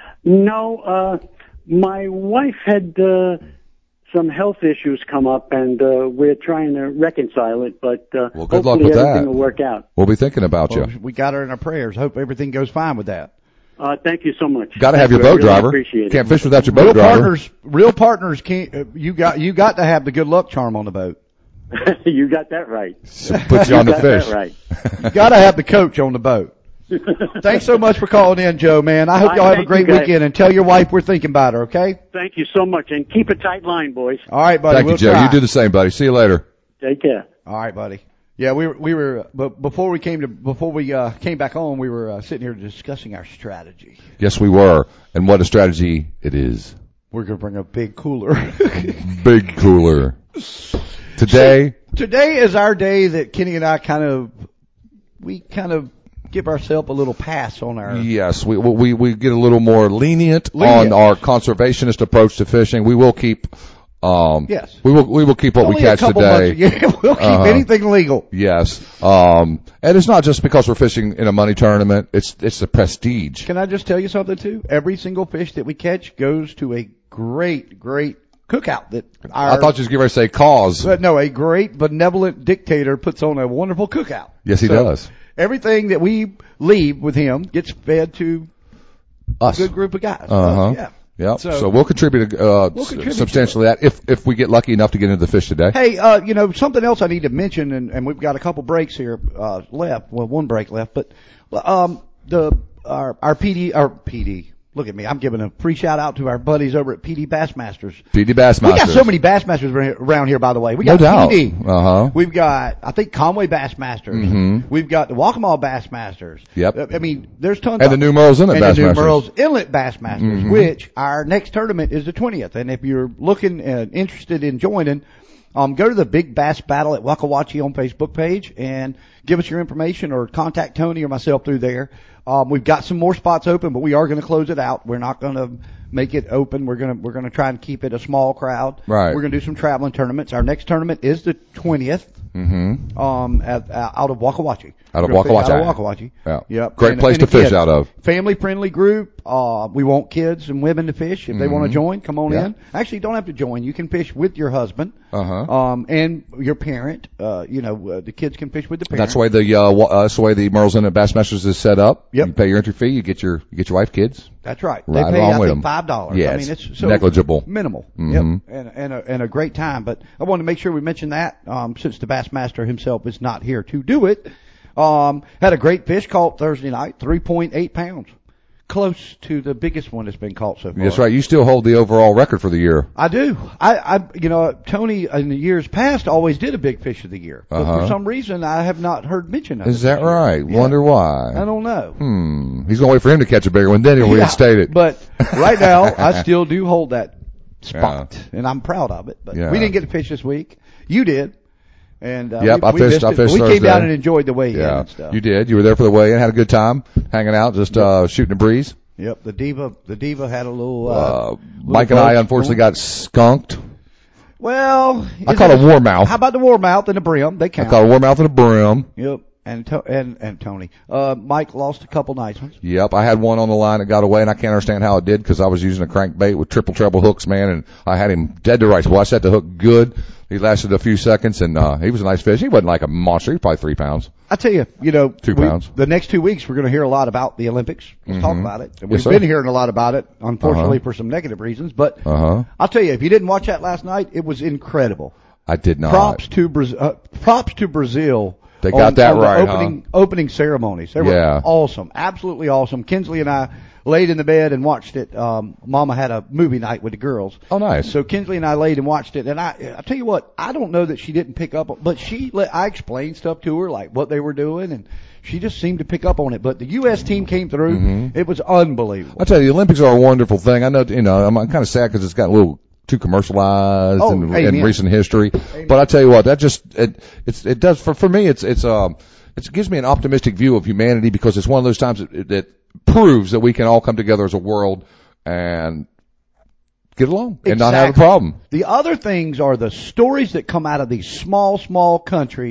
No, uh, my wife had uh, some health issues come up, and uh, we're trying to reconcile it, but uh, Well, good hopefully luck with everything that. will work out. We'll be thinking about Well, you. we got her in our prayers. Hope everything goes fine with that. Uh, thank you so much. Got to have Thank your you. I boat really driver. appreciate it. Can't fish without your Real boat driver. partners, real partners can't. Uh, you got you got to have the good luck charm on the boat. You got that right. Puts you on the got fish. That right. You got to have the coach on the boat. Thanks so much for calling in, Joe, man. I hope I y'all have a thank great you, guys. weekend, and tell your wife we're thinking about her, okay? Thank you so much, and keep a tight line, boys. All right, buddy. Thank we'll you, Joe. try. You do the same, buddy. See you later. Take care. All right, buddy. Yeah, we were, we were, but before we came to, before we, uh, came back on, we were, uh, sitting here discussing our strategy. Yes, we were. And what a strategy it is. We're going to bring a big cooler. Big cooler. Today. So, today is our day that Kenny and I kind of, we kind of give ourselves a little pass on our. Yes, we, we, we get a little more lenient, Lenient. on our conservationist approach to fishing. We will keep, um, Yes. we will, we will keep what Only we catch a couple today. months, yeah, we'll keep Uh-huh. anything legal. Yes. Um, and it's not just because we're fishing in a money tournament. It's, it's the prestige. Can I just tell you something too? Every single fish that we catch goes to a great, great cookout that our, I thought you was going to say cause. but no, a great benevolent dictator puts on a wonderful cookout. Yes, he So, does. Everything that we leave with him gets fed to Us. a good group of guys. Uh-huh. Yeah. Yep. So- So, we'll contribute, uh, We'll contribute substantially that if, if we get lucky enough to get into the fish today. Hey, uh, you know, something else I need to mention, and, and we've got a couple breaks here, uh, left. Well, one break left, but, um, the, our, our P D, our P D, look at me, I'm giving a free shout out to our buddies over at P D Bassmasters. P D Bassmasters. We got so many Bassmasters ar- around here, by the way. We No got doubt. P D. Uh-huh. We've got, I think, Conway Bassmasters. Mhm. We've got the Waccamaw Bassmasters. Yep. Uh, I mean, there's tons And of the New Merle's Inlet and the New Bassmasters. Merle's Inlet Bassmasters, Mhm. which our next tournament is the twentieth. And if you're looking and interested in joining, um, go to the Big Bass Battle at Waka Wachi on Facebook page and give us your information or contact Tony or myself through there. Um, we've got some more spots open, but we are going to close it out. We're not going to make it open. We're going to, we're going to try and keep it a small crowd. Right. We're going to do some traveling tournaments. Our next tournament is the twentieth, Mm-hmm. um, at, uh, out of Waka Wachi. Out of We're gonna Waka fish Wachi. Out of Waka Wachi. Yeah. Yep. Great And- place and to fish again, out of. Family friendly group. Uh, we want kids and women to fish. If they want to Mhm. join, come on Yeah. in. Actually, you don't have to join. You can fish with your husband, Uh-huh. um, and your parent. Uh, you know, uh, the kids can fish with the parent. That's the way the, uh, wa- uh, that's the way the Merle's Inlet Bassmasters is set up. Yep. You pay your entry fee, you get your, you get your wife, kids. That's right. Right they pay, along I with think, them. five dollars. Yeah, I mean, it's it's so negligible. minimal. Mhm. Yep. And, and, a, and a great time. But I wanted to make sure we mentioned that, um, since the Bassmaster himself is not here to do it. Um, had a great fish caught Thursday night, three point eight pounds. Close to the biggest one that's been caught so far. That's right. You still hold the overall record for the year. I do. I, I, you know, Tony in the years past always did a big fish of the year, but Uh-huh. for some reason I have not heard mention of it. Is that right? Yeah. Wonder why. I don't know. Hmm. He's gonna wait for him to catch a bigger one, then he'll Yeah, reinstate it. But right now I still do hold that spot, and I'm proud of it. But Yeah. we didn't get to fish this week. You did. And uh, Yep, we, I we fished. missed I it. fished We Thursday. came down and enjoyed the weigh-in Yeah, and stuff. you did. You were there for the weigh-in, had a good time, hanging out, just uh shooting a breeze. Yep, the diva, the diva had a little. Uh, Uh, little Mike and I buzz unfortunately going. got skunked. Well, I is caught it- a warmouth. How about the warmouth and the brim? They I count. caught a warmouth and a brim. Yep, and to, and and Tony. Uh, Mike lost a couple nice ones. Yep, I had one on the line that got away, and I can't understand how it did because I was using a crankbait with triple treble hooks, man, and I had him dead to rights. Well, I set the hook good. He lasted a few seconds, and uh he was a nice fish. He wasn't like a monster. He was probably three pounds. I tell you, you know, Two we- pounds. The next two weeks, we're going to hear a lot about the Olympics. Let's talk Mhm. about it. And Yes, we've sir. been hearing a lot about it, unfortunately, Uh-huh. for some negative reasons. But Uh-huh. I'll tell you, if you didn't watch that last night, it was incredible. I did not. Props to Brazil. Uh, props to Brazil. They got on, that on right, the opening huh? opening ceremonies. They were Yeah. awesome, absolutely awesome. Kinsley and I laid in the bed and watched it. Um, Mama had a movie night with the girls. Oh, nice. So Kinsley and I laid and watched it, and I, I tell you what, I don't know that she didn't pick up, but she, let, I explained stuff to her, like what they were doing, and she just seemed to pick up on it. But the U S team came through; Mhm. it was unbelievable. I tell you, the Olympics are a wonderful thing. I know, you know, I'm, I'm kind of sad because it's got a little too commercialized Oh, in, in amen. recent history. But I tell you what, that just it it's it does for for me. It's it's um it gives me an optimistic view of humanity because it's one of those times that, that proves that we can all come together as a world and get along and not have a Exactly. problem. The other things are the stories that come out of these small, small countries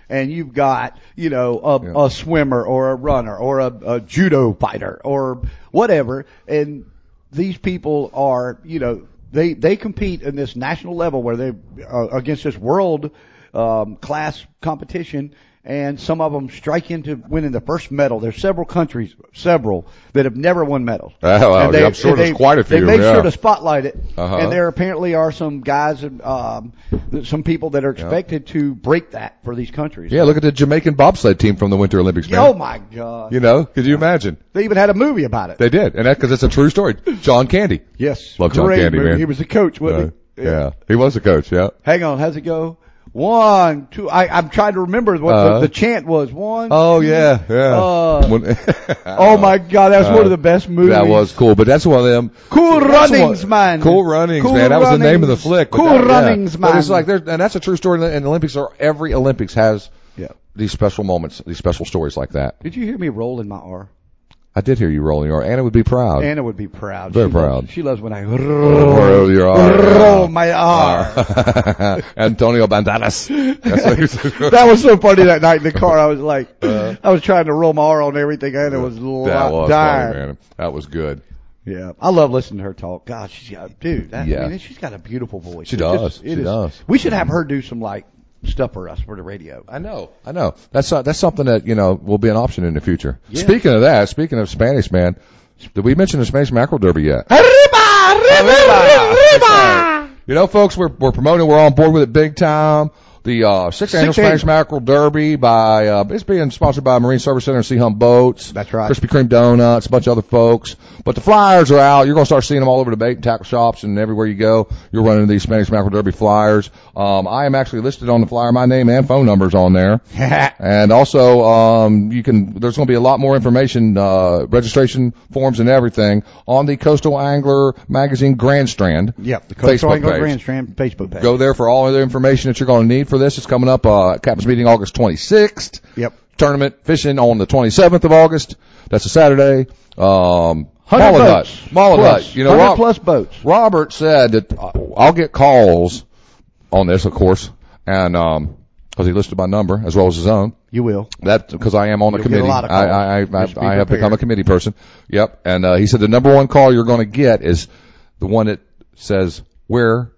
and you've got, you know, a, Yeah. a swimmer or a runner or a, a judo fighter or whatever, and these people are, you know, they they compete in this national level where they uh, against this world um, class competition. And some of them strike into winning the first medal. There's several countries, several, that have never won medals. Oh, well, And they- I'm sure and there's they- quite a few. They made yeah. sure to spotlight it. Uh-huh. And there apparently are some guys, and um, some people that are expected to break that for these countries. Yeah, look at the Jamaican bobsled team from the Winter Olympics, man. Oh my God! You know, could you imagine? They even had a movie about it. They did, and that because it's a true story. John Candy. Yes, Love John great Candy, movie. man. He was the coach, wasn't Uh, yeah. he was the coach. Yeah. Hang on, how's it go? One, two. I, I'm trying to remember what Uh, the, the chant was. One. Oh two, yeah, yeah. Uh, When- oh my God, that's one of the best movies. That was cool, but that's one of them. Cool that's Runnings, one- man. Cool Runnings, Cool man. That was the name of the Runnings. flick. but Cool that- yeah. Runnings, But it's man. like, there- and that's a true story. And the Olympics are every Olympics has Yeah. these special moments, these special stories like that. Did you hear me roll in my R? I did hear you rolling your R. Anna would be proud. Anna would be proud. Very she proud. Loves, she loves when I Roll roll, your R. roll my R. R. Antonio Banderas. That's what he said. That was so funny that night in the car. I was like, I was trying to roll my R on everything, and it was That lot was dire. funny, man. That was good. Yeah, I love listening to her talk. God, she's got, dude. That, Yeah. I mean, she's got a beautiful voice. She It's does. just- it She is- does. We should have her do some like stuff for us for the radio. I know, I know. That's uh, that's something that you know will be an option in the future. Yeah. Speaking of that, speaking of Spanish, man, did we mention the Spanish Mackerel Derby yet? Arriba, arriba, arriba. You know, folks, we're we're promoting. We're on board with it big time. The uh, sixth annual Sixth Spanish Mackerel Derby by uh, it's being sponsored by Marine Service Center and Sea Hum Boats. That's right. Krispy Kreme Donuts, a bunch of other folks. But the flyers are out. You're going to start seeing them all over the bait and tackle shops and everywhere you go. You're running these Spanish Mackerel Derby flyers. Um, I am actually listed on the flyer. My name and phone numbers on there. And also, um, you can. There's going to be a lot more information, uh, registration forms and everything on the Coastal Angler Magazine Grandstrand. Yep, the Coastal Facebook Angler page. Grandstrand Facebook page. Go there for all of the information that you're going to need for this. It's coming up, uh, Captain's Meeting August twenty-sixth. Yep. Tournament fishing on the twenty-seventh of August. That's a Saturday. Um, one hundred Mullet boats. Hut. Mullet Plus. Hut. You know, one hundred Rob, plus boats. Robert said that uh, I'll get calls on this, of course, and, um, cause he listed my number as well as his own. You will. That, cause I am on the You'll get committee. a lot of I, calls. I, I, Just be I, I have prepared. become a committee person. Yep. And, uh, he said the number one call you're going to get is the one that says, where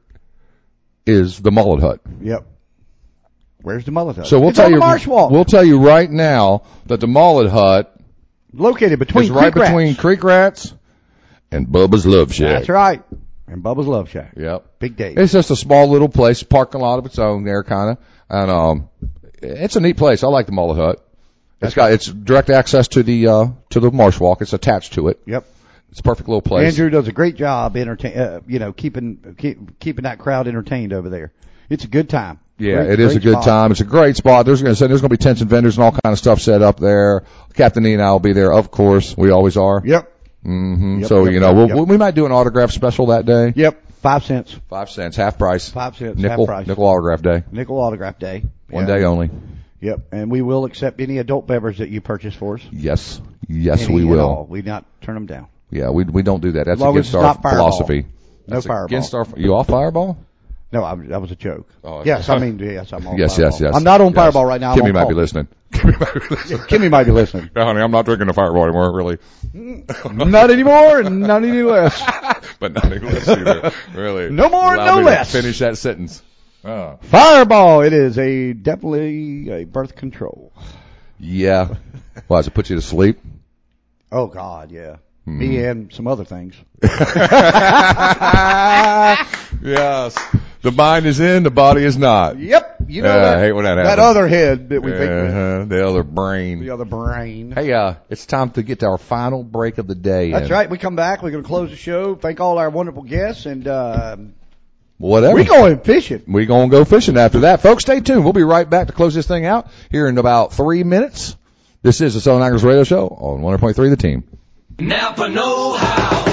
is the Mullet Hut? Yep. Where's the Mullet Hut? So we'll It's tell on you, the Marsh Walk. we'll tell you right now that the Mullet Hut Located between is right Creek Rats. between Creek Rats and Bubba's Love Shack. That's right. And Bubba's Love Shack. Yep. Big Dave. It's just a small little place, parking lot of its own there, kind of, and um, it's a neat place. I like the Mullet Hut. It's got it's direct access to the uh to the Marsh Walk. It's attached to it. Yep. It's a perfect little place. Andrew does a great job entertain, uh, you know, keeping keep, keeping that crowd entertained over there. It's a good time. Yeah, Great- it is a great good spot. time. It's a great spot. There's going to say there's going to be tents and vendors and all kind of stuff set up there. Captain E and I will be there, of course. We always are. Yep. Mm-hmm. Yep, so yep, you know, yep, we'll, yep. we'll, we might do an autograph special that day. Yep. Five cents. Five cents, half price. Five cents. Nickel, half price. nickel autograph day. Nickel autograph day. One Yeah. day only. Yep. And we will accept any adult beverage that you purchase for us. Yes, yes, Any we and will. all. We not turn them down. Yeah, we we don't do that. That's As long as against it's our not Fireball. philosophy. No That's Fireball. Against our, you off Fireball? No, I, that was a joke. Oh, yes, I mean, yes, I'm on Yes, Fireball. yes, yes. I'm not on yes. Fireball right now. I'm Kimmy on might be coffee. listening. Kimmy might be listening. Kimmy might be listening. No, honey, I'm not drinking a Fireball anymore, really. Not anymore, and not any less. But not any less either. Really. No more, Allow no me to less. Finish that sentence. Oh. Fireball. It is a definitely a birth control. Yeah. Why, does it put you to sleep? Oh God, yeah. Hmm. Me and some other things. Yes. The mind is in, the body is not. Yep. You know Uh, that, I hate when that that happens. other head that we think with. Uh-huh, the other brain. The other brain. Hey, uh, it's time to get to our final break of the day. That's and right. We come back. We're going to close the show. Thank all our wonderful guests, and uh, Whatever. we going fishing. We gonna go fishing after that. Folks, stay tuned. We'll be right back to close this thing out here in about three minutes. This is the Southern Anglers Radio Show on one hundred point three The Team. Napa Know How.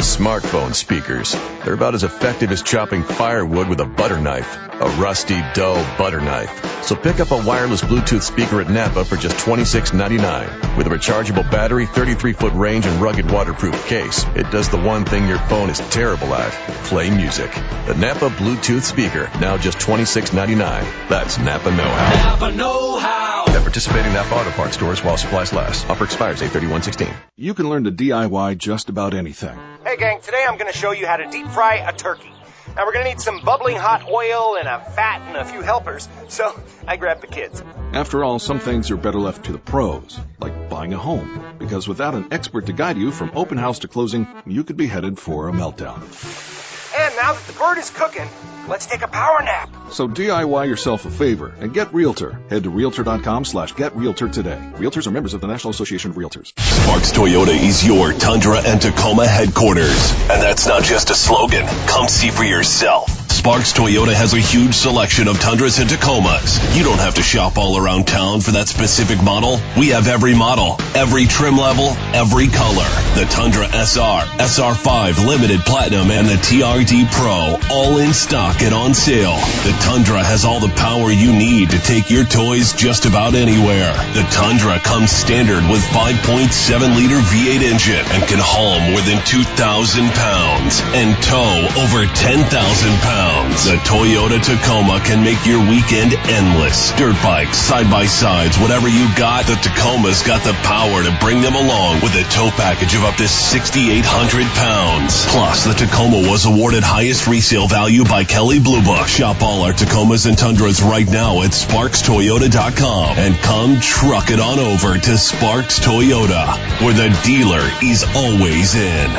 Smartphone speakers. They're about as effective as chopping firewood with a butter knife. A rusty, dull butter knife. So pick up a wireless Bluetooth speaker at Napa for just twenty-six ninety-nine. With a rechargeable battery, thirty-three foot range, and rugged waterproof case, it does the one thing your phone is terrible at. Play music. The Napa Bluetooth speaker, now just twenty-six ninety-nine. That's Napa Know-How. Napa Know-How. At participating Napa Auto Parts stores while supplies last. Offer expires eight thirty-one sixteen. You can learn to D I Y just about anything. Hey gang, today I'm going to show you how to deep fry a turkey. Now we're going to need some bubbling hot oil and a fat and a few helpers, so I grabbed the kids. After all, some things are better left to the pros, like buying a home, because without an expert to guide you from open house to closing, you could be headed for a meltdown. And now that the bird is cooking, let's take a power nap. So D I Y yourself a favor and get Realtor. Head to Realtor.com slash get Realtor today. Realtors are members of the National Association of Realtors. Sparks Toyota is your Tundra and Tacoma headquarters. And that's not just a slogan. Come see for yourself. Sparks Toyota has a huge selection of Tundras and Tacomas. You don't have to shop all around town for that specific model. We have every model, every trim level, every color. The Tundra S R, S R five Limited Platinum, and the T R D Pro, all in stock and on sale. The Tundra has all the power you need to take your toys just about anywhere. The Tundra comes standard with five point seven liter V eight engine and can haul more than two thousand pounds and tow over ten thousand pounds. The Toyota Tacoma can make your weekend endless. Dirt bikes, side-by-sides, whatever you got, the Tacoma's got the power to bring them along with a tow package of up to sixty-eight hundred pounds. Plus, the Tacoma was awarded highest resale value by Kelley Blue Book. Shop all our Tacomas and Tundras right now at Sparks Toyota dot com and come truck it on over to Sparks Toyota, where the dealer is always in.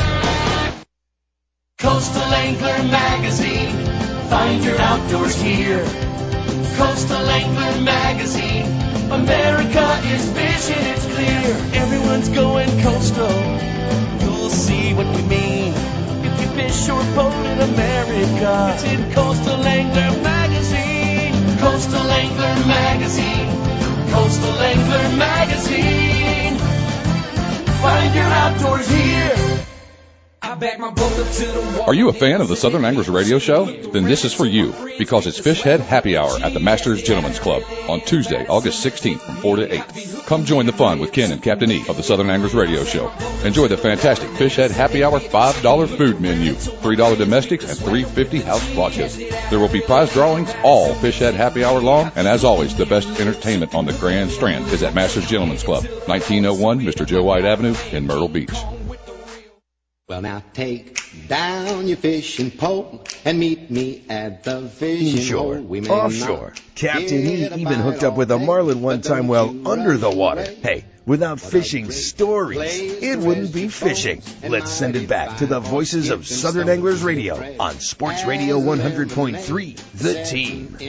Coastal Angler Magazine. Find your outdoors here. Coastal Angler Magazine. America is fishing, it's clear. Everyone's going coastal. You'll see what we mean. If you fish your boat in America, it's in Coastal Angler Magazine. Coastal Angler Magazine. Coastal Angler Magazine. Find your outdoors here. Are you a fan of the Southern Anglers Radio Show? Then this is for you, because it's Fish Head Happy Hour at the Masters Gentlemen's Club on Tuesday, August sixteenth from four to eight. Come join the fun with Ken and Captain E of the Southern Anglers Radio Show. Enjoy the fantastic Fish Head Happy Hour five dollar food menu, three dollar domestics, and three fifty house vodkas. There will be prize drawings all Fish Head Happy Hour long, and as always, the best entertainment on the Grand Strand is at Masters Gentlemen's Club, nineteen oh one Mister Joe White Avenue in Myrtle Beach. Well, now take down your fishing pole and meet me at the fishing Inshore, hole. We may offshore. not Captain E even hooked up with a marlin one time while under the water. Hey, without fishing stories, it wouldn't be fishing. Let's send it back to the voices of Southern Anglers Radio on Sports Radio one hundred point three, The Team.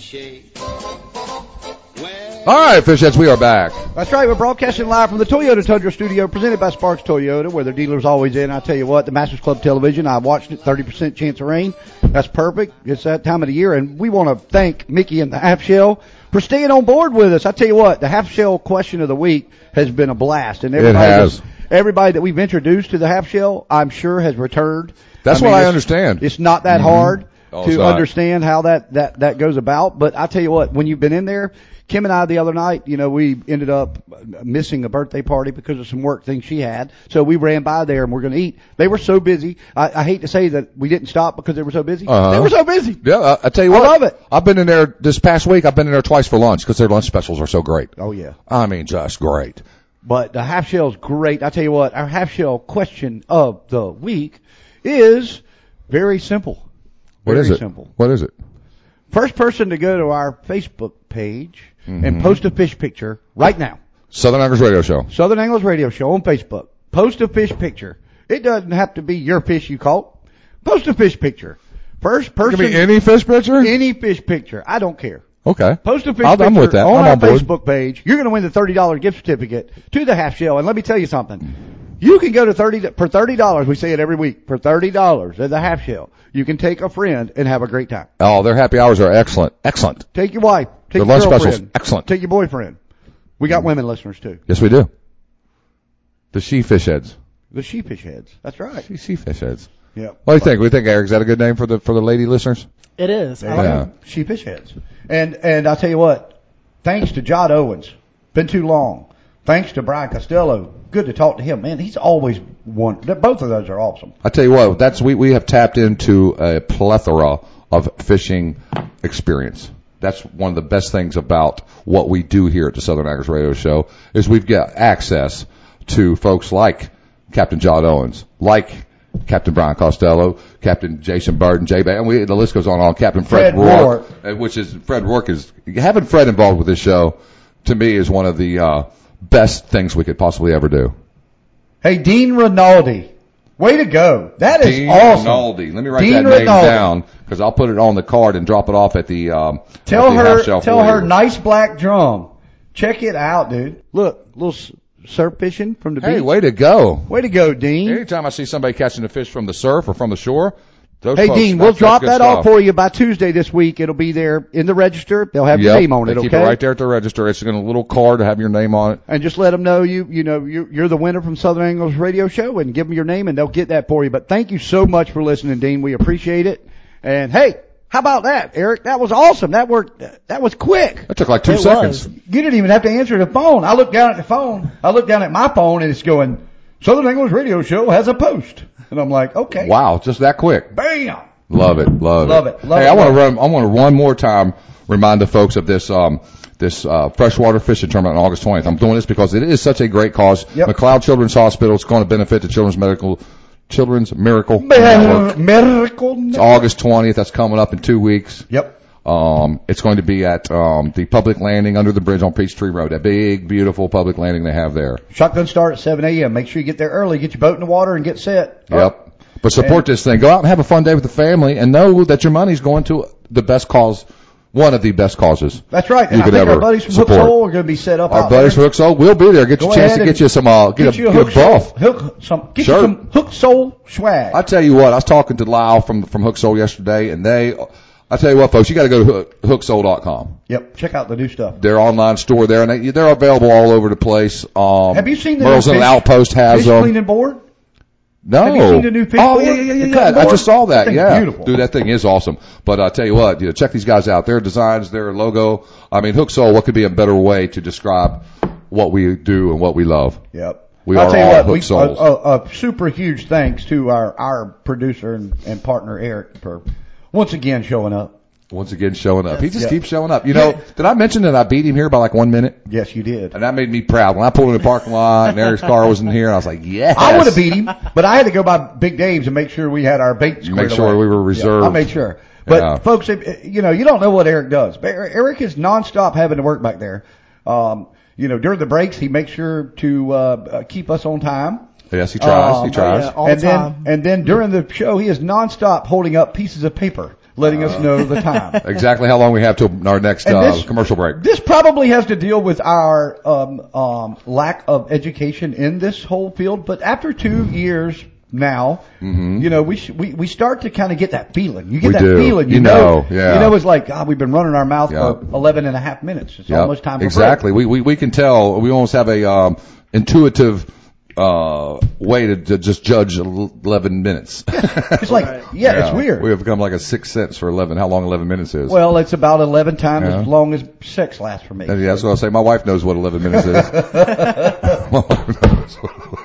All right, fish heads, we are back. That's right. We're broadcasting live from the Toyota Tundra studio, presented by Sparks Toyota, where their dealer's always in. I tell you what, the Masters Club television, I watched it, thirty percent chance of rain. That's perfect. It's that time of the year, and we want to thank Mickey and the Half Shell for staying on board with us. I tell you what, the Half Shell question of the week has been a blast, and everybody, it has. everybody that we've introduced to the Half Shell, I'm sure, has returned. That's I mean, what I it's- understand. It's not that Mhm. hard Oh, it's to not. understand how that, that, that goes about, but I tell you what, when you've been in there, Kim and I the other night, you know, we ended up missing a birthday party because of some work things she had. So we ran by there and we're going to eat. They were so busy. I, I hate to say that we didn't stop because they were so busy. Uh-huh. They were so busy. Yeah, I, I tell you I what. love it. I've been in there this past week. I've been in there twice for lunch because their lunch specials are so great. Oh, yeah. I mean, just great. But the half shell's great. I tell you what, our half shell question of the week is very simple. What Very is it? simple. What is it? First person to go to our Facebook page Mhm. and post a fish picture right now. Southern Anglers Radio Show. Southern Anglers Radio Show on Facebook. Post a fish picture. It doesn't have to be your fish you caught. Post a fish picture. First person. Give me any fish picture? Any fish picture. I don't care. Okay. Post a fish I'll, picture I'm with that. on I'm our on board. Facebook page. You're going to win the thirty dollars gift certificate to the Half Shell. And let me tell you something. You can go to thirty for thirty dollars. We say it every week. For thirty dollars at the Half Shell, you can take a friend and have a great time. Oh, their happy hours are excellent. Excellent. Take your wife. Take Their your lunch girlfriend. specials. Excellent. Take your boyfriend. We got women listeners too. Yes, we do. The she fish heads. The sheepish heads. That's right. Sheepish heads. Yeah. What do you think? What do you think, Eric? Is that a good name for the for the lady listeners? It is. I like Yeah. it. Sheepish heads. And and I'll tell you what, thanks to Jod Owens, been too long. Thanks to Brian Costello, good to talk to him. Man, he's always one. Both of those are awesome. I tell you what, that's we we have tapped into a plethora of fishing experience. That's one of the best things about what we do here at the Southern Anglers Radio Show is we've got access to folks like Captain Jod Owens, like Captain Brian Costello, Captain Jason Burton, Jay Bay, and we, the list goes on and on. Captain Fred, Fred Rourke, uh, which is Fred Rourke is having Fred involved with this show. To me, is one of the uh, best things we could possibly ever do. Hey, Dean Rinaldi. Way to go. That is Dean awesome. Rinaldi. Let me write Dean that name Rinaldi. down because I'll put it on the card and drop it off at the um, Tell at the half her, shell tell for her, you. nice black drum. Check it out, dude. Look, little s- surf fishing from the Hey, beach. way to go. Way to go, Dean. Anytime I see somebody catching a fish from the surf or from the shore, those Hey, folks, Dean, that's- we'll that's drop good that stuff. off for you by Tuesday this week. It'll be there in the register. They'll have your Yep, name on they it, keep okay? it right there at the register. It's got a little card to have your name on it. And just let them know you, you know, you're, you're the winner from Southern Anglers Radio Show and give them your name and they'll get that for you. But thank you so much for listening, Dean. We appreciate it. And hey, how about that, Eric? That was awesome. That worked, that was quick. That took like two It seconds. was. You didn't even have to answer the phone. I looked down at the phone. I looked down at my phone and it's going, Southern Anglers Radio Show has a post. And I'm like, okay. Wow, just that quick. Bam. Love it, love, Love it, love hey, it, I want to love run. I want to one more time remind the folks of this um this uh freshwater fishing tournament on August twentieth. I'm doing this because it is such a great cause. Yep. McLeod Children's Hospital is going to benefit the Children's Medical Children's Miracle Network. Miracle. It's August twentieth. That's coming up in two weeks. Yep. Um, it's going to be at um the public landing under the bridge on Peachtree Road. That big, beautiful public landing they have there. Shotgun start at seven a.m. Make sure you get there early. Get your boat in the water and get set. Yep. But support this thing. Go out and have a fun day with the family and know that your money's going to the best cause, one of the best causes. That's right. And You I could think our ever buddies from Hook support. Soul are going to be set up Our out buddies there. from Hook Soul will be there. Get Go you a chance ahead to and get you some, uh, get, get a, you a get a Hook Soul, buff. Hook, some, get Shirt. you some Hook Soul swag. I tell you what, I was talking to Lyle from, from Hook Soul yesterday and they, I tell you what folks, you gotta go to hook, hook soul dot com. Yep. Check out the new stuff. Their online store there and they, they're available all over the place. Um, Have you seen the Merle's new and fish, Outpost has fish them. cleaning board? No. Have you seen the new fish Oh, board? yeah, yeah, yeah, The yeah. cutting I board? just saw that. That thing's Yeah. beautiful. Dude, that thing is awesome. But I tell you what, you know, check these guys out. Their designs, their logo. I mean, Hook Soul, what could be a better way to describe what we do and what we love? Yep. We I'll are tell you all what, Hook we, Souls. A, a, a super huge thanks to our, our producer and, and partner Eric for once again showing up. Once again showing up. He just Yeah. keeps showing up. You know, did I mention that I beat him here by like one minute? Yes, you did. And that made me proud. When I pulled in the parking lot and Eric's car was in here, I was like, yes. I would have beat him, but I had to go by Big Dave's and make sure we had our bait squared Make sure away. we were reserved. Yeah, I made sure. But Yeah. folks, if, you know, you don't know what Eric does. But Eric is nonstop having to work back there. Um, you know, during the breaks, he makes sure to uh, uh keep us on time. Yes, he tries. Um, he tries. oh, yeah, all and the then, time. and then during the show, he is nonstop holding up pieces of paper, letting us know the time. Exactly how long we have till our next And uh, this- commercial break. This probably has to deal with our um, um, lack of education in this whole field, but after two years now, you know, we sh- we we start to kind of get that feeling. You get We that do. feeling. You, You know, yeah. You know, it's like, God, we've been running our mouth Yeah. for eleven and a half minutes. It's Yep. almost time for Exactly. We, we we can tell. We almost have a um, intuitive uh way to, to just judge eleven minutes. break. It's like, yeah, it's weird. We have become like a sixth sense for eleven. How long eleven minutes is? Well, it's about eleven times Yeah. as long as sex lasts for me. And yeah, that's what I say. My wife knows what eleven minutes is. My wife knows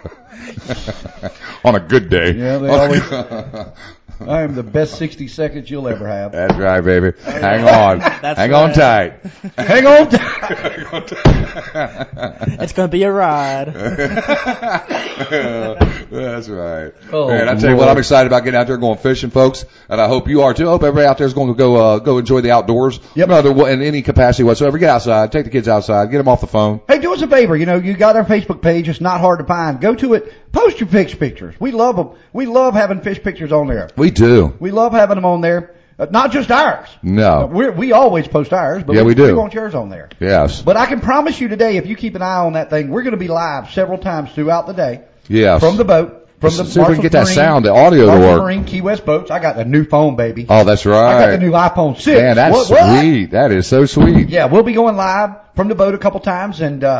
what- On a good day. Yeah, they always. I am the best sixty seconds you'll ever have. That's right, baby. Hang on. That's Hang right. on tight. Hang on. tight. It's going to be a ride. That's right. Oh, Man, I tell you what, Lord. I'm excited about getting out there going fishing, folks, and I hope you are too. I hope everybody out there is going to go uh, go enjoy the outdoors. Yep. No other, in any capacity whatsoever. Get outside, take the kids outside, get them off the phone. Hey, do us a favor. You know, you got our Facebook page. It's not hard to find. Go to it. Post your fish pictures. We love them. We love having fish pictures on there. We do. We love having them on there. Uh, not just ours. No. We're, we always post ours, but Yeah, we, we do. we want yours on there. Yes. But I can promise you today, if you keep an eye on that thing, we're going to be live several times throughout the day. Yes. From the boat. From the Let's see if we can Marshall get that Marine- sound, the audio to Marshall work. Marine Key West boats. I got the new phone, baby. Oh, that's I right. got the new iPhone six. Man, that's What- what? sweet. That is so sweet. Yeah, we'll be going live from the boat a couple times, and uh,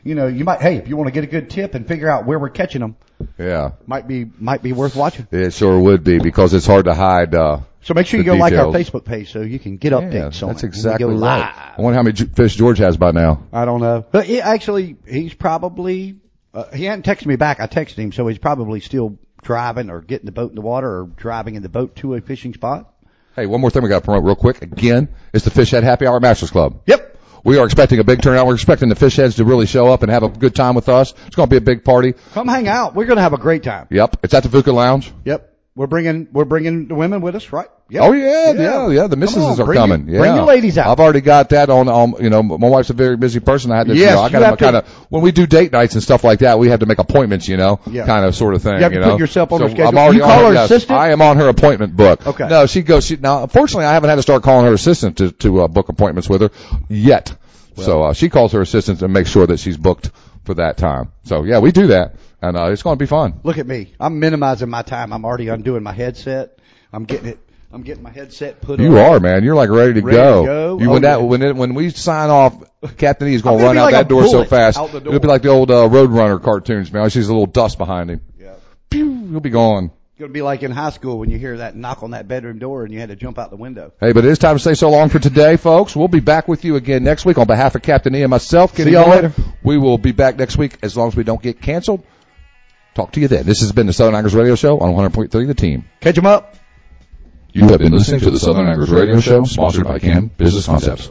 you know, you might, hey, if you want to get a good tip and figure out where we're catching them, yeah, might be might be worth watching. It sure would be, because it's hard to hide. Uh, so make sure you the go like our details. Facebook page so you can get updates Yeah, on that's it. When exactly we go right. live. I wonder how many j- fish George has by now. I don't know, but he actually he's probably uh, he hadn't texted me back. I texted him, so he's probably still driving or getting the boat in the water or driving in the boat to a fishing spot. Hey, one more thing we got to promote real quick. Again, it's the Fish Head Happy Hour Masters Club. Yep. We are expecting a big turnout. We're expecting the fish heads to really show up and have a good time with us. It's going to be a big party. Come hang out. We're going to have a great time. Yep. It's at the Fuca Lounge. Yep. We're bringing we're bringing the women with us, right? Yep. Oh yeah, yeah, yeah. The missuses are bring coming. Your, yeah. Bring your ladies out. I've already got that on. Um, you know, my wife's a very busy person. I had to. Yes, you know, I you got have to kind of when we do date nights and stuff like that, we have to make appointments. You know, Yeah. kind of sort of thing. You have to know? put yourself on so her schedule. I'm already You call on her yes, assistant? I am on her appointment book. Okay. No, she goes. She now. Unfortunately, I haven't had to start calling her assistant to to uh, book appointments with her yet. Well. So uh, she calls her assistant and makes sure that she's booked for that time. So yeah, we do that, and uh, it's going to be fun. Look at me. I'm minimizing my time. I'm already undoing my headset. I'm getting it. I'm getting my headset put on. You are, man. You're like ready to Ready go. to go? You, Oh, when that yeah. when it, when we sign off, Captain E is going I'm to gonna run be out like that a door so bullet fast. out the door. It'll be like the old uh, Roadrunner cartoons, man. She's a little dust behind him. Yeah. Pew, he'll be gone. It's going to be like in high school when you hear that knock on that bedroom door and you had to jump out the window. Hey, but it is time to say so long for today, folks. We'll be back with you again next week on behalf of Captain E and myself. Kenny See y'all Boyd. later. We will be back next week as long as we don't get canceled. Talk to you then. This has been the Southern Anglers Radio Show on one hundred point three The Team. Catch 'em up. You have been listening to the Southern Anglers Radio Show, sponsored by Cam Business Concepts.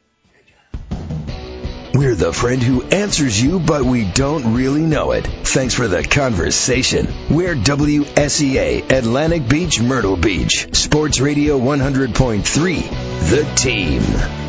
We're the friend who answers you, but we don't really know it. Thanks for the conversation. We're W S E A, Atlantic Beach, Myrtle Beach. Sports Radio one hundred point three, The Team.